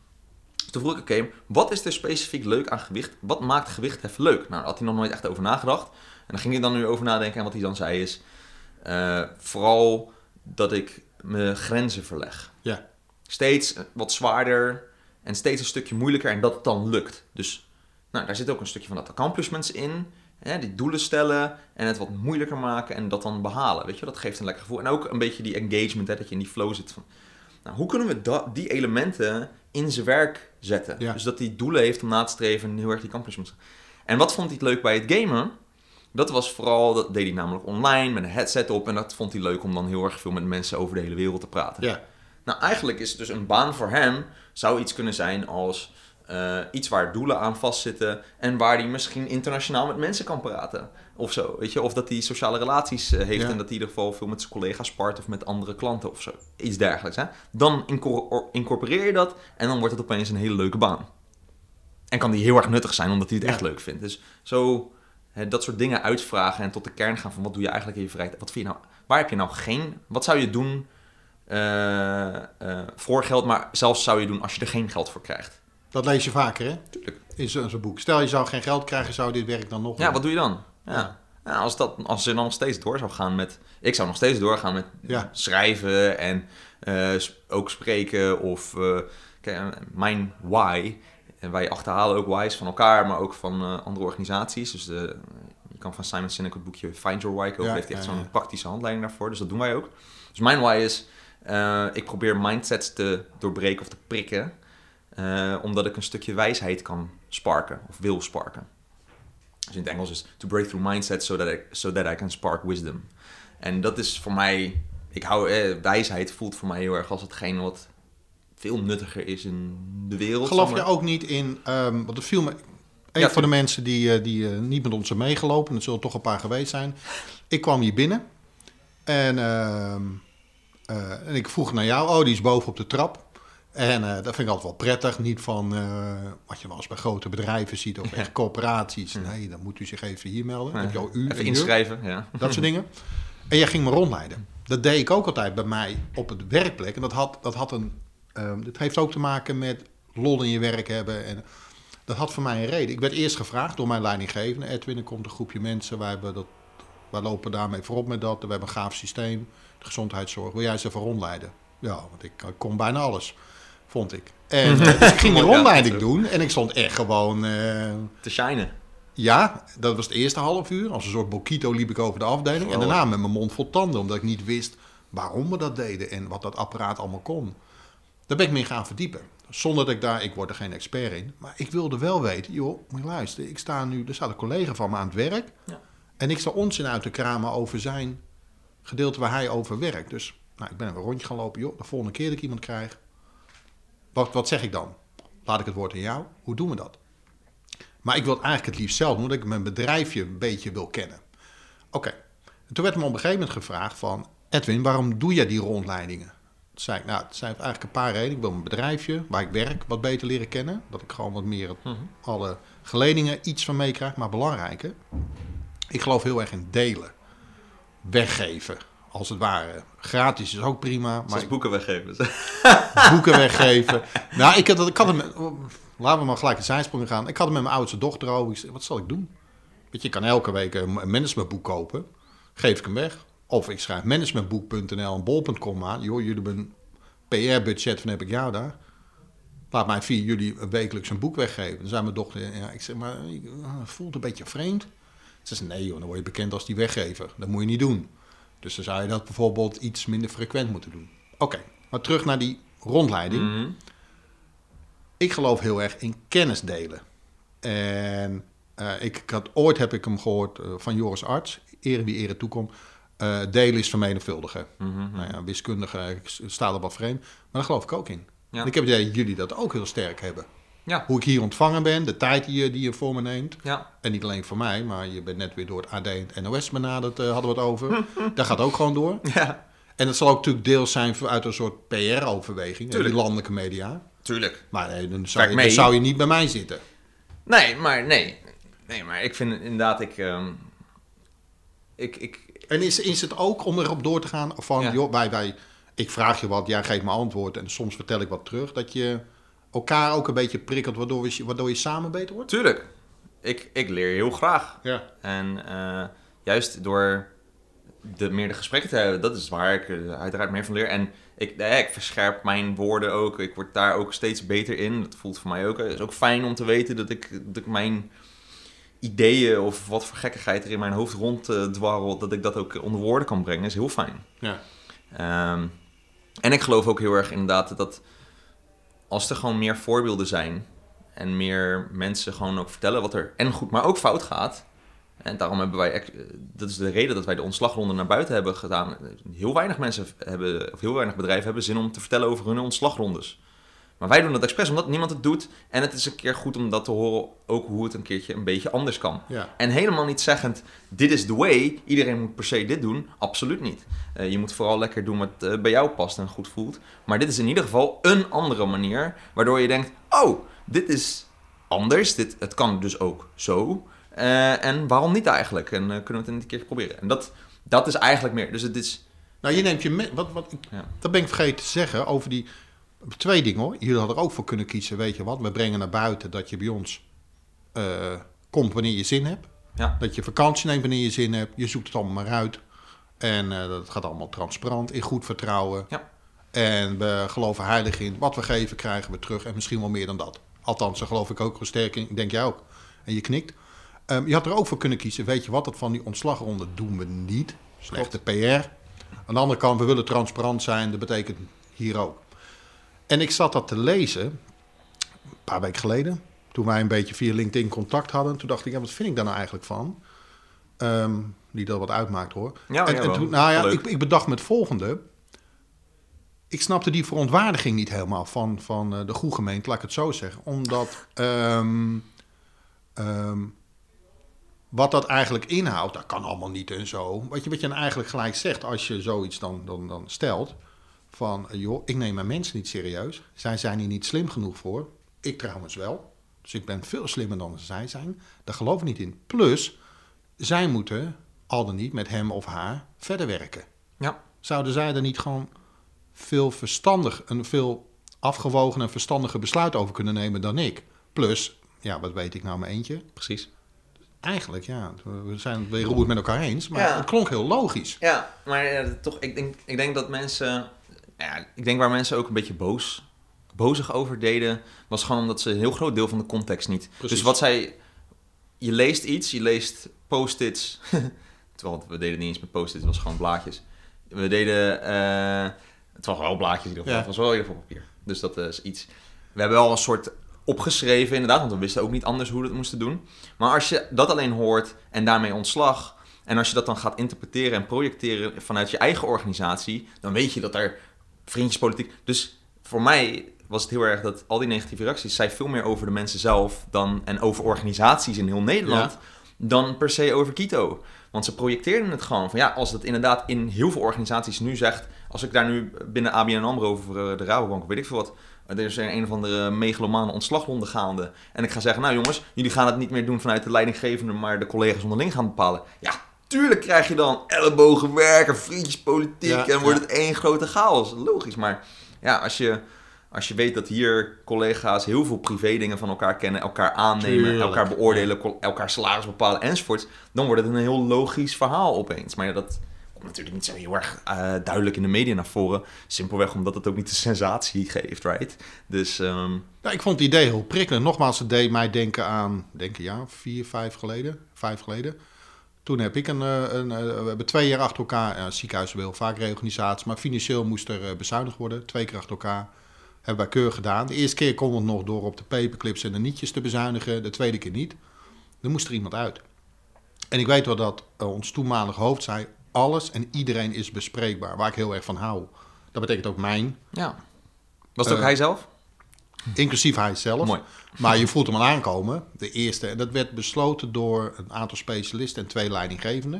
Toen vroeg ik, oké, okay, wat is er specifiek leuk aan gewicht? Wat maakt gewichtheffen leuk? Nou, daar had hij nog nooit echt over nagedacht. En dan ging ik dan nu over nadenken. En wat hij dan zei is... Uh, vooral dat ik mijn grenzen verleg. Ja. Steeds wat zwaarder en steeds een stukje moeilijker. En dat het dan lukt. Dus nou, daar zit ook een stukje van dat accomplishments in. Hè, die doelen stellen en het wat moeilijker maken en dat dan behalen. Weet je, dat geeft een lekker gevoel. En ook een beetje die engagement, hè, dat je in die flow zit van... Nou, hoe kunnen we dat, die elementen in zijn werk zetten? Ja. Dus dat hij doelen heeft om na te streven en heel erg die accomplishments. En wat vond hij leuk bij het gamen? Dat was vooral, dat deed hij namelijk online met een headset op. En dat vond hij leuk om dan heel erg veel met mensen over de hele wereld te praten. Ja. Nou, eigenlijk is het dus een baan voor hem, zou iets kunnen zijn als uh, iets waar doelen aan vastzitten. En waar hij misschien internationaal met mensen kan praten. Of zo, weet je. Of dat hij sociale relaties uh, heeft ja. en dat hij in ieder geval veel met zijn collega's spart of met andere klanten of zo. Iets dergelijks, hè. Dan incor- incorporeer je dat en dan wordt het opeens een hele leuke baan. En kan die heel erg nuttig zijn omdat hij het ja. echt leuk vindt. Dus zo... dat soort dingen uitvragen en tot de kern gaan van wat doe je eigenlijk in je vrijheid. Wat vind je nou, waar heb je nou geen... Wat zou je doen uh, uh, voor geld, maar zelfs zou je doen als je er geen geld voor krijgt. Dat lees je vaker, hè? Tuurlijk. In zo'n boek. Stel je zou geen geld krijgen, zou dit werk dan nog... Ja, wat doe je dan? Ja. Ja. Ja, als, dat, als je dan nog steeds door zou gaan met... Ik zou nog steeds doorgaan met ja. schrijven en uh, ook spreken of... Uh, kijk, mijn why... En wij achterhalen ook why's van elkaar, maar ook van uh, andere organisaties. Dus de, je kan van Simon Sinek het boekje Find Your Why kopen. Ja, heeft echt ja, zo'n ja. praktische handleiding daarvoor. Dus dat doen wij ook. Dus mijn why is, uh, ik probeer mindsets te doorbreken of te prikken. Uh, omdat ik een stukje wijsheid kan sparken of wil sparken. Dus in het Engels is to break through mindsets so that I, so that I can spark wisdom. En dat is voor mij, ik hou, eh, wijsheid voelt voor mij heel erg als hetgeen wat... veel nuttiger is in de wereld. Geloof je ook niet in... Um, want het viel me... Een ja, van de mensen die, die uh, niet met ons hebben meegelopen... er zullen toch een paar geweest zijn. Ik kwam hier binnen. En, uh, uh, en ik vroeg naar jou. Oh, die is boven op de trap. En uh, dat vind ik altijd wel prettig. Niet van uh, wat je wel eens bij grote bedrijven ziet of echt corporaties. Ja. Nee, dan moet u zich even hier melden. Dan heb je al uur, even inschrijven. Uur, ja. Dat soort dingen. En jij ging me rondleiden. Dat deed ik ook altijd bij mij op het werkplek. En dat had, dat had een... Um, dit heeft ook te maken met lol in je werk hebben. En dat had voor mij een reden. Ik werd eerst gevraagd door mijn leidinggevende. Edwin, er komt een groepje mensen. Wij, hebben dat, wij lopen daarmee voorop met dat. We hebben een gaaf systeem. De gezondheidszorg. Wil jij ze even rondleiden? Ja, want ik, ik kon bijna alles. Vond ik. En uh, dus ik ging die rondleiding doen. En ik stond echt gewoon... Uh, te shinen. Ja, dat was het eerste half uur. Als een soort Bokito liep ik over de afdeling. Oh. En daarna met mijn mond vol tanden. Omdat ik niet wist waarom we dat deden. En wat dat apparaat allemaal kon. Daar ben ik mee gaan verdiepen. Zonder dat ik daar... Ik word er geen expert in. Maar ik wilde wel weten... Joh, moet je luisteren. Ik sta nu... Er staat een collega van me aan het werk. Ja. En ik sta onzin uit te kramen over zijn gedeelte waar hij over werkt. Dus nou, ik ben even een rondje gaan lopen. Joh, de volgende keer dat ik iemand krijg... Wat, wat zeg ik dan? Laat ik het woord aan jou. Hoe doen we dat? Maar ik wil het eigenlijk het liefst zelf doen, omdat ik mijn bedrijfje een beetje wil kennen. Oké. Okay. Toen werd me op een gegeven moment gevraagd van... Edwin, waarom doe jij die rondleidingen? Toen zei ik, nou, het zijn eigenlijk een paar redenen. Ik wil mijn bedrijfje, waar ik werk, wat beter leren kennen. Dat ik gewoon wat meer het, mm-hmm. alle geleningen iets van meekrijg. Maar belangrijker, ik geloof heel erg in delen. Weggeven. Als het ware. Gratis is ook prima. Maar Zoals boeken weggeven. boeken weggeven. Nou, ik had, ik had hem... Laten we maar gelijk een zijsprong gaan. Ik had hem met mijn oudste dochter over. Ik zei, wat zal ik doen? Weet je, je kan elke week een managementboek kopen. Geef ik hem weg. Of ik schrijf managementboek punt n l en bol punt com aan. Joh, jullie hebben een P R-budget van heb ik jou daar. Laat mij via jullie wekelijks een boek weggeven. Dan zei mijn dochter, ja, ik zeg, maar het voelt een beetje vreemd. Ze zei, nee joh, dan word je bekend als die weggever. Dat moet je niet doen. Dus dan zou je dat bijvoorbeeld iets minder frequent moeten doen. Oké, okay, maar terug naar die rondleiding. Mm-hmm. Ik geloof heel erg in kennis delen. En uh, ik, ik had, ooit heb ik hem gehoord uh, van Joris Arts. Ere wie ere toekomt. Uh, delen is vermenigvuldigen. Mm-hmm. Nou ja, wiskundige staat er wat vreemd. Maar daar geloof ik ook in. Ja. En ik heb het idee dat jullie dat ook heel sterk hebben. Ja. Hoe ik hier ontvangen ben, de tijd die je, die je voor me neemt. Ja. En niet alleen voor mij, maar je bent net weer door het A D en het N O S benaderd, uh, hadden we het over. Dat gaat ook gewoon door. Ja. En dat zal ook natuurlijk deels zijn uit een soort P R-overweging. Die landelijke media. Tuurlijk. Maar nee, dan, zou je, dan zou je niet bij mij zitten. Nee, maar nee. Nee, maar ik vind inderdaad, ik... Um, ik, ik en is, is het ook om erop door te gaan van, ja. joh, wij, wij, ik vraag je wat, jij geeft me antwoord en soms vertel ik wat terug, dat je elkaar ook een beetje prikkelt, waardoor je, waardoor je samen beter wordt? Tuurlijk. Ik, ik leer heel graag. Ja. En uh, juist door de, meer de gesprekken te hebben, dat is waar ik uh, uiteraard meer van leer. En ik, uh, ik verscherp mijn woorden ook. Ik word daar ook steeds beter in. Dat voelt voor mij ook. Het is ook fijn om te weten dat ik, dat ik mijn ideeën of wat voor gekkigheid er in mijn hoofd ronddwarrelt, uh, dat ik dat ook onder woorden kan brengen. Dat is heel fijn. Ja. Um, en ik geloof ook heel erg inderdaad dat als er gewoon meer voorbeelden zijn en meer mensen gewoon ook vertellen wat er en goed, maar ook fout gaat. En daarom hebben wij, dat is de reden dat wij de ontslagronde naar buiten hebben gedaan. Heel weinig mensen hebben, of heel weinig bedrijven hebben zin om te vertellen over hun ontslagrondes. Maar wij doen dat expres omdat niemand het doet. En het is een keer goed om dat te horen, ook hoe het een keertje een beetje anders kan. Ja. En helemaal niet zeggend, dit is the way, iedereen moet per se dit doen. Absoluut niet. Uh, je moet vooral lekker doen wat uh, bij jou past en goed voelt. Maar dit is in ieder geval een andere manier, waardoor je denkt, oh, dit is anders. Dit, het kan dus ook zo. Uh, en waarom niet eigenlijk? En uh, kunnen we het een keer proberen. En dat, dat is eigenlijk meer. Dus het is... Nou, je neemt je... Me- wat, wat, ik, ja. Dat ben ik vergeten te zeggen over die... Twee dingen hoor. Jullie hadden er ook voor kunnen kiezen. Weet je wat? We brengen naar buiten dat je bij ons uh, komt wanneer je zin hebt. Ja. Dat je vakantie neemt wanneer je zin hebt. Je zoekt het allemaal maar uit. En uh, dat gaat allemaal transparant. In goed vertrouwen. Ja. En we geloven heilig in. Wat we geven krijgen we terug. En misschien wel meer dan dat. Althans, daar geloof ik ook sterk in. Ik denk jij ook. En je knikt. Um, je had er ook voor kunnen kiezen. Weet je wat? Dat van die ontslagronde doen we niet. Slechte P R. Aan de andere kant, we willen transparant zijn. Dat betekent hier ook. En ik zat dat te lezen, een paar weken geleden, toen wij een beetje via LinkedIn contact hadden. Toen dacht ik, ja, wat vind ik daar nou eigenlijk van? Um, niet dat wat uitmaakt hoor. Ja, en, ja, en toen, nou ja, ik, ik bedacht me het volgende. Ik snapte die verontwaardiging niet helemaal van, van uh, de goede gemeente, laat ik het zo zeggen. Omdat, um, um, wat dat eigenlijk inhoudt, dat kan allemaal niet en zo. Wat je, wat je dan eigenlijk gelijk zegt als je zoiets dan, dan, dan stelt. Van, joh, ik neem mijn mensen niet serieus. Zij zijn hier niet slim genoeg voor. Ik trouwens wel. Dus ik ben veel slimmer dan zij zijn. Daar geloof ik niet in. Plus, zij moeten al dan niet met hem of haar verder werken. Ja. Zouden zij er niet gewoon veel verstandig, een veel afgewogen en verstandiger besluit over kunnen nemen dan ik? Plus, ja, wat weet ik nou maar eentje? Precies. Eigenlijk, ja. We zijn het weer goed met elkaar eens. Maar Ja. het klonk heel logisch. Ja, maar uh, toch, ik denk, ik denk dat mensen... Ja, ik denk waar mensen ook een beetje boos, bozig over deden... was gewoon omdat ze een heel groot deel van de context niet... Precies. Dus wat zij... Je leest iets, je leest post-its... Terwijl we deden niet eens met post-its, het was gewoon blaadjes. We deden... Uh, het was wel blaadjes in ieder geval. Ja. Het was wel in ieder geval papier. Dus dat is iets... We hebben wel een soort opgeschreven inderdaad... want we wisten ook niet anders hoe we het moesten doen. Maar als je dat alleen hoort en daarmee ontslag... en als je dat dan gaat interpreteren en projecteren vanuit je eigen organisatie... dan weet je dat er vriendjespolitiek... Dus voor mij was het heel erg dat al die negatieve reacties... zei veel meer over de mensen zelf dan, en over organisaties in heel Nederland... Ja. dan per se over Quito. Want ze projecteerden het gewoon van ja, als dat inderdaad in heel veel organisaties nu zegt... als ik daar nu binnen A B N AMRO over de Rabobank, weet ik veel wat... er is een, een of andere megalomane ontslagronde gaande... en ik ga zeggen, nou jongens, jullie gaan het niet meer doen vanuit de leidinggevende... maar de collega's onderling gaan bepalen. Ja, tuurlijk krijg je dan ellebogen werken, vriendjespolitiek... Ja, en wordt ja. het één grote chaos. Logisch, maar ja, als je... Als je weet dat hier collega's heel veel privé dingen van elkaar kennen, elkaar aannemen, Tuurlijk, elkaar beoordelen, ja. elkaar salaris bepalen enzovoort, dan wordt het een heel logisch verhaal opeens. Maar ja, dat komt natuurlijk niet zo heel erg uh, duidelijk in de media naar voren. Simpelweg omdat het ook niet de sensatie geeft, right? Dus... Um... Ja, ik vond het idee heel prikkelend. Nogmaals, het deed mij denken aan, denk ik ja, vier, vijf geleden, vijf geleden. Toen heb ik een, een, een we hebben twee jaar achter elkaar, ja, ziekenhuizen wil vaak reorganisatie, maar financieel moest er bezuinigd worden, twee keer achter elkaar. Hebben wij keurig gedaan. De eerste keer kon het nog door op de paperclips en de nietjes te bezuinigen. De tweede keer niet. Dan moest er iemand uit. En ik weet wel dat uh, ons toenmalig hoofd zei... alles en iedereen is bespreekbaar. Waar ik heel erg van hou. Dat betekent ook mijn. Ja. Was het ook uh, hij zelf? Inclusief hij zelf. Mooi. Maar je voelt hem al aankomen. De eerste. En dat werd besloten door een aantal specialisten en twee leidinggevenden.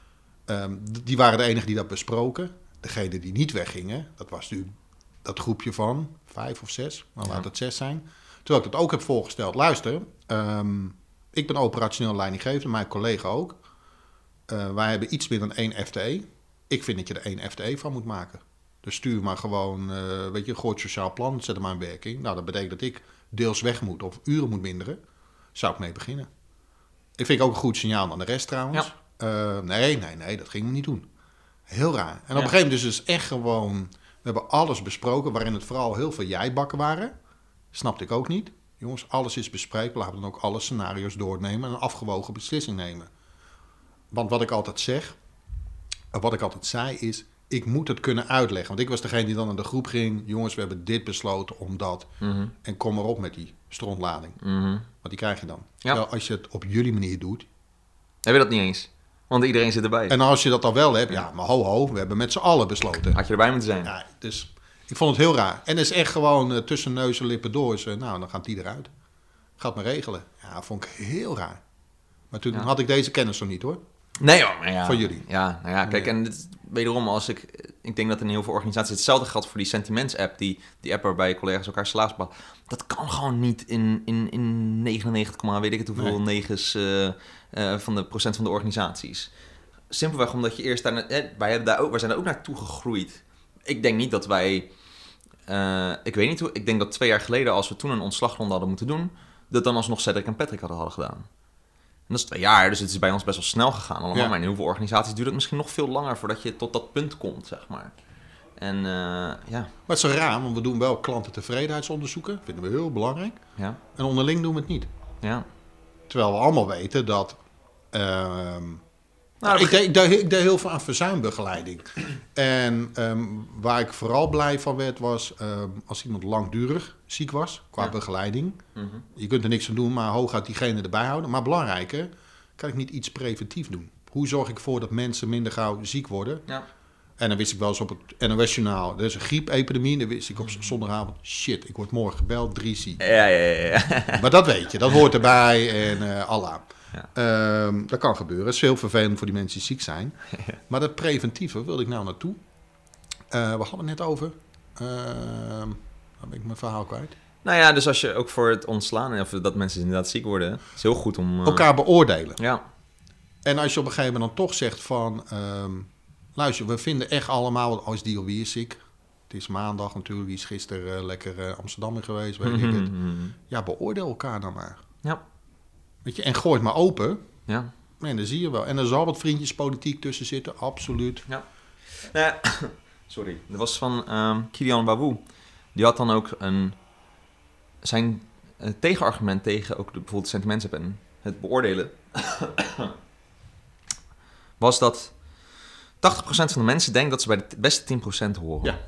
Um, die waren de enigen die dat besproken. Degene die niet weggingen, dat was natuurlijk... dat groepje van vijf of zes, nou laat het zes zijn. Terwijl ik dat ook heb voorgesteld. Luister, um, ik ben operationeel leidinggevende, mijn collega ook. Uh, wij hebben iets meer dan één F T E. Ik vind dat je er één F T E van moet maken. Dus stuur maar gewoon, uh, weet je, een groot sociaal plan, zet hem maar in werking. Nou, dat betekent dat ik deels weg moet of uren moet minderen. Zou ik mee beginnen. Ik vind ook een goed signaal aan de rest trouwens. Ja. Uh, nee, nee, nee, dat gingen we niet doen. Heel raar. En op ja. een gegeven moment dus echt gewoon... We hebben alles besproken, waarin het vooral heel veel jijbakken waren. Snapte ik ook niet. Jongens, alles is bespreekbaar. Laten we dan ook alle scenario's doornemen en een afgewogen beslissing nemen. Want wat ik altijd zeg, wat ik altijd zei is... ik moet het kunnen uitleggen. Want ik was degene die dan naar de groep ging. Jongens, we hebben dit besloten omdat... Mm-hmm. En kom maar op met die strontlading. Mm-hmm. Want die krijg je dan. Ja. Terwijl als je het op jullie manier doet... Heb je dat niet eens? Want iedereen zit erbij. En als je dat al wel hebt, ja, maar ho ho, we hebben met z'n allen besloten. Had je erbij moeten zijn. Ja, dus ik vond het heel raar. En het is echt gewoon uh, tussen neus en lippen door. Dus, uh, nou, dan gaat die eruit. Gaat me regelen. Ja, dat vond ik heel raar. Maar toen ja. had ik deze kennis nog niet hoor. Nee hoor, maar ja. Van jullie. Ja, nou ja, kijk, nee. en dit, wederom, als ik... Ik denk dat in heel veel organisaties hetzelfde geldt voor die sentiments-app. Die, die app waarbij collega's elkaar salaris bepalen. Dat kan gewoon niet in, in, in negenennegentig, weet ik het hoeveel, nee. negens uh, uh, van de procent van de organisaties. Simpelweg omdat je eerst daar... Eh, wij, hebben daar ook, wij zijn daar ook naartoe gegroeid. Ik denk niet dat wij... Uh, ik weet niet hoe... Ik denk dat twee jaar geleden, als we toen een ontslagronde hadden moeten doen... dat dan alsnog Cedric en Patrick hadden, hadden gedaan. En dat is twee jaar, dus het is bij ons best wel snel gegaan allemaal. Ja. Maar in heel veel organisaties duurt het misschien nog veel langer... voordat je tot dat punt komt, zeg maar. En uh, ja... Maar het is raar, want we doen wel klantentevredenheidsonderzoeken. Vinden we heel belangrijk. Ja. En onderling doen we het niet. Ja. Terwijl we allemaal weten dat... Uh, Nou, ik, deed, ik, deed, ik deed heel veel aan verzuimbegeleiding. En um, waar ik vooral blij van werd was... Um, als iemand langdurig ziek was, qua ja. begeleiding. Mm-hmm. Je kunt er niks aan doen, maar hooguit diegene erbij houden. Maar belangrijker, kan ik niet iets preventief doen? Hoe zorg ik ervoor dat mensen minder gauw ziek worden? Ja. En dan wist ik wel eens op het N O S-journaal, er is een griepepidemie. En dan wist ik op zondagavond, shit, ik word morgen gebeld, drie ziek. Ja, ja, ja. ja. Maar dat weet je, dat hoort erbij en uh, Allah. Ja. Um, dat kan gebeuren. Het is heel vervelend voor die mensen die ziek zijn. Ja. Maar dat preventieve wilde ik nou naartoe. Uh, we hadden het net over. Uh, dan ben ik mijn verhaal kwijt. Nou ja, dus als je ook voor het ontslaan, of dat mensen inderdaad ziek worden, is het heel goed om... Uh... elkaar beoordelen. Ja. En als je op een gegeven moment dan toch zegt van... Um, luister, we vinden echt allemaal... Oh, is die of wie is ziek? Het is maandag natuurlijk. Wie is gisteren uh, lekker uh, Amsterdam in geweest? Weet mm-hmm. ik het. Ja, beoordeel elkaar dan maar. Ja. Weet je, en gooi het maar open. Ja. En dan zie je wel. En er zal wat vriendjespolitiek tussen zitten. Absoluut. Ja. Nou ja, sorry. Dat was van um, Kylian Babou. Die had dan ook een... Zijn uh, tegenargument tegen ook de, bijvoorbeeld sentimenten en het beoordelen... was dat tachtig procent van de mensen denkt dat ze bij de beste tien procent horen. Ja.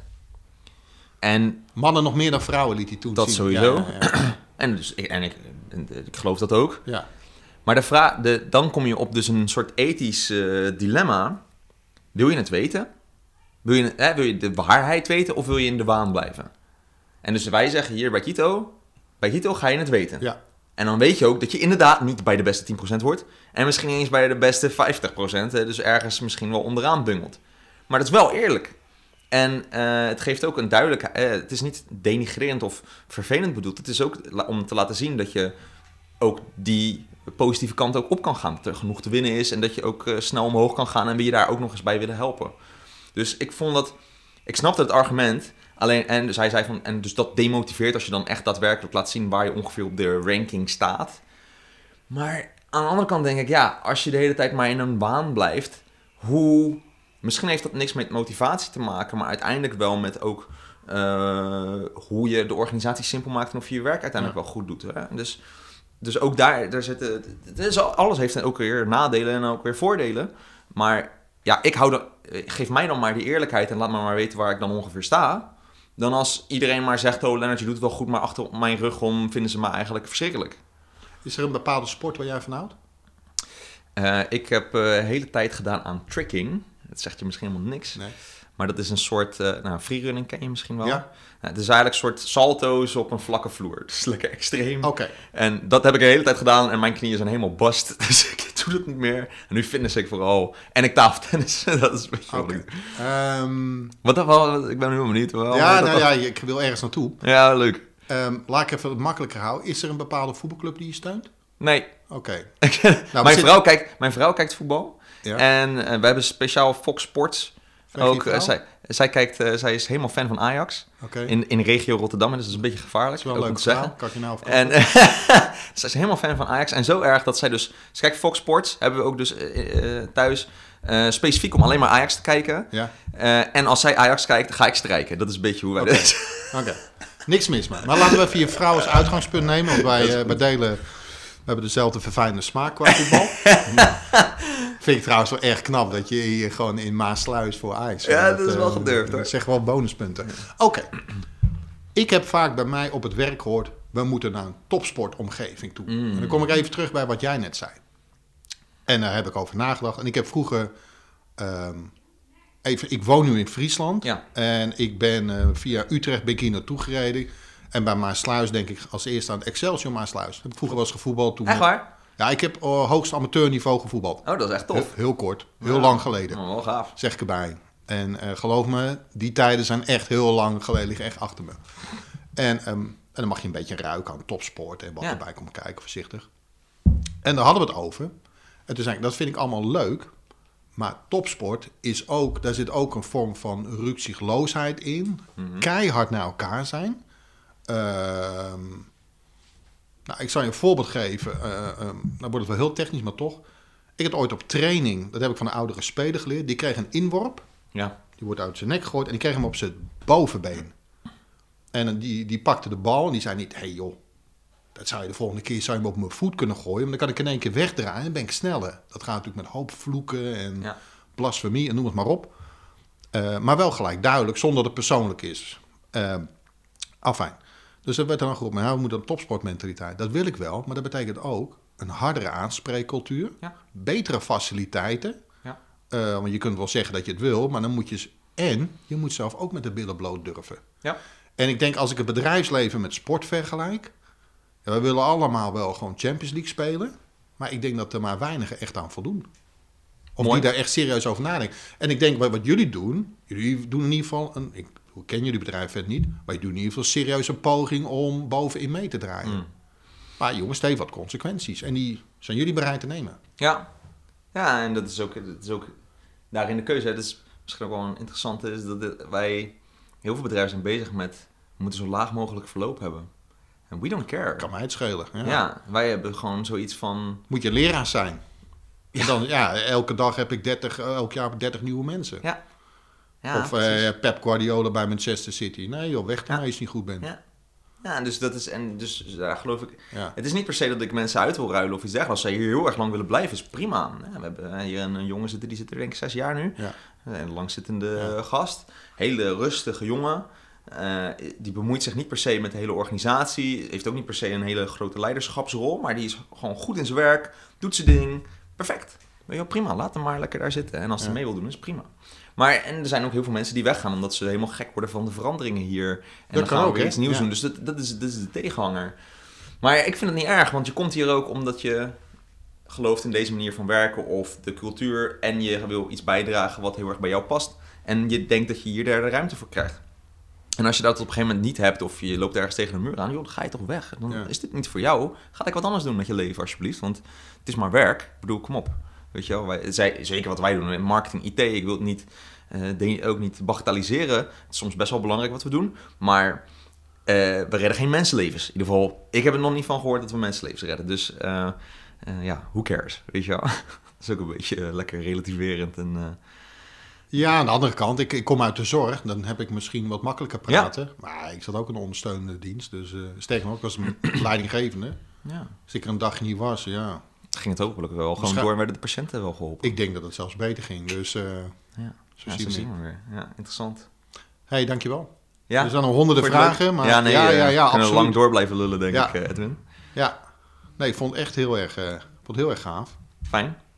En mannen nog meer dan vrouwen liet hij toen dat zien. Sowieso. Ja, ja, ja. en dus, ik, en ik, ik geloof dat ook. Ja. Maar de vraag, de, dan kom je op dus een soort ethisch uh, dilemma. Wil je het weten? Wil je, hè, wil je de waarheid weten of wil je in de waan blijven? En dus wij zeggen hier bij Kito, bij Kito ga je het weten. Ja. En dan weet je ook dat je inderdaad niet bij de beste tien procent hoort. En misschien niet eens bij de beste vijftig procent. Hè, dus ergens misschien wel onderaan bungelt. Maar dat is wel eerlijk. En uh, het geeft ook een duidelijkheid. Uh, het is niet denigrerend of vervelend bedoeld. Het is ook om te laten zien dat je ook die positieve kant ook op kan gaan. Dat er genoeg te winnen is en dat je ook uh, snel omhoog kan gaan. En we je daar ook nog eens bij willen helpen. Dus ik vond dat... Ik snapte het argument... Alleen, en dus hij zei van, en dus dat demotiveert als je dan echt daadwerkelijk laat zien waar je ongeveer op de ranking staat. Maar aan de andere kant denk ik, ja, als je de hele tijd maar in een waan blijft, hoe, misschien heeft dat niks met motivatie te maken, maar uiteindelijk wel met ook uh, hoe je de organisatie simpel maakt en of je je werk uiteindelijk ja. wel goed doet. Hè? Dus, dus ook daar, daar zitten, dus alles heeft ook weer nadelen en ook weer voordelen. Maar ja, ik hou de, geef mij dan maar die eerlijkheid en laat me maar weten waar ik dan ongeveer sta. Dan als iedereen maar zegt, oh Lennart, je doet het wel goed, maar achter mijn rug om vinden ze me eigenlijk verschrikkelijk. Is er een bepaalde sport waar jij van houdt? Uh, ik heb de uh, hele tijd gedaan aan tricking. Dat zegt je misschien helemaal niks. Nee. Maar dat is een soort, uh, nou, freerunning ken je misschien wel. Ja. Nou, het is eigenlijk een soort salto's op een vlakke vloer. Dus lekker extreem. Oké. Okay. En dat heb ik de hele tijd gedaan en mijn knieën zijn helemaal bast. Dus ik doe dat niet meer. En nu fitness ik vooral. En ik tafeltennis. Dat is een beetje okay. wat ik um... Wat dan wel? Ik ben nu helemaal benieuwd. Wel, ja, nou ja, ik wil ergens naartoe. Ja, leuk. Um, laat ik even het makkelijker houden. Is er een bepaalde voetbalclub die je steunt? Nee. Oké. Okay. nou, mijn, vrouw kijkt, mijn vrouw kijkt voetbal. Ja. En uh, we hebben speciaal Fox Sports. Ook, uh, zij, zij, kijkt, uh, zij is helemaal fan van Ajax. Okay. In, in de regio Rotterdam. Dus dat is een beetje gevaarlijk. Dat is wel leuk te zeggen. Kan ik je nou en uh, zij is helemaal fan van Ajax. En zo erg dat zij dus... Ze kijkt Fox Sports. Hebben we ook dus uh, uh, thuis. Uh, specifiek om alleen maar Ajax te kijken. Ja. Uh, en als zij Ajax kijkt, dan ga ik strijken. Dat is een beetje hoe wij okay. dit... Oké. Okay. Niks mis mee. Maar laten we even je vrouw als uitgangspunt nemen. Want wij, uh, wij delen... We hebben dezelfde verfijnde smaak qua voetbal. nou, vind ik trouwens wel erg knap dat je hier gewoon in Maasluis voor Ajax... Ja, dat is wel gedurfd hoor. Dat zeg wel bonuspunten. Oké. Okay. Ik heb vaak bij mij op het werk gehoord... we moeten naar een topsportomgeving toe. Mm. En dan kom ik even terug bij wat jij net zei. En daar heb ik over nagedacht. En ik heb vroeger... Um, even, ik woon nu in Friesland. Ja. En ik ben uh, via Utrecht ben ik hier naartoe gereden... En bij Maasluis denk ik als eerste aan Excelsior Maasluis. Heb ik vroeger wel eens gevoetbald. Toen echt waar? Ja, ik heb uh, hoogst amateurniveau gevoetbald. Oh, dat is echt tof. Heel, heel kort. Heel ja. lang geleden. Oh, wel gaaf. Zeg ik erbij. En uh, geloof me, die tijden zijn echt heel lang geleden. Liggen echt achter me. En, um, en dan mag je een beetje ruiken aan topsport. En wat ja. erbij komt kijken, voorzichtig. En daar hadden we het over. En toen zei ik, dat vind ik allemaal leuk. Maar topsport is ook... Daar zit ook een vorm van rukzichtloosheid in. Mm-hmm. Keihard naar elkaar zijn... Uh, nou, ik zal je een voorbeeld geven. Uh, um, dan wordt het wel heel technisch, maar toch. Ik heb ooit op training, dat heb ik van een oudere speler geleerd. Die kreeg een inworp. Ja. Die wordt uit zijn nek gegooid en die kreeg hem op zijn bovenbeen. En die, die pakte de bal en die zei niet... Hé hey joh, dat zou je de volgende keer zou je hem op mijn voet kunnen gooien. Want dan kan ik in één keer wegdraaien en ben ik sneller. Dat gaat natuurlijk met hoop vloeken en ja. blasfemie en noem het maar op. Uh, maar wel gelijk duidelijk, zonder dat het persoonlijk is. Uh, afijn. Dus dat werd dan geroepen, nou, we moeten een topsportmentaliteit. Dat wil ik wel, maar dat betekent ook een hardere aanspreekcultuur. Ja. Betere faciliteiten. Ja. Uh, want je kunt wel zeggen dat je het wil, maar dan moet je En je moet zelf ook met de billen bloot durven. Ja. En ik denk, als ik het bedrijfsleven met sport vergelijk... Ja, we willen allemaal wel gewoon Champions League spelen... maar ik denk dat er maar weinigen echt aan voldoen. Of Mooi. die daar echt serieus over nadenken. En ik denk, wat, wat jullie doen... jullie doen in ieder geval... Een, ik ken jullie bedrijf verder niet... maar je doet in ieder geval serieus een poging om bovenin mee te draaien. Mm. Maar jongens, het heeft wat consequenties. En die zijn jullie bereid te nemen. Ja, ja en dat is ook, dat is ook daarin de keuze. Dat is misschien ook wel een interessante, is dat dit- wij, heel veel bedrijven zijn bezig met, we moeten zo laag mogelijk verloop hebben. En we don't care. Kan mij het schelen. Ja. Ja, wij hebben gewoon zoiets van, Moet je leraar zijn. Ja. En dan, ja, elke dag heb ik dertig, elk jaar heb ik dertig nieuwe mensen. ja. ja of precies. eh, Pep Guardiola bij Manchester City. Nee joh, weg ermee Ja. als je niet goed bent. Ja. Ja, en dus dat is, en dus daar geloof ik, Ja. het is niet per se dat ik mensen uit wil ruilen of iets dergelijks. Als zij hier heel erg lang willen blijven, is prima. Ja, we hebben hier een, een jongen zitten, die zit er denk ik zes jaar nu. Ja. Een langzittende Ja. gast. Hele rustige jongen. Uh, die bemoeit zich niet per se met de hele organisatie. Heeft ook niet per se een hele grote leiderschapsrol. Maar die is gewoon goed in zijn werk. Doet zijn ding. Perfect. Weet je wel, prima. Laat hem maar lekker daar zitten. En als hij Ja. mee wil doen, is prima. Maar en er zijn ook heel veel mensen die weggaan omdat ze helemaal gek worden van de veranderingen hier. En Dat dan kan gaan we ook, weer hè? iets nieuws Ja. doen. Dus dat, dat, is, dat is de tegenhanger. Maar ik vind het niet erg, want je komt hier ook omdat je gelooft in deze manier van werken of de cultuur en je wil iets bijdragen wat heel erg bij jou past. En je denkt dat je hier daar de ruimte voor krijgt. En als je dat op een gegeven moment niet hebt of je loopt ergens tegen een muur aan, joh, dan ga je toch weg. Dan Ja. is dit niet voor jou. Ga ik wat anders doen met je leven alsjeblieft, want het is maar werk. Ik bedoel, kom op. Weet je wel, wij, zij, zeker wat wij doen in marketing, I T, ik wil het niet, uh, de, ook niet bagatelliseren. Het is soms best wel belangrijk wat we doen, maar uh, we redden geen mensenlevens. In ieder geval, ik heb er nog niet van gehoord dat we mensenlevens redden. Dus uh, uh, ja, who cares, weet je wel. Dat is ook een beetje uh, lekker relativerend en... Uh, Ja, aan de andere kant, ik, ik kom uit de zorg. Dan heb ik misschien wat makkelijker praten. Ja. Maar ik zat ook in een ondersteunende dienst. Dus uh, sterker nog, ik was een leidinggevende. Ja. Als ik er een dagje niet was, ja. Ging het hopelijk wel gewoon door en werden de patiënten wel geholpen. Ik denk dat het zelfs beter ging. Dus uh, ja. zo, ja, zien, zo we. zien we weer. Ja, interessant. Hé, hey, dankjewel. Ja? Er zijn nog honderden vragen. Maar ja, nee, ja, uh, ja, ja, kunnen absoluut. we lang door blijven lullen, denk ja. ik, uh, Edwin. Ja, nee, ik vond het echt heel erg, uh, vond het heel erg gaaf. Fijn.